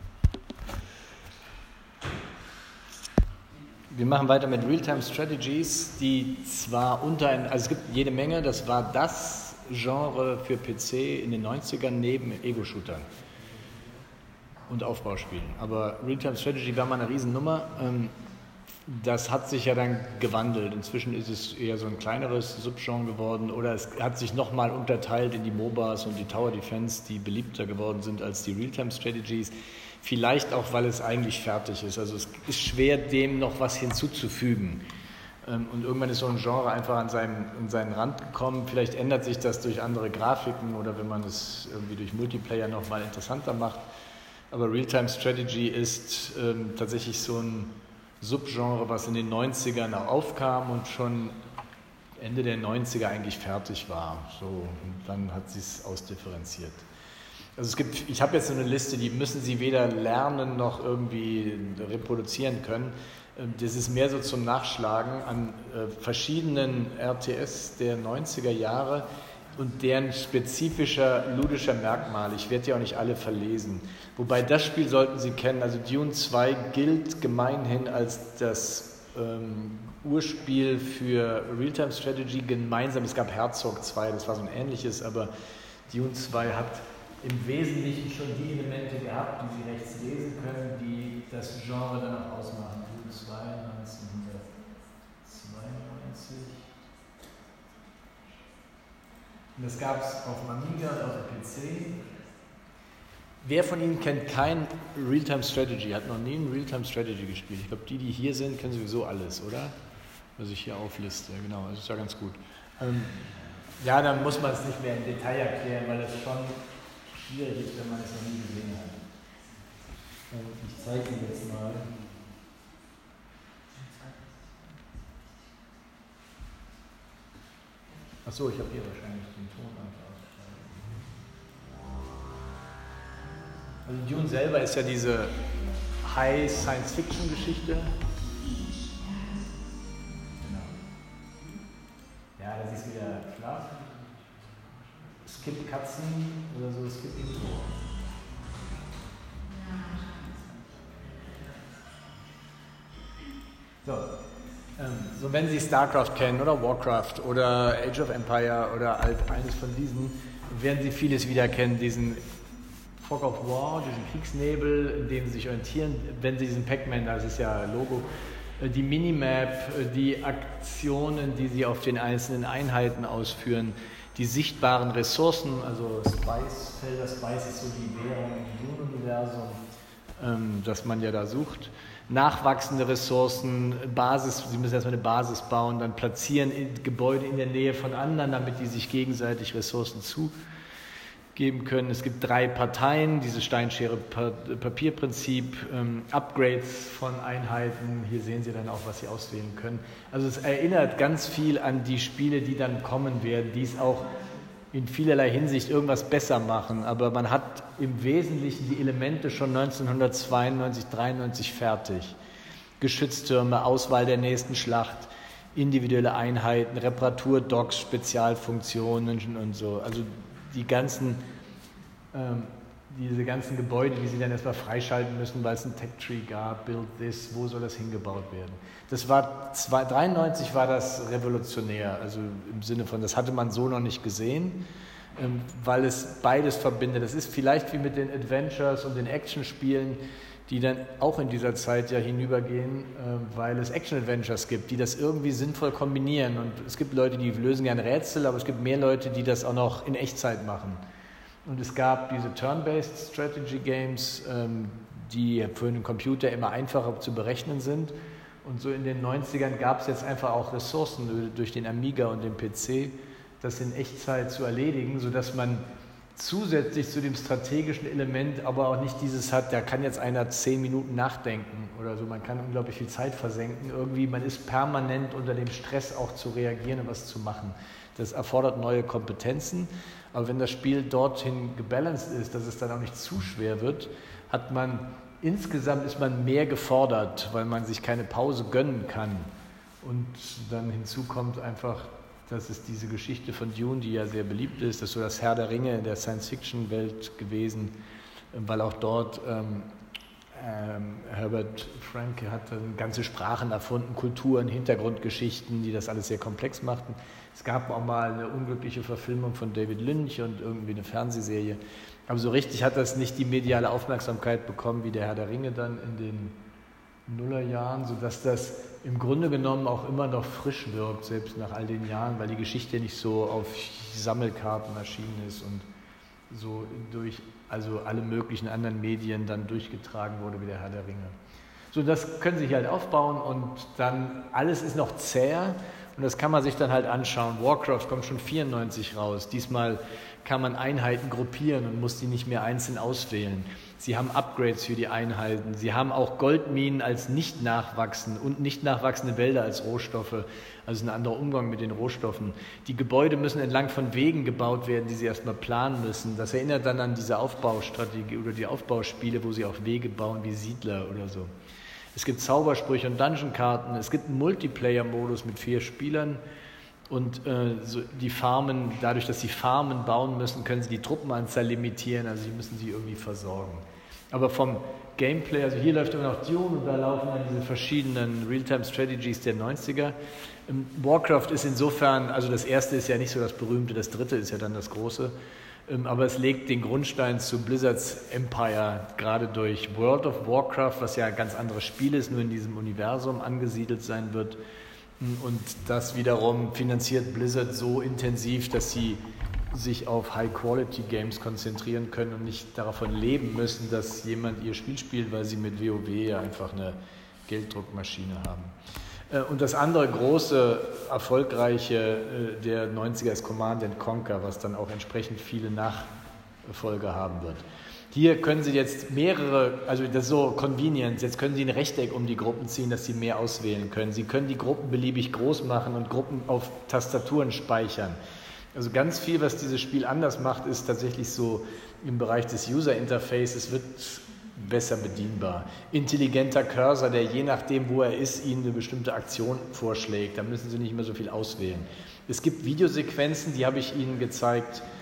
Wir machen weiter mit Real-Time Strategies, die zwar unter, ein, also es gibt jede Menge, das war das Genre für P C in den neunzigern neben Ego-Shootern und Aufbauspielen. Aber Real-Time Strategy war mal eine Riesennummer. Das hat sich ja dann gewandelt. Inzwischen ist es eher so ein kleineres Subgenre geworden oder es hat sich nochmal unterteilt in die MOBAs und die Tower Defense, die beliebter geworden sind als die Real-Time Strategies. Vielleicht auch, weil es eigentlich fertig ist. Also es ist schwer, dem noch was hinzuzufügen. Und irgendwann ist so ein Genre einfach an seinen, an seinen Rand gekommen. Vielleicht ändert sich das durch andere Grafiken oder wenn man es irgendwie durch Multiplayer nochmal interessanter macht. Aber Real-Time Strategy ist ähm, tatsächlich so ein Subgenre, was in den neunzigern auch aufkam und schon Ende der neunziger eigentlich fertig war. So, und dann hat sie es ausdifferenziert. Also es gibt, ich habe jetzt so eine Liste, die müssen Sie weder lernen noch irgendwie reproduzieren können. Das ist mehr so zum Nachschlagen an äh, verschiedenen R T S der neunziger Jahre und deren spezifischer ludischer Merkmale. Ich werde ja auch nicht alle verlesen. Wobei das Spiel sollten Sie kennen. Also Dune zwei gilt gemeinhin als das ähm, Urspiel für Real-Time Strategy gemeinsam. Es gab Herzog zwei, das war so ein ähnliches, aber Dune zwei hat im Wesentlichen schon die Elemente gehabt, die Sie rechts lesen können, die das Genre dann auch ausmachen. Dune zwei, neunzehnhundertzweiundneunzig. Und das gab es auf dem Amiga und auf dem P C. Wer von Ihnen kennt kein Real-Time Strategy, hat noch nie ein Real-Time Strategy gespielt? Ich glaube, die, die hier sind, kennen sowieso alles, oder? Was ich hier aufliste, genau, das ist ja ganz gut. Ähm, ja, dann muss man es nicht mehr im Detail erklären, weil das schon schwierig ist, wenn man es noch nie gesehen hat. Ähm, ich zeige Ihnen jetzt mal. Achso, ich habe hier wahrscheinlich den Ton einfach ausgeschaltet. Also Dune selber ist ja diese High-Science-Fiction-Geschichte. Genau. Ja, das ist wieder klar. Skip Cutscene oder so, Skip Intro. So. So, wenn Sie StarCraft kennen oder Warcraft oder Age of Empire oder eines von diesen, werden Sie vieles wieder kennen, diesen Fog of War, diesen Kriegsnebel, in dem Sie sich orientieren. Wenn Sie diesen Pac-Man, das ist ja Logo, die Minimap, die Aktionen, die Sie auf den einzelnen Einheiten ausführen, die sichtbaren Ressourcen, also Spice-Felder, Spice ist so die Währung im Universum, ähm, das man ja da sucht. Nachwachsende Ressourcen, Basis, Sie müssen erstmal eine Basis bauen, dann platzieren Gebäude in der Nähe von anderen, damit die sich gegenseitig Ressourcen zugeben können. Es gibt drei Parteien, dieses Steinschere-Papier-Prinzip, ähm, Upgrades von Einheiten, hier sehen Sie dann auch, was Sie auswählen können. Also es erinnert ganz viel an die Spiele, die dann kommen werden, die es auch in vielerlei Hinsicht irgendwas besser machen, aber man hat im Wesentlichen die Elemente schon neunzehnhundertzweiundneunzig, dreiundneunzig fertig. Geschütztürme, Auswahl der nächsten Schlacht, individuelle Einheiten, Reparatur-Docks, Spezialfunktionen und so. Also die ganzen, ähm, diese ganzen Gebäude, die Sie dann erstmal freischalten müssen, weil es ein Tech-Tree gab, Build This, wo soll das hingebaut werden? Das war, dreiundneunzig war das revolutionär, also im Sinne von, das hatte man so noch nicht gesehen, ähm, weil es beides verbindet. Das ist vielleicht wie mit den Adventures und den Actionspielen, die dann auch in dieser Zeit ja hinübergehen, äh, weil es Action-Adventures gibt, die das irgendwie sinnvoll kombinieren. Und es gibt Leute, die lösen gerne Rätsel, aber es gibt mehr Leute, die das auch noch in Echtzeit machen. Und es gab diese Turn-Based Strategy Games, ähm, die für einen Computer immer einfacher zu berechnen sind. Und so in den neunzigern gab es jetzt einfach auch Ressourcen durch den Amiga und den P C, das in Echtzeit zu erledigen, sodass man zusätzlich zu dem strategischen Element aber auch nicht dieses hat, da kann jetzt einer zehn Minuten nachdenken oder so, man kann unglaublich viel Zeit versenken. Irgendwie, man ist permanent unter dem Stress auch zu reagieren und was zu machen. Das erfordert neue Kompetenzen, aber wenn das Spiel dorthin gebalanced ist, dass es dann auch nicht zu schwer wird, hat man insgesamt ist man mehr gefordert, weil man sich keine Pause gönnen kann. Und dann hinzu kommt einfach, dass es diese Geschichte von Dune, die ja sehr beliebt ist, das ist so das Herr der Ringe in der Science-Fiction-Welt gewesen, weil auch dort ähm, ähm, Herbert Franke hat dann ganze Sprachen erfunden, Kulturen, Hintergrundgeschichten, die das alles sehr komplex machten. Es gab auch mal eine unglückliche Verfilmung von David Lynch und irgendwie eine Fernsehserie. Aber so richtig hat das nicht die mediale Aufmerksamkeit bekommen wie der Herr der Ringe dann in den Nullerjahren, sodass das im Grunde genommen auch immer noch frisch wirkt, selbst nach all den Jahren, weil die Geschichte nicht so auf Sammelkarten erschienen ist und so durch also alle möglichen anderen Medien dann durchgetragen wurde wie der Herr der Ringe. So, das können Sie sich halt aufbauen und dann alles ist noch zäher und das kann man sich dann halt anschauen. Warcraft kommt schon vierundneunzig raus. Diesmal kann man Einheiten gruppieren und muss die nicht mehr einzeln auswählen. Sie haben Upgrades für die Einheiten. Sie haben auch Goldminen als nicht nachwachsende und nicht nachwachsende Wälder als Rohstoffe. Also ein anderer Umgang mit den Rohstoffen. Die Gebäude müssen entlang von Wegen gebaut werden, die Sie erstmal planen müssen. Das erinnert dann an diese Aufbaustrategie oder die Aufbauspiele, wo Sie auch Wege bauen wie Siedler oder so. Es gibt Zaubersprüche und Dungeon-Karten. Es gibt einen Multiplayer-Modus mit vier Spielern. Und äh, so die Farmen, dadurch, dass sie Farmen bauen müssen, können sie die Truppenanzahl limitieren, also sie müssen sie irgendwie versorgen. Aber vom Gameplay, also hier läuft immer noch Dune und da laufen dann diese verschiedenen Realtime-Strategies der neunziger. Ähm, Warcraft ist insofern, also das erste ist ja nicht so das berühmte, das dritte ist ja dann das große, ähm, aber es legt den Grundstein zu Blizzards Empire, gerade durch World of Warcraft, was ja ein ganz anderes Spiel ist, nur in diesem Universum angesiedelt sein wird. Und das wiederum finanziert Blizzard so intensiv, dass sie sich auf High-Quality-Games konzentrieren können und nicht davon leben müssen, dass jemand ihr Spiel spielt, weil sie mit WoW ja einfach eine Gelddruckmaschine haben. Und das andere große, erfolgreiche der neunziger ist Command and Conquer, was dann auch entsprechend viele Nachfolger haben wird. Hier können Sie jetzt mehrere, also das ist so convenient, jetzt können Sie ein Rechteck um die Gruppen ziehen, dass Sie mehr auswählen können. Sie können die Gruppen beliebig groß machen und Gruppen auf Tastaturen speichern. Also ganz viel, was dieses Spiel anders macht, ist tatsächlich so im Bereich des User Interface, es wird besser bedienbar. Intelligenter Cursor, der je nachdem, wo er ist, Ihnen eine bestimmte Aktion vorschlägt. Da müssen Sie nicht mehr so viel auswählen. Es gibt Videosequenzen, die habe ich Ihnen gezeigt,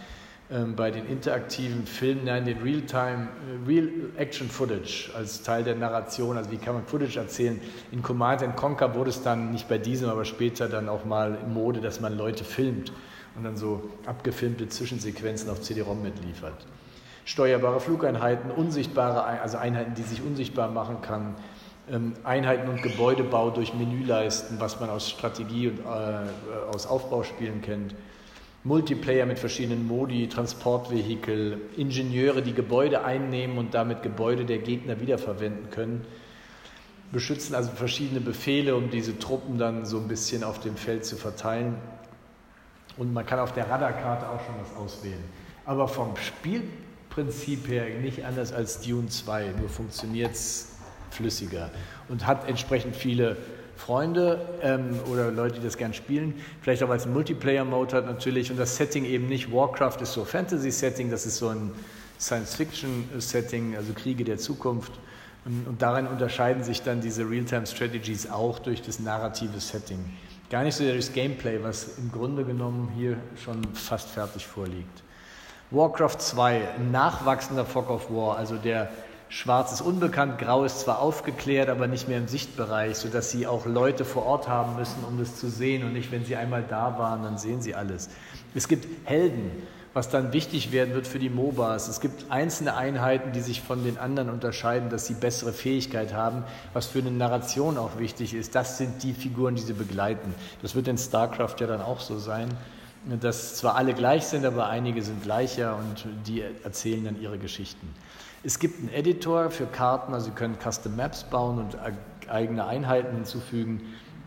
ähm, bei den interaktiven Filmen, nein, den Real-Time, Real-Action-Footage als Teil der Narration, also wie kann man Footage erzählen. In Command and Conquer wurde es dann nicht bei diesem, aber später dann auch mal in Mode, dass man Leute filmt und dann so abgefilmte Zwischensequenzen auf C D-ROM mitliefert. Steuerbare Flugeinheiten, unsichtbare, also Einheiten, die sich unsichtbar machen kann, ähm, Einheiten und Gebäudebau durch Menüleisten, was man aus Strategie und äh, aus Aufbauspielen kennt. Multiplayer mit verschiedenen Modi, Transportvehikel, Ingenieure, die Gebäude einnehmen und damit Gebäude der Gegner wiederverwenden können. Beschützen also verschiedene Befehle, um diese Truppen dann so ein bisschen auf dem Feld zu verteilen. Und man kann auf der Radarkarte auch schon was auswählen. Aber vom Spielprinzip her nicht anders als Dune zwei, nur funktioniert es flüssiger und hat entsprechend viele Freunde ähm, oder Leute, die das gern spielen, vielleicht auch, weil es einen Multiplayer-Mode hat natürlich und das Setting eben nicht, Warcraft ist so Fantasy-Setting, das ist so ein Science-Fiction-Setting, also Kriege der Zukunft und darin unterscheiden sich dann diese Real-Time-Strategies auch durch das narrative Setting. Gar nicht so sehr durchs Gameplay, was im Grunde genommen hier schon fast fertig vorliegt. Warcraft zwei, ein nachwachsender Fog of War, also der Schwarz ist unbekannt, Grau ist zwar aufgeklärt, aber nicht mehr im Sichtbereich, sodass sie auch Leute vor Ort haben müssen, um das zu sehen und nicht, wenn sie einmal da waren, dann sehen sie alles. Es gibt Helden, was dann wichtig werden wird für die MOBAs. Es gibt einzelne Einheiten, die sich von den anderen unterscheiden, dass sie bessere Fähigkeit haben, was für eine Narration auch wichtig ist. Das sind die Figuren, die sie begleiten. Das wird in StarCraft ja dann auch so sein, dass zwar alle gleich sind, aber einige sind gleicher und die erzählen dann ihre Geschichten. Es gibt einen Editor für Karten, also Sie können Custom Maps bauen und eigene Einheiten hinzufügen.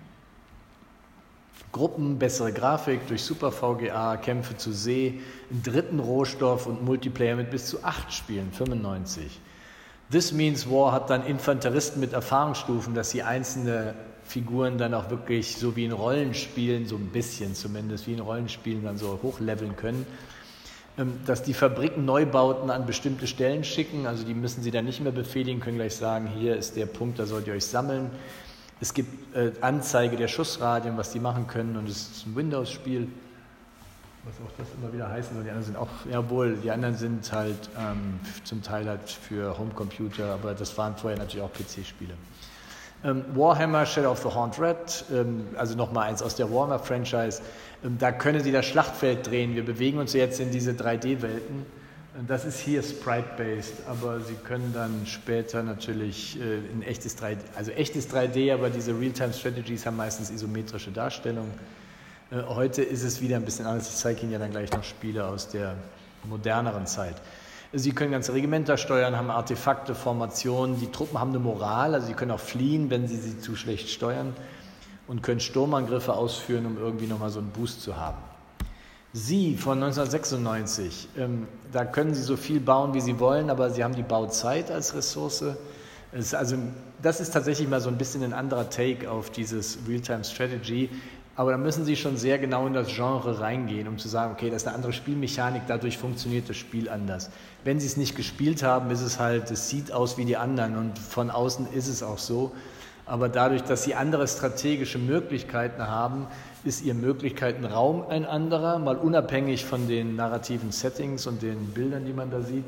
Gruppen, bessere Grafik durch Super V G A, Kämpfe zu See, einen dritten Rohstoff und Multiplayer mit bis zu acht Spielen, fünfundneunzig. This Means War hat dann Infanteristen mit Erfahrungsstufen, dass sie einzelne Figuren dann auch wirklich so wie in Rollenspielen, so ein bisschen zumindest, wie in Rollenspielen dann so hochleveln können. Dass die Fabriken Neubauten an bestimmte Stellen schicken, also die müssen sie dann nicht mehr befehligen, können gleich sagen, hier ist der Punkt, da sollt ihr euch sammeln. Es gibt äh, Anzeige der Schussradien, was die machen können und es ist ein Windows-Spiel, was auch das immer wieder heißen soll. Die anderen sind auch, jawohl, die anderen sind halt ähm, zum Teil halt für Homecomputer, aber das waren vorher natürlich auch P C-Spiele. Ähm, Warhammer, Shadow of the Horned Red, ähm, also nochmal eins aus der Warhammer-Franchise, ähm, da können Sie das Schlachtfeld drehen. Wir bewegen uns jetzt in diese drei D-Welten. Das ist hier Sprite-based, aber Sie können dann später natürlich äh, in echtes drei D, also echtes drei D, aber diese Real-Time-Strategies haben meistens isometrische Darstellung. Äh, heute ist es wieder ein bisschen anders. Ich zeige Ihnen ja dann gleich noch Spiele aus der moderneren Zeit. Sie können ganze Regimenter steuern, haben Artefakte, Formationen. Die Truppen haben eine Moral, also sie können auch fliehen, wenn sie sie zu schlecht steuern und können Sturmangriffe ausführen, um irgendwie nochmal so einen Boost zu haben. Sie von neunzehnhundertsechsundneunzig, ähm, da können Sie so viel bauen, wie Sie wollen, aber Sie haben die Bauzeit als Ressource. Es ist also, das ist tatsächlich mal so ein bisschen ein anderer Take auf dieses Real-Time-Strategy. Aber da müssen Sie schon sehr genau in das Genre reingehen, um zu sagen, okay, das ist eine andere Spielmechanik, dadurch funktioniert das Spiel anders. Wenn Sie es nicht gespielt haben, ist es halt, es sieht aus wie die anderen und von außen ist es auch so. Aber dadurch, dass Sie andere strategische Möglichkeiten haben, ist Ihr Möglichkeitenraum ein anderer, mal unabhängig von den narrativen Settings und den Bildern, die man da sieht.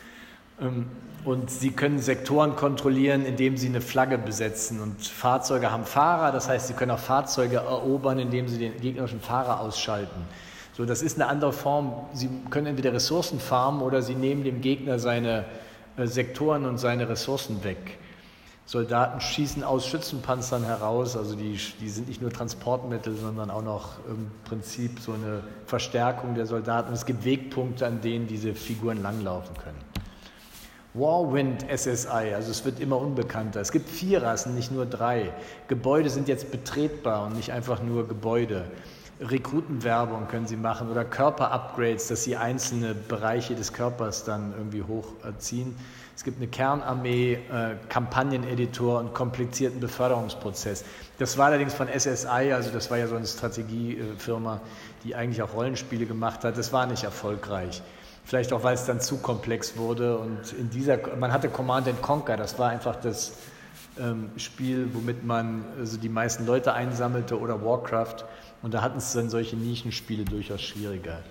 Und Sie können Sektoren kontrollieren, indem Sie eine Flagge besetzen. Und Fahrzeuge haben Fahrer, das heißt, Sie können auch Fahrzeuge erobern, indem Sie den gegnerischen Fahrer ausschalten. So, das ist eine andere Form. Sie können entweder Ressourcen farmen oder Sie nehmen dem Gegner seine Sektoren und seine Ressourcen weg. Soldaten schießen aus Schützenpanzern heraus, also die, die sind nicht nur Transportmittel, sondern auch noch im Prinzip so eine Verstärkung der Soldaten. Und es gibt Wegpunkte, an denen diese Figuren langlaufen können. Warwind S S I, also es wird immer unbekannter. Es gibt vier Rassen, nicht nur drei. Gebäude sind jetzt betretbar und nicht einfach nur Gebäude. Rekrutenwerbung können Sie machen oder Körper-Upgrades, dass Sie einzelne Bereiche des Körpers dann irgendwie hochziehen. Es gibt eine Kernarmee, äh, Kampagneneditor und komplizierten Beförderungsprozess. Das war allerdings von S S I, also das war ja so eine Strategiefirma, die eigentlich auch Rollenspiele gemacht hat. Das war nicht erfolgreich. Vielleicht auch, weil es dann zu komplex wurde und in dieser, man hatte Command and Conquer, das war einfach das ähm, Spiel, womit man also die meisten Leute einsammelte oder Warcraft und da hatten es dann solche Nischenspiele durchaus schwieriger.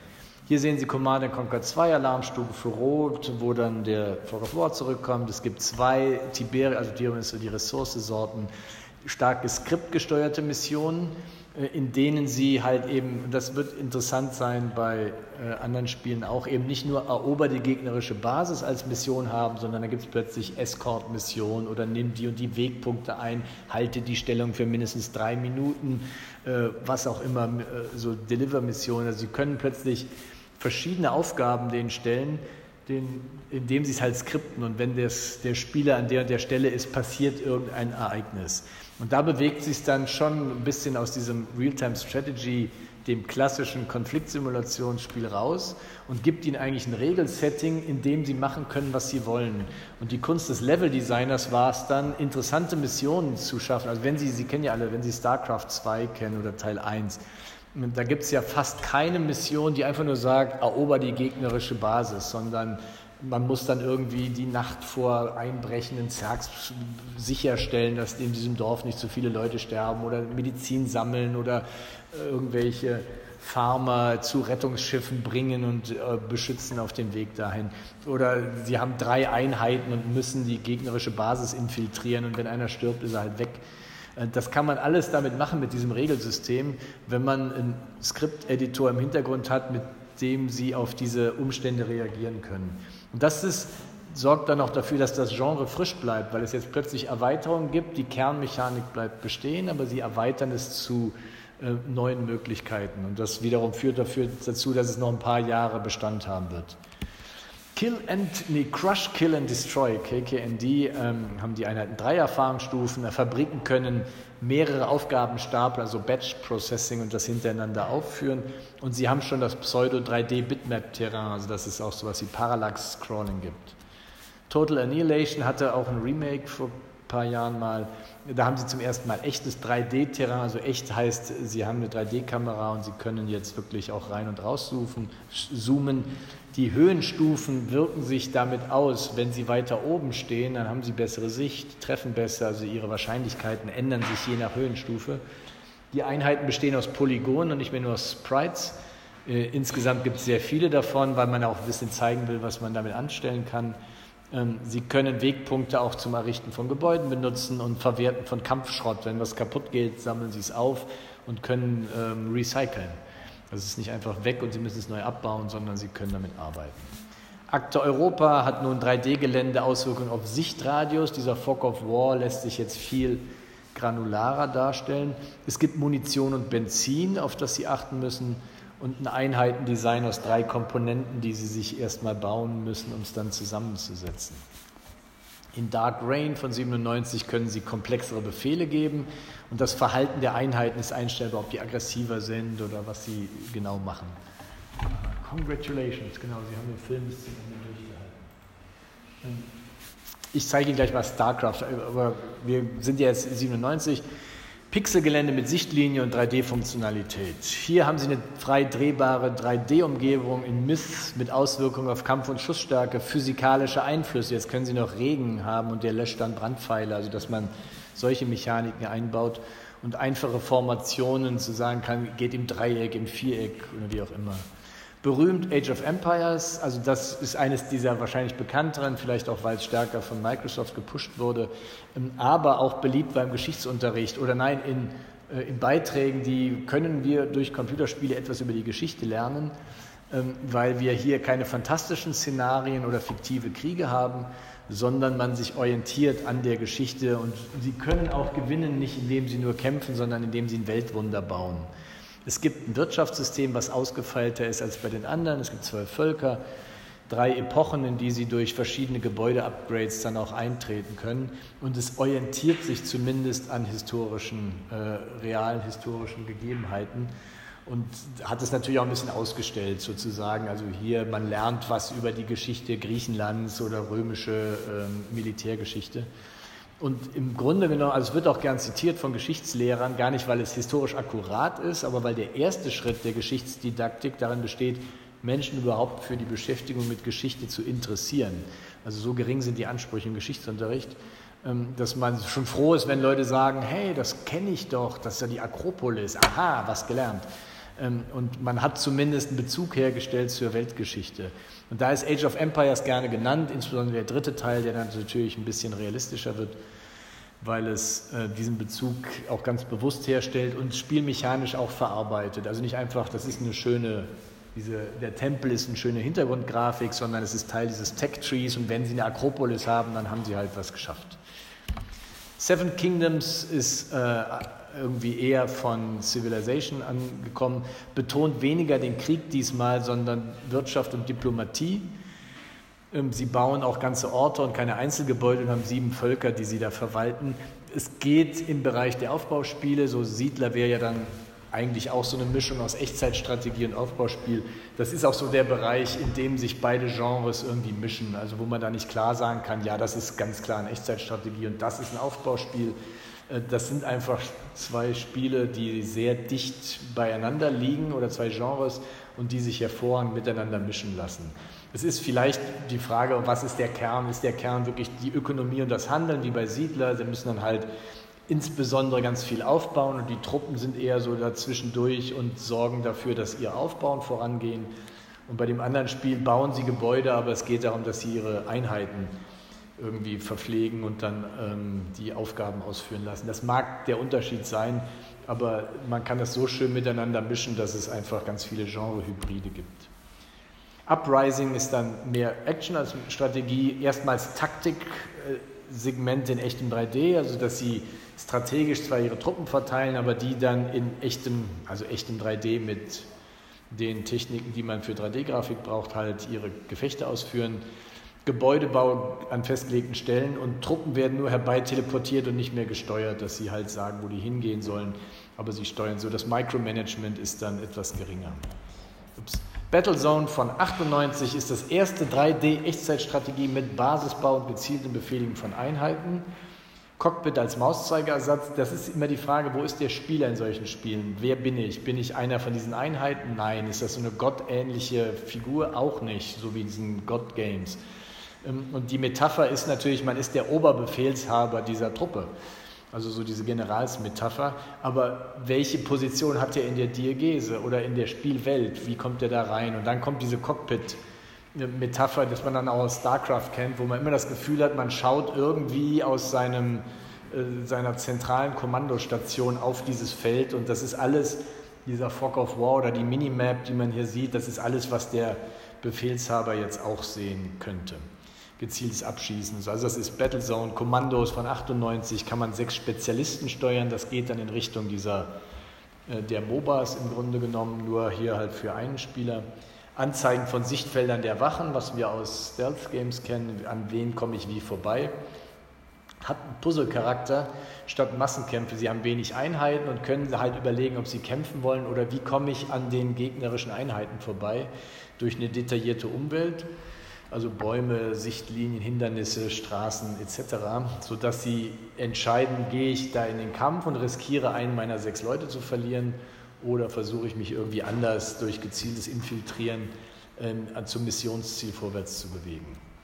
Hier sehen Sie Command and Conquer zwei, Alarmstufe für Rot, wo dann der Fog of War zurückkommt. Es gibt zwei Tiberi, also Tiberium ist so die Ressourcesorten, stark geskriptgesteuerte Missionen, in denen Sie halt eben, und das wird interessant sein bei äh, anderen Spielen auch, eben nicht nur erober die gegnerische Basis als Mission haben, sondern da gibt es plötzlich Escort-Missionen oder nimm die und die Wegpunkte ein, halte die Stellung für mindestens drei Minuten, äh, was auch immer, äh, so Deliver-Missionen. Also Sie können plötzlich verschiedene Aufgaben denen stellen, den, indem sie es halt skripten, und wenn das, der Spieler an der und der Stelle ist, passiert irgendein Ereignis. Und da bewegt sich dann schon ein bisschen aus diesem Real-Time-Strategy, dem klassischen Konfliktsimulationsspiel raus und gibt ihnen eigentlich ein Regelsetting, in dem sie machen können, was sie wollen. Und die Kunst des Level-Designers war es dann, interessante Missionen zu schaffen. Also wenn Sie, Sie kennen ja alle, wenn Sie StarCraft zwei kennen oder Teil eins, da gibt es ja fast keine Mission, die einfach nur sagt, erober die gegnerische Basis, sondern man muss dann irgendwie die Nacht vor einbrechenden Zergs sicherstellen, dass in diesem Dorf nicht so viele Leute sterben oder Medizin sammeln oder irgendwelche Farmer zu Rettungsschiffen bringen und äh, beschützen auf dem Weg dahin. Oder sie haben drei Einheiten und müssen die gegnerische Basis infiltrieren, und wenn einer stirbt, ist er halt weg. Das kann man alles damit machen, mit diesem Regelsystem, wenn man einen Skripteditor im Hintergrund hat, mit dem Sie auf diese Umstände reagieren können. Und das ist, sorgt dann auch dafür, dass das Genre frisch bleibt, weil es jetzt plötzlich Erweiterungen gibt. Die Kernmechanik bleibt bestehen, aber Sie erweitern es zu äh, neuen Möglichkeiten. Und das wiederum führt dafür, dazu, dass es noch ein paar Jahre Bestand haben wird. Kill and, nee, Crush, Kill and Destroy, K K N D, ähm, haben die Einheiten drei Erfahrungsstufen. Fabriken können mehrere Aufgabenstapel, also Batch Processing, und das hintereinander aufführen. Und sie haben schon das Pseudo drei D Bitmap-Terrain, also dass es auch sowas wie Parallax-Scrolling gibt. Total Annihilation hatte auch ein Remake vor ein paar Jahren mal. Da haben sie zum ersten Mal echtes drei D-Terrain, also echt heißt, sie haben eine drei D-Kamera und sie können jetzt wirklich auch rein und raus zoomen. Die Höhenstufen wirken sich damit aus, wenn sie weiter oben stehen, dann haben sie bessere Sicht, treffen besser, also ihre Wahrscheinlichkeiten ändern sich je nach Höhenstufe. Die Einheiten bestehen aus Polygonen und nicht mehr nur aus Sprites. Äh, insgesamt gibt es sehr viele davon, weil man auch ein bisschen zeigen will, was man damit anstellen kann. Ähm, sie können Wegpunkte auch zum Errichten von Gebäuden benutzen und Verwerten von Kampfschrott. Wenn was kaputt geht, sammeln sie es auf und können ähm, recyceln. Das ist nicht einfach weg und Sie müssen es neu abbauen, sondern Sie können damit arbeiten. Akte Europa hat nun drei D-Gelände, Auswirkungen auf Sichtradius. Dieser Fog of War lässt sich jetzt viel granularer darstellen. Es gibt Munition und Benzin, auf das Sie achten müssen, und ein Einheitendesign aus drei Komponenten, die Sie sich erstmal bauen müssen, um es dann zusammenzusetzen. In Dark Reign von siebenundneunzig können Sie komplexere Befehle geben und das Verhalten der Einheiten ist einstellbar, ob die aggressiver sind oder was sie genau machen. Congratulations, genau, Sie haben den Film bis zum Ende durchgehalten. Ich zeige Ihnen gleich mal StarCraft, aber wir sind ja jetzt siebenundneunzig. Pixelgelände mit Sichtlinie und drei D-Funktionalität. Hier haben Sie eine frei drehbare drei D-Umgebung in Myth mit Auswirkungen auf Kampf- und Schussstärke, physikalische Einflüsse. Jetzt können Sie noch Regen haben und der löscht dann Brandpfeile, also dass man solche Mechaniken einbaut und einfache Formationen zu sagen kann, geht im Dreieck, im Viereck oder wie auch immer. Berühmt Age of Empires, also das ist eines dieser wahrscheinlich bekannteren, vielleicht auch, weil es stärker von Microsoft gepusht wurde, aber auch beliebt beim Geschichtsunterricht oder nein, in, äh, in Beiträgen, die können wir durch Computerspiele etwas über die Geschichte lernen, ähm, weil wir hier keine fantastischen Szenarien oder fiktive Kriege haben, sondern man sich orientiert an der Geschichte und Sie können auch gewinnen, nicht indem Sie nur kämpfen, sondern indem Sie ein Weltwunder bauen. Es gibt ein Wirtschaftssystem, was ausgefeilter ist als bei den anderen. Es gibt zwölf Völker, drei Epochen, in die sie durch verschiedene Gebäude-Upgrades dann auch eintreten können. Und es orientiert sich zumindest an historischen, äh, realen historischen Gegebenheiten und hat es natürlich auch ein bisschen ausgestellt sozusagen. Also hier, man lernt was über die Geschichte Griechenlands oder römische äh, Militärgeschichte. Und im Grunde genommen, also es wird auch gern zitiert von Geschichtslehrern, gar nicht, weil es historisch akkurat ist, aber weil der erste Schritt der Geschichtsdidaktik darin besteht, Menschen überhaupt für die Beschäftigung mit Geschichte zu interessieren. Also so gering sind die Ansprüche im Geschichtsunterricht, dass man schon froh ist, wenn Leute sagen, hey, das kenne ich doch, das ist ja die Akropolis, aha, was gelernt. Ähm, und man hat zumindest einen Bezug hergestellt zur Weltgeschichte. Und da ist Age of Empires gerne genannt, insbesondere der dritte Teil, der dann natürlich ein bisschen realistischer wird, weil es äh, diesen Bezug auch ganz bewusst herstellt und spielmechanisch auch verarbeitet. Also nicht einfach, das ist eine schöne, diese, der Tempel ist eine schöne Hintergrundgrafik, sondern es ist Teil dieses Tech-Trees und wenn Sie eine Akropolis haben, dann haben Sie halt was geschafft. Seven Kingdoms ist äh, irgendwie eher von Civilization angekommen, betont weniger den Krieg diesmal, sondern Wirtschaft und Diplomatie. Sie bauen auch ganze Orte und keine Einzelgebäude und haben sieben Völker, die sie da verwalten. Es geht im Bereich der Aufbauspiele, so Siedler wäre ja dann eigentlich auch so eine Mischung aus Echtzeitstrategie und Aufbauspiel. Das ist auch so der Bereich, in dem sich beide Genres irgendwie mischen, also wo man da nicht klar sagen kann, ja, das ist ganz klar eine Echtzeitstrategie und das ist ein Aufbauspiel. Das sind einfach zwei Spiele, die sehr dicht beieinander liegen oder zwei Genres und die sich hervorragend miteinander mischen lassen. Es ist vielleicht die Frage, was ist der Kern? Ist der Kern wirklich die Ökonomie und das Handeln, wie bei Siedler? Sie müssen dann halt insbesondere ganz viel aufbauen und die Truppen sind eher so dazwischendurch und sorgen dafür, dass ihr Aufbauen vorangehen. Und bei dem anderen Spiel bauen sie Gebäude, aber es geht darum, dass sie ihre Einheiten irgendwie verpflegen und dann ähm, die Aufgaben ausführen lassen. Das mag der Unterschied sein, aber man kann das so schön miteinander mischen, dass es einfach ganz viele Genre-Hybride gibt. Uprising ist dann mehr Action als Strategie, erstmals Taktik-Segmente in echtem drei D, also dass sie strategisch zwar ihre Truppen verteilen, aber die dann in echtem, also echtem drei D mit den Techniken, die man für drei D-Grafik braucht, halt ihre Gefechte ausführen. Gebäudebau an festgelegten Stellen und Truppen werden nur herbei teleportiert und nicht mehr gesteuert, dass sie halt sagen, wo die hingehen sollen, aber sie steuern so. Das Micromanagement ist dann etwas geringer. Ups. Battlezone von achtundneunzig ist das erste drei D-Echtzeitstrategie mit Basisbau und gezieltem Befehligen von Einheiten. Cockpit als Mauszeigerersatz, das ist immer die Frage, wo ist der Spieler in solchen Spielen? Wer bin ich? Bin ich einer von diesen Einheiten? Nein. Ist das so eine gottähnliche Figur? Auch nicht, so wie in diesen God-Games. Und die Metapher ist natürlich, man ist der Oberbefehlshaber dieser Truppe, also so diese Generalsmetapher, aber welche Position hat er in der Diegese oder in der Spielwelt, wie kommt er da rein? Und dann kommt diese Cockpit-Metapher, das man dann auch aus StarCraft kennt, wo man immer das Gefühl hat, man schaut irgendwie aus seinem, äh, seiner zentralen Kommandostation auf dieses Feld und das ist alles, dieser Fog of War oder die Minimap, die man hier sieht, das ist alles, was der Befehlshaber jetzt auch sehen könnte. Gezieltes Abschießen. Also das ist Battlezone, Kommandos von achtundneunzig, kann man sechs Spezialisten steuern, das geht dann in Richtung dieser, äh, der MOBAs im Grunde genommen, nur hier halt für einen Spieler. Anzeigen von Sichtfeldern der Wachen, was wir aus Stealth-Games kennen, an wen komme ich wie vorbei. Hat einen Puzzle-Charakter statt Massenkämpfe. Sie haben wenig Einheiten und können halt überlegen, ob sie kämpfen wollen oder wie komme ich an den gegnerischen Einheiten vorbei durch eine detaillierte Umwelt. Also Bäume, Sichtlinien, Hindernisse, Straßen et cetera, sodass sie entscheiden, gehe ich da in den Kampf und riskiere, einen meiner sechs Leute zu verlieren oder versuche ich mich irgendwie anders durch gezieltes Infiltrieren äh, zum Missionsziel vorwärts zu bewegen.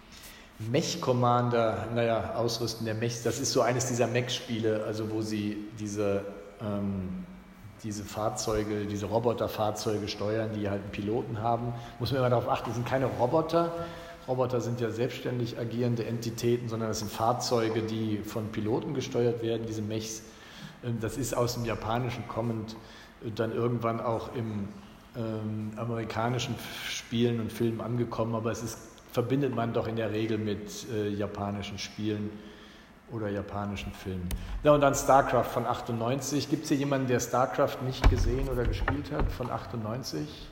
Mech-Commander, naja, Ausrüsten der Mechs, das ist so eines dieser Mech-Spiele, also wo sie diese, ähm, diese Fahrzeuge, diese Roboterfahrzeuge steuern, die halt einen Piloten haben. Muss man immer darauf achten, das sind keine Roboter. Roboter sind ja selbstständig agierende Entitäten, sondern das sind Fahrzeuge, die von Piloten gesteuert werden, diese Mechs. Das ist aus dem Japanischen kommend, dann irgendwann auch im ähm, amerikanischen Spielen und Filmen angekommen, aber es ist, verbindet man doch in der Regel mit äh, japanischen Spielen oder japanischen Filmen. Ja, und dann StarCraft von achtundneunzig. Gibt es hier jemanden, der StarCraft nicht gesehen oder gespielt hat von achtundneunzig?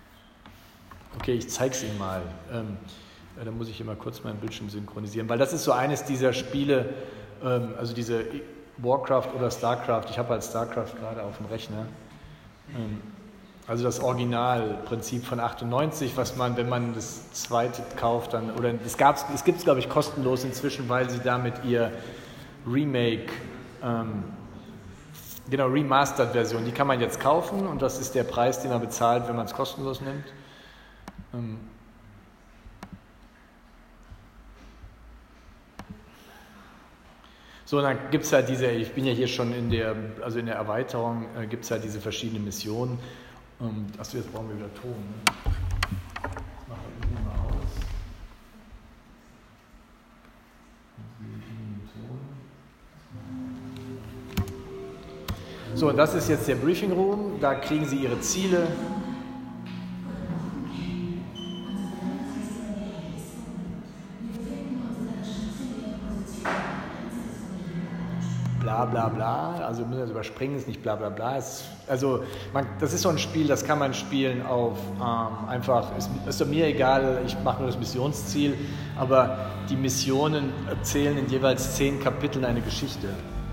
Okay, ich zeige es Ihnen mal. Ähm, Ja, da muss ich immer kurz meinen Bildschirm synchronisieren, weil das ist so eines dieser Spiele, ähm, also diese Warcraft oder Starcraft, ich habe halt Starcraft gerade auf dem Rechner, ähm, also das Originalprinzip von achtundneunzig, was man, wenn man das zweite kauft, dann, oder es, gab's, es gibt es glaube ich kostenlos inzwischen, weil sie damit ihr Remake, ähm, genau, Remastered-Version, die kann man jetzt kaufen und das ist der Preis, den man bezahlt, wenn man es kostenlos nimmt. Ähm, So, dann gibt es halt diese, ich bin ja hier schon in der, also in der Erweiterung, äh, gibt es halt diese verschiedenen Missionen Und, achso, jetzt brauchen wir wieder Ton. Ne? Das machen wir mal aus. So, das ist jetzt der Briefing Room. Da kriegen Sie Ihre Ziele. Bla bla bla, also wir müssen das überspringen, ist nicht bla bla bla. Es, also man, das ist so ein Spiel, das kann man spielen auf ähm, einfach, ist, ist doch mir egal, ich mache nur das Missionsziel, aber die Missionen erzählen in jeweils zehn Kapiteln eine Geschichte.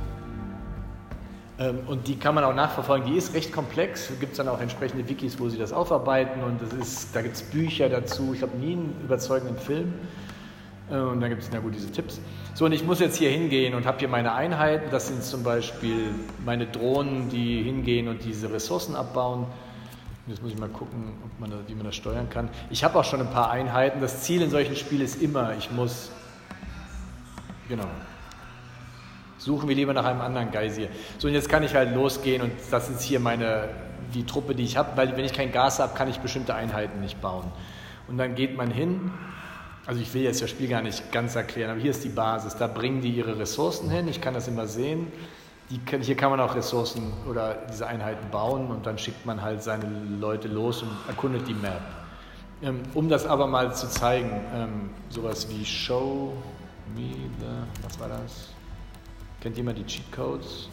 Ähm, und die kann man auch nachverfolgen, die ist recht komplex, da gibt es dann auch entsprechende Wikis, wo sie das aufarbeiten und das ist, da gibt es Bücher dazu, ich habe nie einen überzeugenden Film. Und dann gibt es, na gut, diese Tipps. So, und ich muss jetzt hier hingehen und habe hier meine Einheiten. Das sind zum Beispiel meine Drohnen, die hingehen und diese Ressourcen abbauen. Jetzt muss ich mal gucken, ob man da, wie man das steuern kann. Ich habe auch schon ein paar Einheiten. Das Ziel in solchen Spielen ist immer, ich muss, genau, suchen wir lieber nach einem anderen Geysir. So, und jetzt kann ich halt losgehen und das ist hier meine, die Truppe, die ich habe, weil wenn ich kein Gas habe, kann ich bestimmte Einheiten nicht bauen. Und dann geht man hin. Also ich will jetzt das Spiel gar nicht ganz erklären, aber hier ist die Basis. Da bringen die ihre Ressourcen hin, ich kann das immer sehen. Die, hier kann man auch Ressourcen oder diese Einheiten bauen und dann schickt man halt seine Leute los und erkundet die Map. Ähm, um das aber mal zu zeigen, ähm, sowas wie Show me the, was war das? Kennt jemand die Cheatcodes?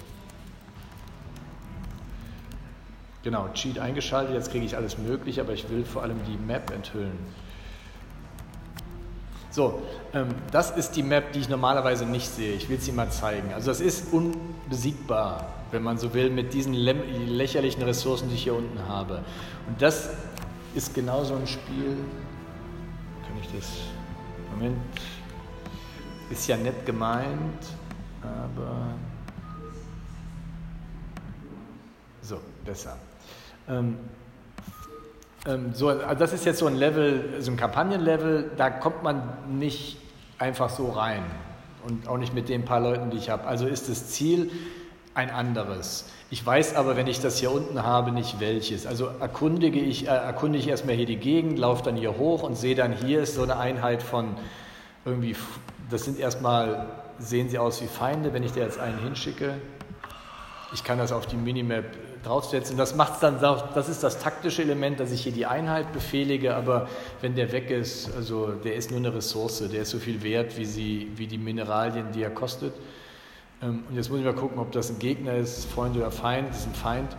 Genau, Cheat eingeschaltet, jetzt kriege ich alles mögliche, aber ich will vor allem die Map enthüllen. So, ähm, das ist die Map, die ich normalerweise nicht sehe. Ich will sie mal zeigen. Also das ist unbesiegbar, wenn man so will, mit diesen lä- lächerlichen Ressourcen, die ich hier unten habe. Und das ist genau so ein Spiel. Kann ich das? Moment. Ist ja nett gemeint, aber so, besser. Ähm, So, also das ist jetzt so ein Level, so ein Kampagnenlevel, da kommt man nicht einfach so rein und auch nicht mit den paar Leuten, die ich habe. Also ist das Ziel ein anderes. Ich weiß aber, wenn ich das hier unten habe, nicht welches. Also erkundige ich, äh, erkundige ich erstmal hier die Gegend, laufe dann hier hoch und sehe dann, hier ist so eine Einheit von irgendwie, das sind erstmal, sehen sie aus wie Feinde, wenn ich da jetzt einen hinschicke. Ich kann das auf die Minimap draufsetzen. Das macht's dann, das ist das taktische Element, dass ich hier die Einheit befehlige, aber wenn der weg ist, also der ist nur eine Ressource, der ist so viel wert wie, sie, wie die Mineralien, die er kostet. Und jetzt muss ich mal gucken, ob das ein Gegner ist, Freund oder Feind, das ist ein Feind.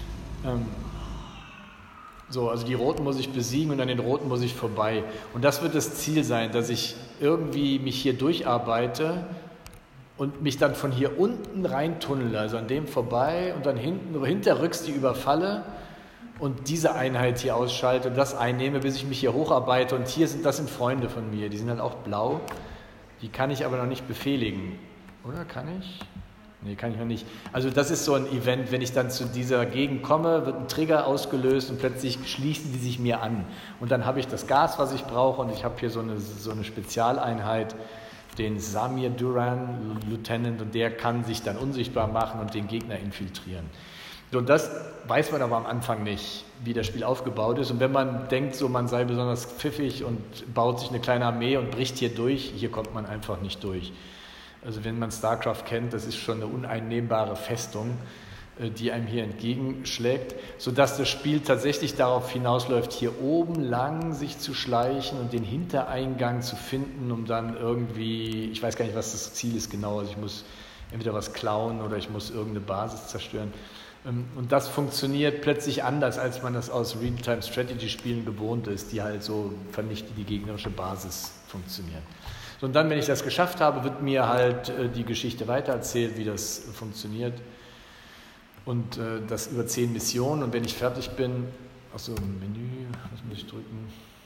So, also die Roten muss ich besiegen und an den Roten muss ich vorbei. Und das wird das Ziel sein, dass ich irgendwie mich hier durcharbeite und mich dann von hier unten reintunnele, also an dem vorbei und dann hinten, hinterrücks die überfalle und diese Einheit hier ausschalte und das einnehme, bis ich mich hier hocharbeite. Und hier sind, das sind Freunde von mir, die sind halt auch blau, die kann ich aber noch nicht befehligen. Oder kann ich? Nee, kann ich noch nicht. Also das ist so ein Event, wenn ich dann zu dieser Gegend komme, wird ein Trigger ausgelöst und plötzlich schließen die sich mir an. Und dann habe ich das Gas, was ich brauche und ich habe hier so eine, so eine Spezialeinheit, den Samir Duran, Lieutenant, und der kann sich dann unsichtbar machen und den Gegner infiltrieren. Und das weiß man aber am Anfang nicht, wie das Spiel aufgebaut ist. Und wenn man denkt, so man sei besonders pfiffig und baut sich eine kleine Armee und bricht hier durch, hier kommt man einfach nicht durch. Also wenn man StarCraft kennt, das ist schon eine uneinnehmbare Festung, die einem hier entgegenschlägt, sodass das Spiel tatsächlich darauf hinausläuft, hier oben lang sich zu schleichen und den Hintereingang zu finden, um dann irgendwie, ich weiß gar nicht, was das Ziel ist genau, also ich muss entweder was klauen oder ich muss irgendeine Basis zerstören. Und das funktioniert plötzlich anders, als man das aus Real-Time-Strategy-Spielen gewohnt ist, die halt so vernichtet die gegnerische Basis funktionieren. So, und dann, wenn ich das geschafft habe, wird mir halt äh, die Geschichte weitererzählt, wie das äh, funktioniert. Und äh, das über zehn Missionen. Und wenn ich fertig bin, achso, Menü, was muss ich drücken?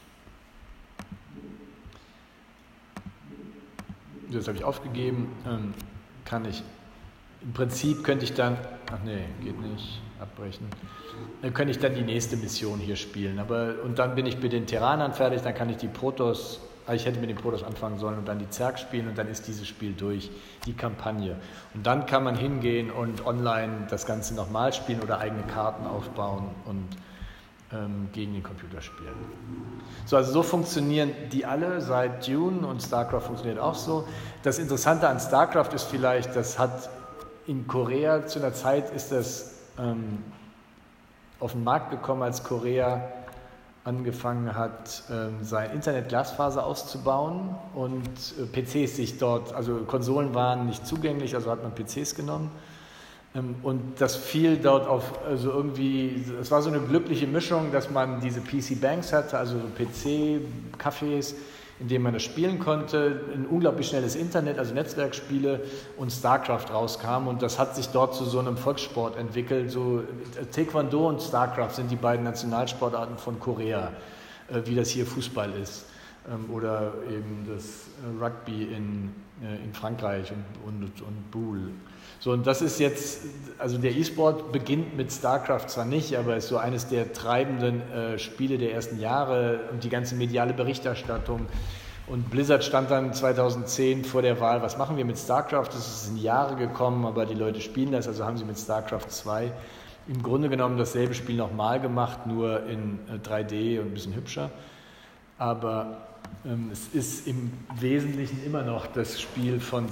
Das habe ich aufgegeben. Ähm, kann ich, im Prinzip könnte ich dann, ach nee, geht nicht, abbrechen. Dann könnte ich dann die nächste Mission hier spielen. Aber, und dann bin ich mit den Terranern fertig, dann kann ich die Protoss, ich hätte mit den Protoss anfangen sollen und dann die Zerg spielen und dann ist dieses Spiel durch, die Kampagne. Und dann kann man hingehen und online das Ganze nochmal spielen oder eigene Karten aufbauen und ähm, gegen den Computer spielen. So, also so funktionieren die alle seit Dune und StarCraft funktioniert auch so. Das Interessante an StarCraft ist vielleicht, das hat in Korea zu einer Zeit ist das ähm, auf den Markt gekommen, als Korea angefangen hat, ähm, sein Internet-Glasfaser auszubauen und äh, P Cs sich dort, also Konsolen waren nicht zugänglich, also hat man P Cs genommen. Und das fiel dort auf, also irgendwie, es war so eine glückliche Mischung, dass man diese P C-Banks hatte, also so P C-Cafés, in denen man das spielen konnte, ein unglaublich schnelles Internet, also Netzwerkspiele und StarCraft rauskam und das hat sich dort zu so einem Volkssport entwickelt. So Taekwondo und StarCraft sind die beiden Nationalsportarten von Korea, wie das hier Fußball ist. Oder eben das Rugby in, in Frankreich und, und, und Boule. So, und das ist jetzt, also der E-Sport beginnt mit StarCraft zwar nicht, aber ist so eines der treibenden äh, Spiele der ersten Jahre und die ganze mediale Berichterstattung. Und Blizzard stand dann zweitausendzehn vor der Wahl, was machen wir mit StarCraft? Das ist in Jahre gekommen, aber die Leute spielen das, also haben sie mit StarCraft zwei im Grunde genommen dasselbe Spiel nochmal gemacht, nur in äh, drei D und ein bisschen hübscher. Aber ähm, es ist im Wesentlichen immer noch das Spiel von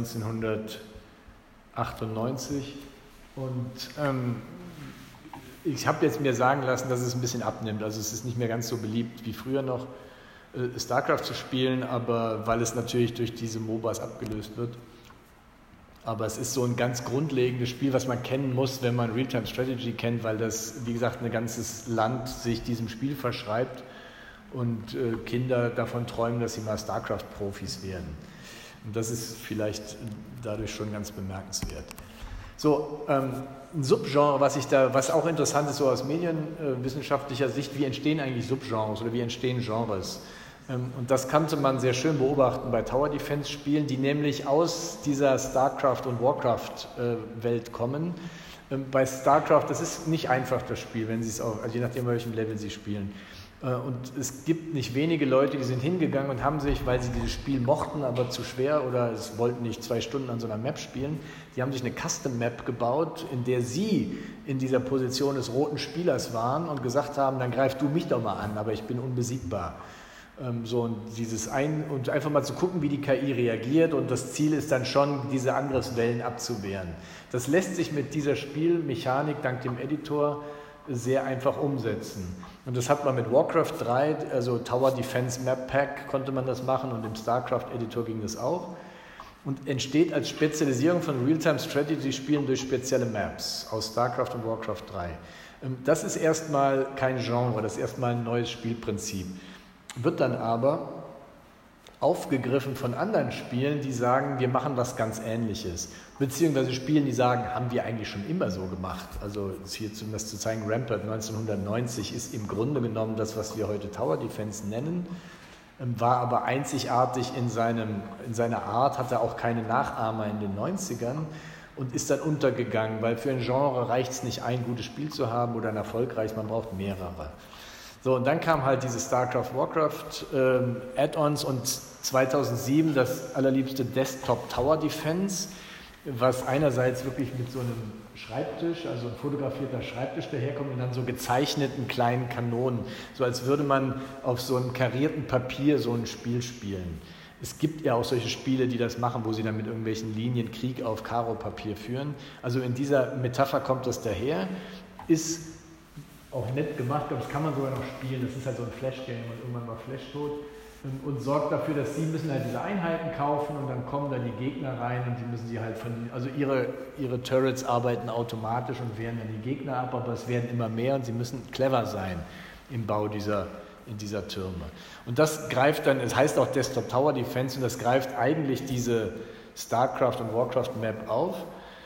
neunzehnhundertachtundneunzig und ähm, ich habe jetzt mir sagen lassen, dass es ein bisschen abnimmt. Also es ist nicht mehr ganz so beliebt wie früher noch, äh, StarCraft zu spielen, aber weil es natürlich durch diese MOBAs abgelöst wird. Aber es ist so ein ganz grundlegendes Spiel, was man kennen muss, wenn man Real-Time-Strategy kennt, weil das, wie gesagt, ein ganzes Land sich diesem Spiel verschreibt und äh, Kinder davon träumen, dass sie mal StarCraft-Profis werden. Und das ist vielleicht dadurch schon ganz bemerkenswert. So, ähm, ein Subgenre, was ich da, was auch interessant ist, so aus medienwissenschaftlicher Sicht, wie entstehen eigentlich Subgenres oder wie entstehen Genres? Ähm, und das konnte man sehr schön beobachten bei Tower Defense Spielen, die nämlich aus dieser StarCraft und Warcraft äh, Welt kommen. Ähm, bei StarCraft, das ist nicht einfach das Spiel, wenn Sie es auch, also je nachdem, bei welchem Level Sie spielen. Und es gibt nicht wenige Leute, die sind hingegangen und haben sich, weil sie dieses Spiel mochten, aber zu schwer oder es wollten nicht zwei Stunden an so einer Map spielen, die haben sich eine Custom-Map gebaut, in der sie in dieser Position des roten Spielers waren und gesagt haben, dann greif du mich doch mal an, aber ich bin unbesiegbar. So, und dieses ein, und einfach mal zu gucken, wie die K I reagiert und das Ziel ist dann schon, diese Angriffswellen abzuwehren. Das lässt sich mit dieser Spielmechanik dank dem Editor sehr einfach umsetzen. Und das hat man mit Warcraft drei, also Tower Defense Map Pack konnte man das machen und im StarCraft Editor ging das auch. Und entsteht als Spezialisierung von Real-Time Strategy Spielen durch spezielle Maps aus StarCraft und Warcraft drei. Das ist erstmal kein Genre, das ist erstmal ein neues Spielprinzip. Wird dann aber aufgegriffen von anderen Spielen, die sagen, wir machen was ganz Ähnliches. Beziehungsweise Spielen, die sagen, haben wir eigentlich schon immer so gemacht. Also hier um das zu zeigen, Rampart neunzehnhundertneunzig ist im Grunde genommen das, was wir heute Tower Defense nennen, war aber einzigartig in, seinem, in seiner Art, hatte auch keine Nachahmer in den neunzigern und ist dann untergegangen, weil für ein Genre reicht es nicht, ein gutes Spiel zu haben oder ein erfolgreiches, man braucht mehrere. So, und dann kam halt diese StarCraft-Warcraft ähm, Add-ons und zweitausendsieben das allerliebste Desktop Tower Defense, was einerseits wirklich mit so einem Schreibtisch, also ein fotografierter Schreibtisch daherkommt und dann so gezeichneten kleinen Kanonen, so als würde man auf so einem karierten Papier so ein Spiel spielen. Es gibt ja auch solche Spiele, die das machen, wo sie dann mit irgendwelchen Linien Krieg auf Karo-Papier führen. Also in dieser Metapher kommt das daher, ist auch nett gemacht, aber das kann man sogar noch spielen. Das ist halt so ein Flash-Game, wenn man irgendwann mal Flash tot und, und sorgt dafür, dass sie müssen halt diese Einheiten kaufen und dann kommen da die Gegner rein und die müssen sie halt von, also ihre, ihre Turrets arbeiten automatisch und wehren dann die Gegner ab, aber es werden immer mehr und sie müssen clever sein im Bau dieser, in dieser Türme. Und das greift dann, es heißt auch Desktop Tower Defense und das greift eigentlich diese StarCraft und Warcraft Map auf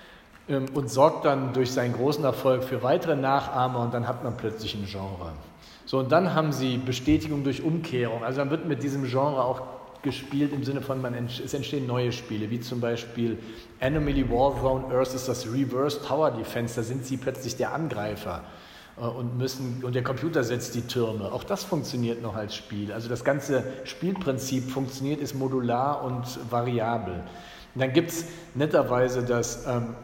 und sorgt dann durch seinen großen Erfolg für weitere Nachahmer und dann hat man plötzlich ein Genre. So, und dann haben sie Bestätigung durch Umkehrung. Also dann wird mit diesem Genre auch gespielt im Sinne von, man, es entstehen neue Spiele, wie zum Beispiel Anomaly Warzone Earth ist das Reverse Tower Defense, da sind sie plötzlich der Angreifer und müssen, und der Computer setzt die Türme. Auch das funktioniert noch als Spiel. Also das ganze Spielprinzip funktioniert, ist modular und variabel. Und dann gibt es netterweise das ähm,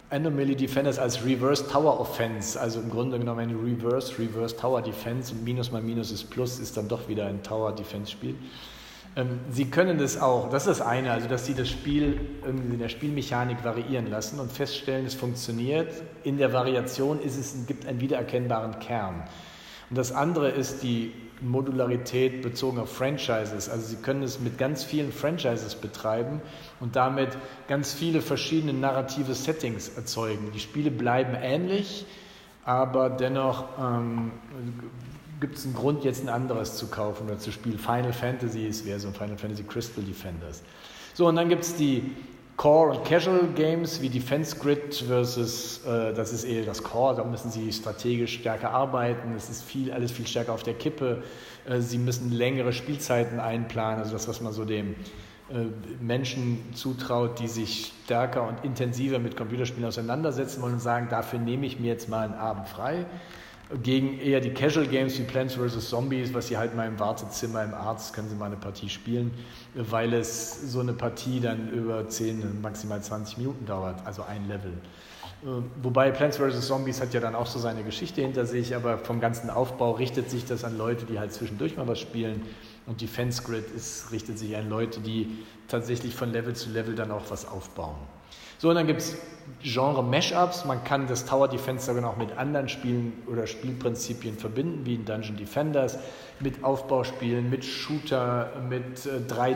Anomaly Defenders als Reverse Tower Offense, also im Grunde genommen eine Reverse, Reverse Tower Defense und Minus mal Minus ist Plus, ist dann doch wieder ein Tower Defense Spiel. Ähm, sie können das auch, das ist das eine, also dass sie das Spiel irgendwie in der Spielmechanik variieren lassen und feststellen, es funktioniert. In der Variation ist es, gibt einen wiedererkennbaren Kern. Und das andere ist die Modularität bezogen auf Franchises. Also Sie können es mit ganz vielen Franchises betreiben und damit ganz viele verschiedene narrative Settings erzeugen. Die Spiele bleiben ähnlich, aber dennoch ähm, gibt es einen Grund, jetzt ein anderes zu kaufen oder zu spielen. Final Fantasy ist wäre so ein Final Fantasy Crystal Defenders. So, und dann gibt es die Core- und Casual-Games wie Defense Grid versus, äh, das ist eher das Core, da müssen Sie strategisch stärker arbeiten, es ist viel, alles viel stärker auf der Kippe, äh, Sie müssen längere Spielzeiten einplanen, also das, was man so dem äh, Menschen zutraut, die sich stärker und intensiver mit Computerspielen auseinandersetzen wollen und sagen, dafür nehme ich mir jetzt mal einen Abend frei. Gegen eher die Casual Games wie Plants versus. Zombies, was Sie halt mal im Wartezimmer im Arzt, können Sie mal eine Partie spielen, weil es so eine Partie dann über zehn, maximal zwanzig Minuten dauert, also ein Level. Wobei Plants versus. Zombies hat ja dann auch so seine Geschichte hinter sich, aber vom ganzen Aufbau richtet sich das an Leute, die halt zwischendurch mal was spielen, und Defense Grid ist, richtet sich an Leute, die tatsächlich von Level zu Level dann auch was aufbauen. So, und dann gibt es Genre-Mashups. Man kann das Tower Defense sogar noch mit anderen Spielen oder Spielprinzipien verbinden, wie in Dungeon Defenders, mit Aufbauspielen, mit Shooter, mit äh, drei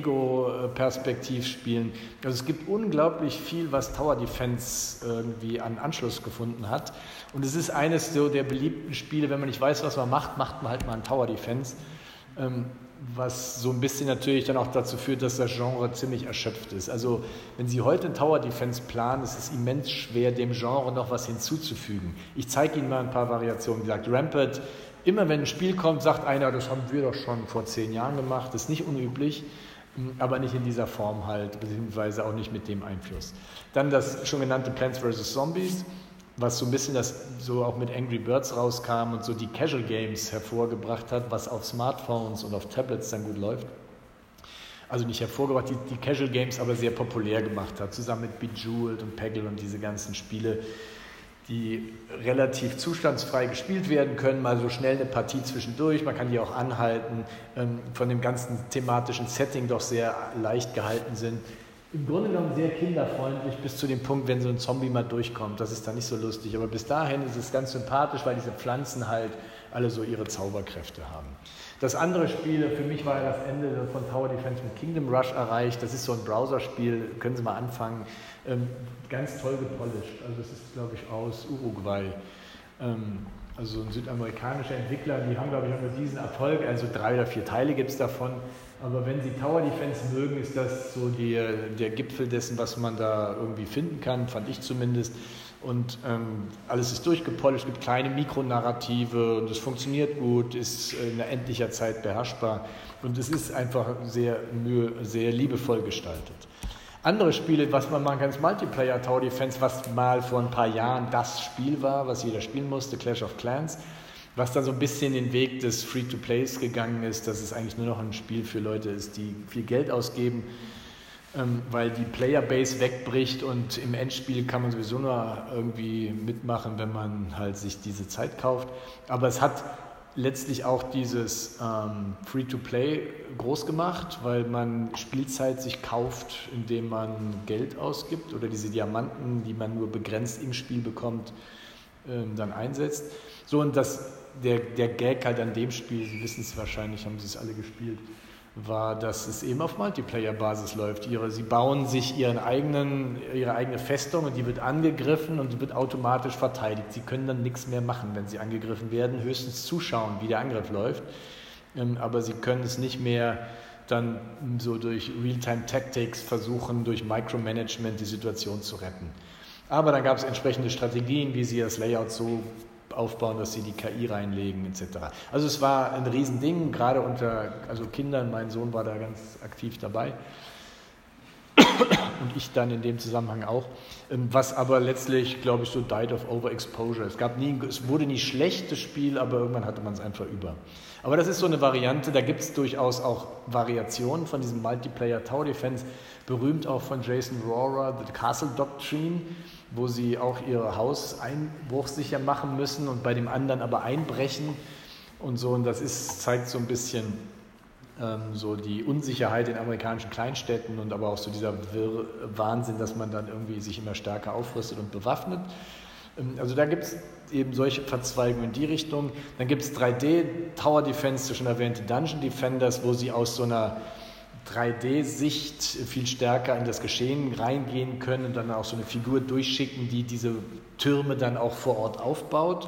D-Ego-Perspektivspielen. Also es gibt unglaublich viel, was Tower Defense irgendwie an Anschluss gefunden hat. Und es ist eines so der beliebten Spiele, wenn man nicht weiß, was man macht, macht man halt mal ein Tower Defense. Ähm, was so ein bisschen natürlich dann auch dazu führt, dass das Genre ziemlich erschöpft ist. Also wenn Sie heute einen Tower Defense planen, ist es immens schwer, dem Genre noch was hinzuzufügen. Ich zeige Ihnen mal ein paar Variationen. Wie gesagt, Rampart, immer wenn ein Spiel kommt, sagt einer, das haben wir doch schon vor zehn Jahren gemacht. Das ist nicht unüblich, aber nicht in dieser Form halt, beziehungsweise auch nicht mit dem Einfluss. Dann das schon genannte Plants versus. Zombies, was so ein bisschen das so auch mit Angry Birds rauskam und so die Casual Games hervorgebracht hat, was auf Smartphones und auf Tablets dann gut läuft. Also nicht hervorgebracht, die, die Casual Games aber sehr populär gemacht hat, zusammen mit Bejeweled und Peggle und diese ganzen Spiele, die relativ zustandsfrei gespielt werden können, mal so schnell eine Partie zwischendurch, man kann die auch anhalten, ähm, von dem ganzen thematischen Setting doch sehr leicht gehalten sind. Im Grunde genommen sehr kinderfreundlich bis zu dem Punkt, wenn so ein Zombie mal durchkommt. Das ist dann nicht so lustig. Aber bis dahin ist es ganz sympathisch, weil diese Pflanzen halt alle so ihre Zauberkräfte haben. Das andere Spiel, für mich war ja das Ende von Tower Defense mit Kingdom Rush erreicht. Das ist so ein Browserspiel, können Sie mal anfangen. Ähm, ganz toll gepolished. Also das ist, glaube ich, aus Uruguay. Ähm, also ein südamerikanischer Entwickler, die haben, glaube ich, auch nur diesen Erfolg. Also drei oder vier Teile gibt es davon. Aber wenn Sie Tower Defense mögen, ist das so die, der Gipfel dessen, was man da irgendwie finden kann, fand ich zumindest. Und ähm, alles ist durchgepolished, es gibt kleine Mikronarrative und es funktioniert gut, ist in endlicher Zeit beherrschbar und es ist einfach sehr, sehr liebevoll gestaltet. Andere Spiele, was man machen kann, ist Multiplayer Tower Defense, was mal vor ein paar Jahren das Spiel war, was jeder spielen musste, Clash of Clans. Was dann so ein bisschen den Weg des Free-to-Plays gegangen ist, dass es eigentlich nur noch ein Spiel für Leute ist, die viel Geld ausgeben, ähm, weil die Playerbase wegbricht und im Endspiel kann man sowieso nur irgendwie mitmachen, wenn man halt sich diese Zeit kauft. Aber es hat letztlich auch dieses ähm, Free-to-Play groß gemacht, weil man Spielzeit sich kauft, indem man Geld ausgibt oder diese Diamanten, die man nur begrenzt im Spiel bekommt, ähm, dann einsetzt. So, und das, der, der Gag halt an dem Spiel, Sie wissen es wahrscheinlich, haben Sie es alle gespielt, war, dass es eben auf Multiplayer-Basis läuft. Ihre, Sie bauen sich ihren eigenen, ihre eigene Festung und die wird angegriffen und die wird automatisch verteidigt. Sie können dann nichts mehr machen, wenn sie angegriffen werden, höchstens zuschauen, wie der Angriff läuft. Ähm, aber Sie können es nicht mehr dann so durch Realtime-Tactics versuchen, durch Micromanagement die Situation zu retten. Aber dann gab es entsprechende Strategien, wie Sie das Layout so aufbauen, dass sie die K I reinlegen et cetera. Also es war ein Riesending, gerade unter also Kindern, mein Sohn war da ganz aktiv dabei. und ich dann in dem Zusammenhang auch, was aber letztlich, glaube ich, so died of overexposure. Es gab nie, es wurde nie schlecht, das Spiel, aber irgendwann hatte man es einfach über. Aber das ist so eine Variante, da gibt es durchaus auch Variationen von diesem Multiplayer Tower Defense, berühmt auch von Jason Rohrer, The Castle Doctrine, wo sie auch ihr Haus einbruchsicher machen müssen und bei dem anderen aber einbrechen und so. Und das ist, zeigt so ein bisschen ähm, so die Unsicherheit in amerikanischen Kleinstädten und aber auch so dieser Wirr Wahnsinn, dass man dann irgendwie sich immer stärker aufrüstet und bewaffnet. Ähm, also da gibt es eben solche Verzweigungen in die Richtung. Dann gibt es drei D Tower Defense, du schon erwähnte Dungeon Defenders, wo sie aus so einer drei D-Sicht viel stärker in das Geschehen reingehen können und dann auch so eine Figur durchschicken, die diese Türme dann auch vor Ort aufbaut.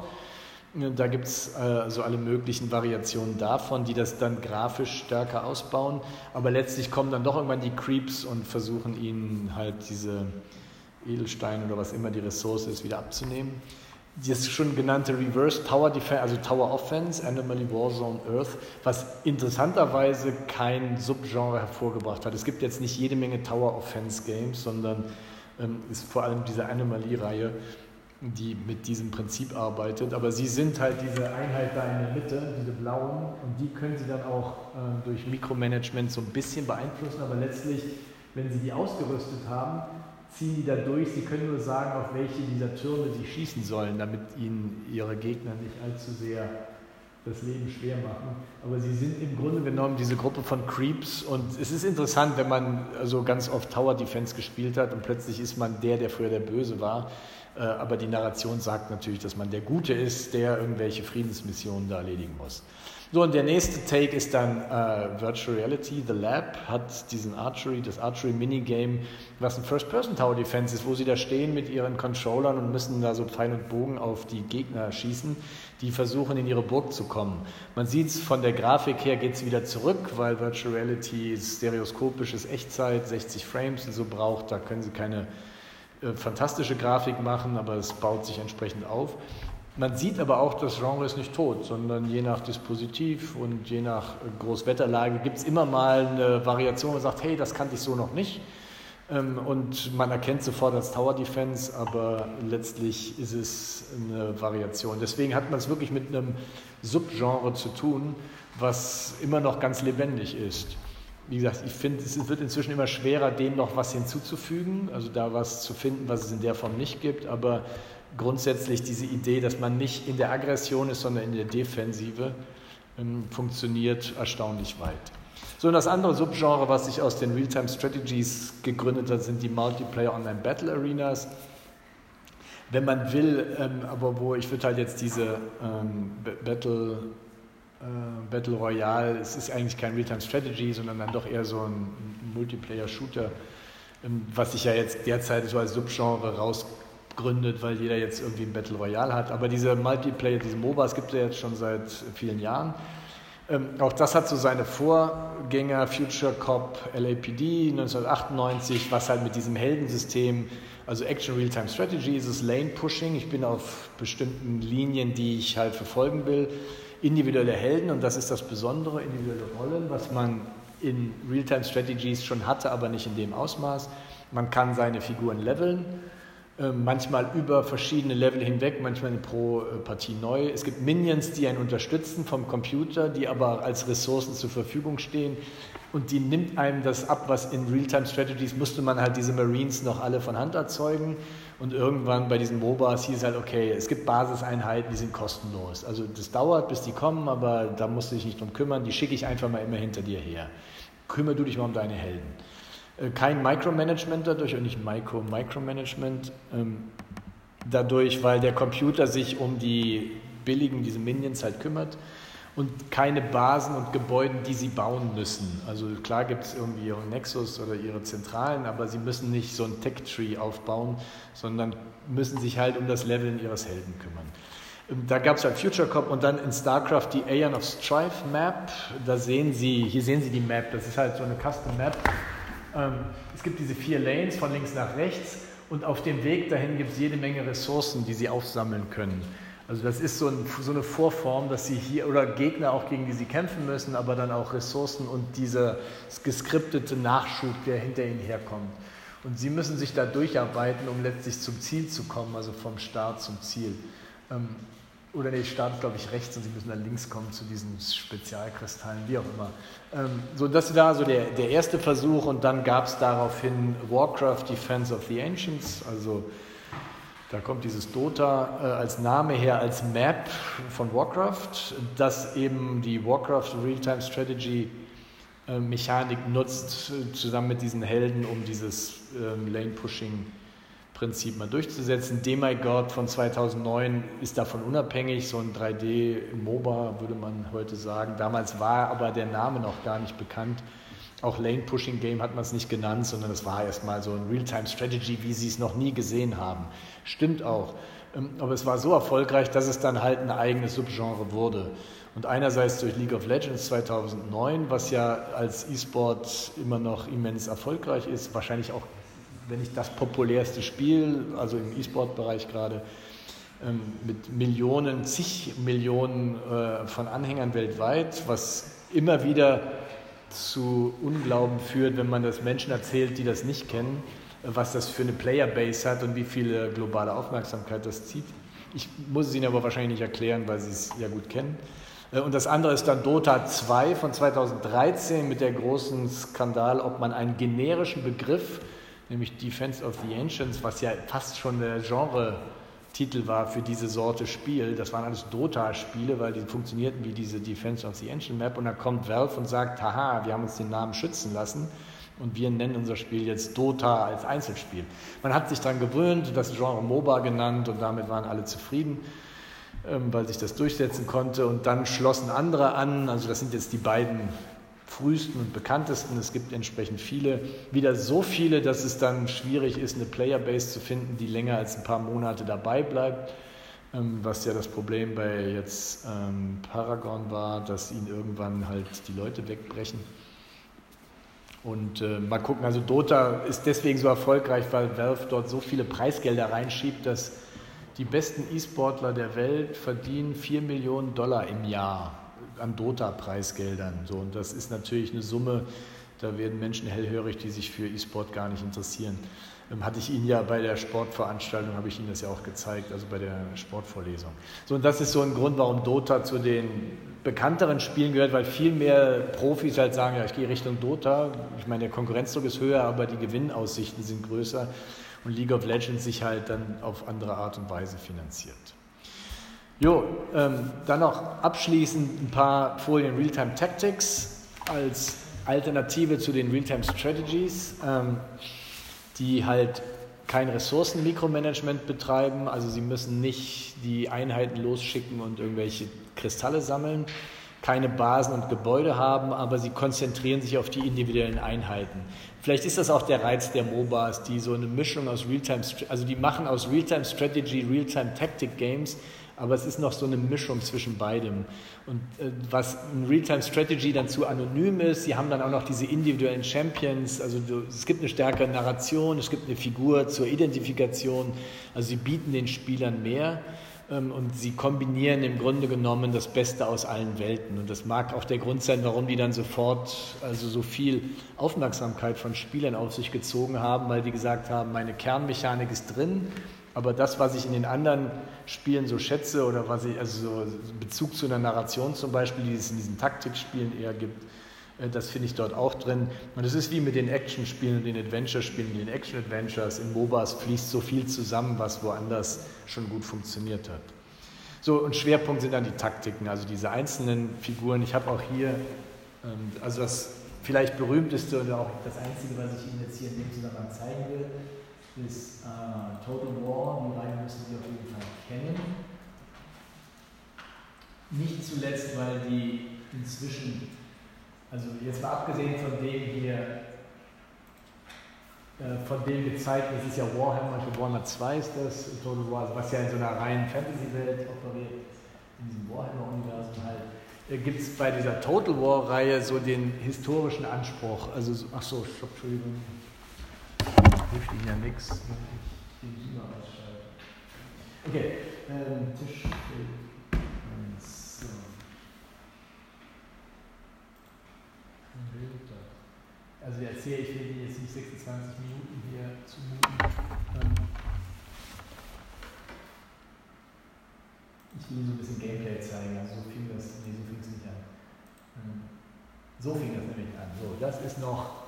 Da gibt es äh, so alle möglichen Variationen davon, die das dann grafisch stärker ausbauen. Aber letztlich kommen dann doch irgendwann die Creeps und versuchen ihnen halt diese Edelsteine oder was immer die Ressource ist, wieder abzunehmen. Das schon genannte Reverse Tower Defense, also Tower Offense, Anomaly Warzone Earth, was interessanterweise kein Subgenre hervorgebracht hat. Es gibt jetzt nicht jede Menge Tower Offense Games, sondern ähm, ist vor allem diese Anomaly-Reihe, die mit diesem Prinzip arbeitet. Aber sie sind halt diese Einheit da in der Mitte, diese blauen, und die können sie dann auch äh, durch Mikromanagement so ein bisschen beeinflussen, aber letztlich, wenn sie die ausgerüstet haben, ziehen die da durch. Sie können nur sagen, auf welche dieser Türme sie schießen sollen, damit ihnen ihre Gegner nicht allzu sehr das Leben schwer machen. Aber sie sind im Grunde genommen diese Gruppe von Creeps und es ist interessant, wenn man also ganz oft Tower Defense gespielt hat und plötzlich ist man der, der früher der Böse war. Aber die Narration sagt natürlich, dass man der Gute ist, der irgendwelche Friedensmissionen da erledigen muss. So, und der nächste Take ist dann äh, Virtual Reality. The Lab hat diesen Archery, das Archery-Minigame, was ein First-Person-Tower-Defense ist, wo sie da stehen mit ihren Controllern und müssen da so Pfeil und Bogen auf die Gegner schießen, die versuchen, in ihre Burg zu kommen. Man sieht es von der Grafik her, geht es wieder zurück, weil Virtual Reality stereoskopisches Echtzeit, sechzig Frames und so braucht. Da können sie keine äh, fantastische Grafik machen, aber es baut sich entsprechend auf. Man sieht aber auch, das Genre ist nicht tot, sondern je nach Dispositiv und je nach Großwetterlage gibt es immer mal eine Variation, wo man sagt, hey, das kannte ich so noch nicht. Und man erkennt sofort als Tower Defense, aber letztlich ist es eine Variation. Deswegen hat man es wirklich mit einem Subgenre zu tun, was immer noch ganz lebendig ist. Wie gesagt, ich finde, es wird inzwischen immer schwerer, dem noch was hinzuzufügen, also da was zu finden, was es in der Form nicht gibt, aber grundsätzlich diese Idee, dass man nicht in der Aggression ist, sondern in der Defensive, ähm, funktioniert erstaunlich weit. So, und das andere Subgenre, was sich aus den Real-Time Strategies gegründet hat, sind die Multiplayer Online Battle Arenas. Wenn man will, ähm, aber wo ich würde halt jetzt diese ähm, Battle, äh, Battle Royale, es ist eigentlich kein Real-Time Strategy, sondern dann doch eher so ein Multiplayer-Shooter, ähm, was sich ja jetzt derzeit so als Subgenre raus gründet, weil jeder jetzt irgendwie ein Battle Royale hat. Aber diese Multiplayer, diese MOBAs gibt es ja jetzt schon seit vielen Jahren. Ähm, auch das hat so seine Vorgänger, Future Cop, L A P D neunzehnhundertachtundneunzig, was halt mit diesem Heldensystem, also Action Real-Time Strategy, ist es Lane Pushing. Ich bin auf bestimmten Linien, die ich halt verfolgen will. Individuelle Helden, und das ist das Besondere, individuelle Rollen, was man in Real-Time Strategies schon hatte, aber nicht in dem Ausmaß. Man kann seine Figuren leveln, manchmal über verschiedene Level hinweg, manchmal pro Partie neu. Es gibt Minions, die einen unterstützen vom Computer, die aber als Ressourcen zur Verfügung stehen und die nimmt einem das ab, was in Real-Time-Strategies musste man halt diese Marines noch alle von Hand erzeugen und irgendwann bei diesen MOBAs hieß halt, okay, es gibt Basiseinheiten, die sind kostenlos. Also das dauert, bis die kommen, aber da musst du dich nicht drum kümmern, die schicke ich einfach mal immer hinter dir her. Kümmere du dich mal um deine Helden. Kein Micromanagement dadurch und nicht Micro-Micromanagement ähm, dadurch, weil der Computer sich um die billigen, diese Minions halt kümmert und keine Basen und Gebäude, die sie bauen müssen. Also klar gibt es irgendwie ihre Nexus oder ihre Zentralen, aber sie müssen nicht so ein Tech-Tree aufbauen, sondern müssen sich halt um das Leveln ihres Helden kümmern. Da gab es halt Future Cop und dann in StarCraft die Aeon of Strife Map. Da sehen Sie, hier sehen Sie die Map, das ist halt so eine Custom Map. Es gibt diese vier Lanes von links nach rechts und auf dem Weg dahin gibt es jede Menge Ressourcen, die Sie aufsammeln können. Also das ist so, ein, so eine Vorform, dass Sie hier, oder Gegner auch gegen die Sie kämpfen müssen, aber dann auch Ressourcen und dieser geskriptete Nachschub, der hinter Ihnen herkommt. Und sie müssen sich da durcharbeiten, um letztlich zum Ziel zu kommen, also vom Start zum Ziel. Ähm, oder nee, Start ist, glaube ich, rechts und sie müssen dann links kommen zu diesen Spezialkristallen, wie auch immer. Ähm, so, das war so der, der erste Versuch und dann gab es daraufhin Warcraft Defense of the Ancients, also da kommt dieses Dota äh, als Name her, als Map von Warcraft, das eben die Warcraft Real-Time Strategy äh, Mechanik nutzt, äh, zusammen mit diesen Helden, um dieses äh, Lane-Pushing-Prinzip mal durchzusetzen. Demigod von zweitausendneun ist davon unabhängig, so ein drei D-MOBA würde man heute sagen. Damals war aber der Name noch gar nicht bekannt. Auch Lane-Pushing-Game hat man es nicht genannt, sondern es war erstmal so ein Real-Time-Strategy, wie sie es noch nie gesehen haben. Stimmt auch. Aber es war so erfolgreich, dass es dann halt ein eigenes Subgenre wurde. Und einerseits durch League of Legends zweitausendneun, was ja als E-Sport immer noch immens erfolgreich ist, wahrscheinlich auch, wenn nicht das populärste Spiel, also im E-Sport-Bereich gerade, mit Millionen, zig Millionen von Anhängern weltweit, was immer wieder zu Unglauben führt, wenn man das Menschen erzählt, die das nicht kennen, was das für eine Playerbase hat und wie viel globale Aufmerksamkeit das zieht. Ich muss es Ihnen aber wahrscheinlich nicht erklären, weil Sie es ja gut kennen. Und das andere ist dann Dota zwei von zweitausenddreizehn mit der großen Skandal, ob man einen generischen Begriff, nämlich Defense of the Ancients, was ja fast schon der Genre-Titel war für diese Sorte Spiel. Das waren alles Dota-Spiele, weil die funktionierten wie diese Defense of the Ancient Map. Und dann kommt Valve und sagt, haha, wir haben uns den Namen schützen lassen und wir nennen unser Spiel jetzt Dota als Einzelspiel. Man hat sich daran gewöhnt, das Genre MOBA genannt und damit waren alle zufrieden, weil sich das durchsetzen konnte. Und dann schlossen andere an, also das sind jetzt die beiden frühesten und bekanntesten, es gibt entsprechend viele, wieder so viele, dass es dann schwierig ist, eine Playerbase zu finden, die länger als ein paar Monate dabei bleibt, was ja das Problem bei jetzt ähm, Paragon war, dass ihnen irgendwann halt die Leute wegbrechen. Und äh, mal gucken, also Dota ist deswegen so erfolgreich, weil Valve dort so viele Preisgelder reinschiebt, dass die besten E-Sportler der Welt verdienen vier Millionen Dollar im Jahr an Dota-Preisgeldern. So, und das ist natürlich eine Summe, da werden Menschen hellhörig, die sich für E-Sport gar nicht interessieren. Ähm, hatte ich Ihnen ja bei der Sportveranstaltung, habe ich Ihnen das ja auch gezeigt, also bei der Sportvorlesung. So, und das ist so ein Grund, warum Dota zu den bekannteren Spielen gehört, weil viel mehr Profis halt sagen, ja, ich gehe Richtung Dota. Ich meine, der Konkurrenzdruck ist höher, aber die Gewinnaussichten sind größer und League of Legends sich halt dann auf andere Art und Weise finanziert. Jo, ähm, dann noch abschließend ein paar Folien Realtime Tactics als Alternative zu den Realtime Strategies, ähm, die halt kein Ressourcen-Mikromanagement betreiben, also sie müssen nicht die Einheiten losschicken und irgendwelche Kristalle sammeln, keine Basen und Gebäude haben, aber sie konzentrieren sich auf die individuellen Einheiten. Vielleicht ist das auch der Reiz der MOBAs, die so eine Mischung aus Realtime, also die machen aus Realtime Strategy Realtime Tactic Games, aber es ist noch so eine Mischung zwischen beidem. Und äh, was ein Realtime Strategy dann zu anonym ist, sie haben dann auch noch diese individuellen Champions, also du, es gibt eine stärkere Narration, es gibt eine Figur zur Identifikation, also sie bieten den Spielern mehr ähm, und sie kombinieren im Grunde genommen das Beste aus allen Welten. Und das mag auch der Grund sein, warum die dann sofort also so viel Aufmerksamkeit von Spielern auf sich gezogen haben, weil die gesagt haben, meine Kernmechanik ist drin, aber das, was ich in den anderen Spielen so schätze oder was ich, also so Bezug zu einer Narration zum Beispiel, die es in diesen Taktikspielen eher gibt, das finde ich dort auch drin. Und es ist wie mit den Action-Spielen und den Adventure-Spielen, den Action-Adventures. In MOBAs fließt so viel zusammen, was woanders schon gut funktioniert hat. So, und Schwerpunkt sind dann die Taktiken, also diese einzelnen Figuren. Ich habe auch hier, also das vielleicht berühmteste und auch das Einzige, was ich Ihnen jetzt hier in dem Zusammenhang zeigen will, ist äh, Total War, die Reihe müssen Sie auf jeden Fall kennen. Nicht zuletzt, weil die inzwischen, also jetzt mal abgesehen von dem hier, äh, von dem gezeigt, das ist ja Warhammer, Warhammer zwei ist das, Total War, was ja in so einer reinen Fantasy-Welt operiert, in diesem Warhammer-Universum halt, äh, gibt es bei dieser Total War-Reihe so den historischen Anspruch, also, so, ach so, stopp, Entschuldigung. Hilft Ihnen ja nichts. Okay, ähm, Tisch. So. Also ich erzähle, ich will Ihnen jetzt nicht sechsundzwanzig Minuten hier mir zumuten. Ähm, ich will Ihnen so ein bisschen Gameplay zeigen, also so fing das, nee, so fing es nicht an. Ähm, so fing das nämlich an. So, das ist noch.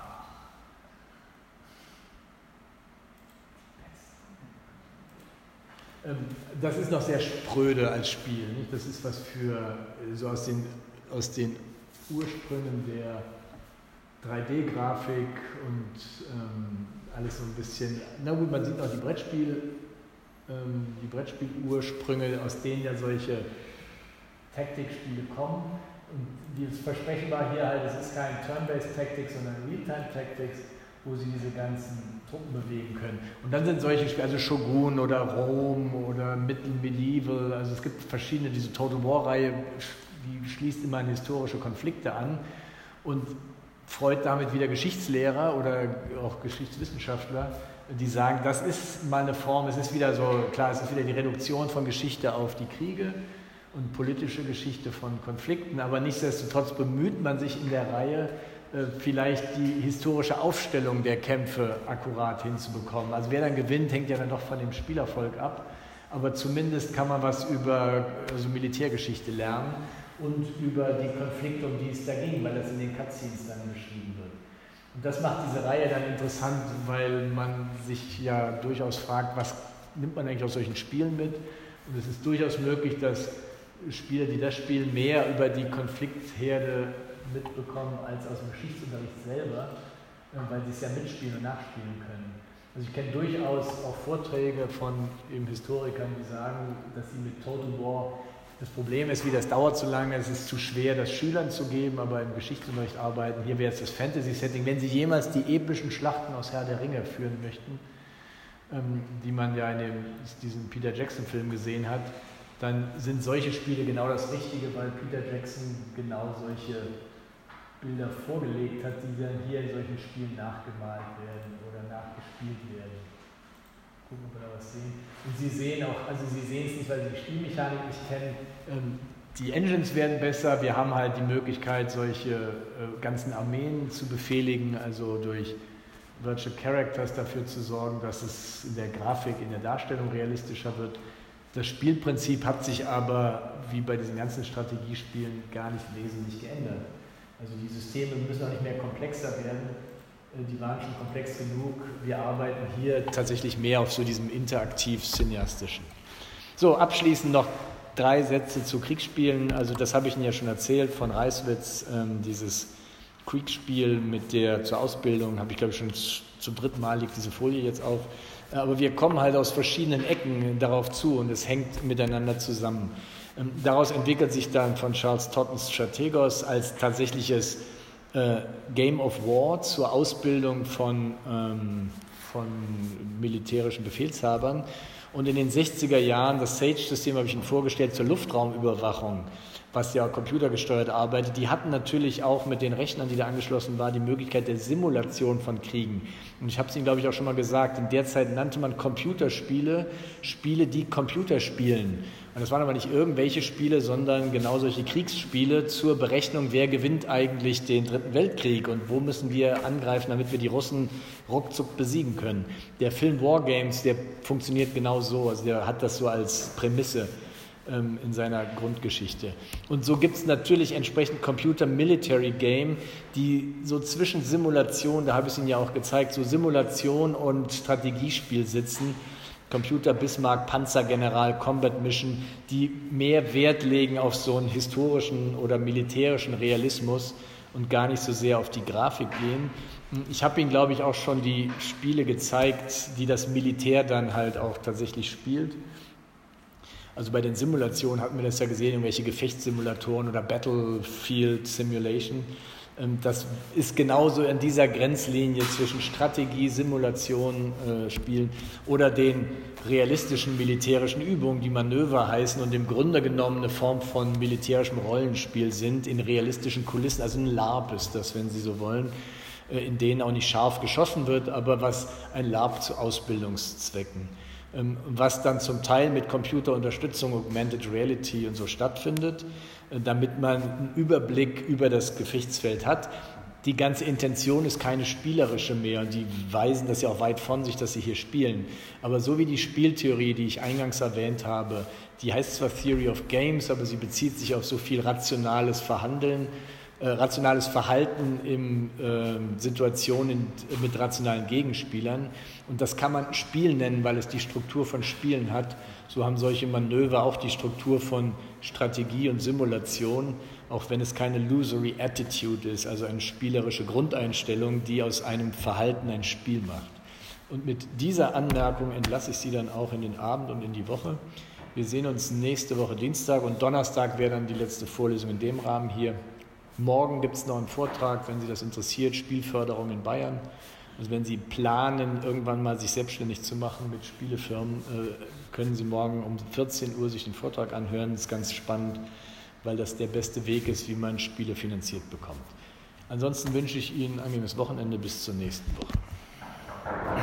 Das ist noch sehr spröde als Spiel. Nicht? Das ist was für so aus den, aus den Ursprüngen der drei D-Grafik und ähm, alles so ein bisschen. Na gut, man sieht noch die Brettspiel, ähm, die Brettspiel-Ursprünge, aus denen ja solche Taktikspiele kommen. Und das Versprechen war hier halt, es ist kein Turn-Based Tactics, sondern Real-Time Tactics, wo sie diese ganzen Truppen bewegen können. Und dann sind solche Spiele, also Shogun oder Rom oder Mittel Medieval, also es gibt verschiedene, diese Total War-Reihe, die schließt immer an historische Konflikte an und freut damit wieder Geschichtslehrer oder auch Geschichtswissenschaftler, die sagen, das ist mal eine Form, es ist wieder so, klar, es ist wieder die Reduktion von Geschichte auf die Kriege und politische Geschichte von Konflikten, aber nichtsdestotrotz bemüht man sich in der Reihe, vielleicht die historische Aufstellung der Kämpfe akkurat hinzubekommen. Also wer dann gewinnt, hängt ja dann doch von dem Spielerfolg ab, aber zumindest kann man was über also Militärgeschichte lernen und über die Konflikte, um die es da ging, weil das in den Cutscenes dann beschrieben wird. Und das macht diese Reihe dann interessant, weil man sich ja durchaus fragt, was nimmt man eigentlich aus solchen Spielen mit? Und es ist durchaus möglich, dass Spieler, die das spielen, mehr über die Konfliktherde mitbekommen als aus dem Geschichtsunterricht selber, weil sie es ja mitspielen und nachspielen können. Also ich kenne durchaus auch Vorträge von eben Historikern, die sagen, dass sie mit Total War, das Problem ist, wie das dauert zu lange, es ist zu schwer, das Schülern zu geben, aber im Geschichtsunterricht arbeiten, hier wäre es das Fantasy-Setting. Wenn Sie jemals die epischen Schlachten aus Herr der Ringe führen möchten, ähm, die man ja in dem, diesem Peter Jackson-Film gesehen hat, dann sind solche Spiele genau das Richtige, weil Peter Jackson genau solche Bilder vorgelegt hat, die dann hier in solchen Spielen nachgemalt werden oder nachgespielt werden. Gucken, ob wir da was sehen. Und Sie sehen auch, also Sie sehen es nicht, weil Sie die Spielmechanik nicht kennen, ähm, die Engines werden besser, wir haben halt die Möglichkeit, solche äh, ganzen Armeen zu befehligen, also durch Virtual Characters dafür zu sorgen, dass es in der Grafik, in der Darstellung realistischer wird. Das Spielprinzip hat sich aber, wie bei diesen ganzen Strategiespielen, gar nicht wesentlich geändert. Also die Systeme müssen auch nicht mehr komplexer werden, die waren schon komplex genug. Wir arbeiten hier tatsächlich mehr auf so diesem interaktiv-cineastischen. So, abschließend noch drei Sätze zu Kriegsspielen. Also das habe ich Ihnen ja schon erzählt von Reiswitz, ähm, dieses Kriegsspiel mit der zur Ausbildung, habe ich glaube ich schon zum dritten Mal, liegt diese Folie jetzt auf. Aber wir kommen halt aus verschiedenen Ecken darauf zu und es hängt miteinander zusammen. Daraus entwickelt sich dann von Charles Tottens Strategos als tatsächliches äh, Game of War zur Ausbildung von, ähm, von militärischen Befehlshabern. Und in den sechziger Jahren, das SAGE-System habe ich Ihnen vorgestellt, zur Luftraumüberwachung, was ja computergesteuert arbeitet, die hatten natürlich auch mit den Rechnern, die da angeschlossen waren, die Möglichkeit der Simulation von Kriegen. Und ich habe es Ihnen, glaube ich, auch schon mal gesagt, in der Zeit nannte man Computerspiele Spiele, die Computer spielen. Und das waren aber nicht irgendwelche Spiele, sondern genau solche Kriegsspiele zur Berechnung, wer gewinnt eigentlich den Dritten Weltkrieg und wo müssen wir angreifen, damit wir die Russen ruckzuck besiegen können. Der Film Wargames, der funktioniert genau so, also der hat das so als Prämisse in seiner Grundgeschichte. Und so gibt es natürlich entsprechend Computer Military Game, die so zwischen Simulation, da habe ich es Ihnen ja auch gezeigt, so Simulation und Strategiespiel sitzen. Computer Bismarck, Panzergeneral, Combat Mission, die mehr Wert legen auf so einen historischen oder militärischen Realismus und gar nicht so sehr auf die Grafik gehen. Ich habe Ihnen, glaube ich, auch schon die Spiele gezeigt, die das Militär dann halt auch tatsächlich spielt. Also bei den Simulationen hatten wir das ja gesehen, irgendwelche Gefechtssimulatoren oder Battlefield Simulation. Das ist genauso in dieser Grenzlinie zwischen Strategie, Simulation, äh, Spielen oder den realistischen militärischen Übungen, die Manöver heißen und im Grunde genommen eine Form von militärischem Rollenspiel sind, in realistischen Kulissen, also ein LARP ist das, wenn Sie so wollen, äh, in denen auch nicht scharf geschossen wird, aber was ein LARP zu Ausbildungszwecken. Was dann zum Teil mit Computerunterstützung, Augmented Reality und so stattfindet, damit man einen Überblick über das Gefechtsfeld hat. die ganze Intention ist keine spielerische mehr und die weisen das ja auch weit von sich, dass sie hier spielen. Aber so wie die Spieltheorie, die ich eingangs erwähnt habe, die heißt zwar Theory of Games, aber sie bezieht sich auf so viel rationales Verhandeln, äh, rationales Verhalten in äh, Situationen mit rationalen Gegenspielern. Und das kann man Spiel nennen, weil es die Struktur von Spielen hat. So haben solche Manöver auch die Struktur von Strategie und Simulation, auch wenn es keine illusory attitude ist, also eine spielerische Grundeinstellung, die aus einem Verhalten ein Spiel macht. Und mit dieser Anmerkung entlasse ich Sie dann auch in den Abend und in die Woche. Wir sehen uns nächste Woche Dienstag und Donnerstag wäre dann die letzte Vorlesung in dem Rahmen hier. Morgen gibt es noch einen Vortrag, wenn Sie das interessiert, Spielförderung in Bayern. Also wenn Sie planen, irgendwann mal sich selbstständig zu machen mit Spielefirmen, können Sie morgen um vierzehn Uhr sich den Vortrag anhören. Das ist ganz spannend, weil das der beste Weg ist, wie man Spiele finanziert bekommt. Ansonsten wünsche ich Ihnen ein angenehmes Wochenende bis zur nächsten Woche.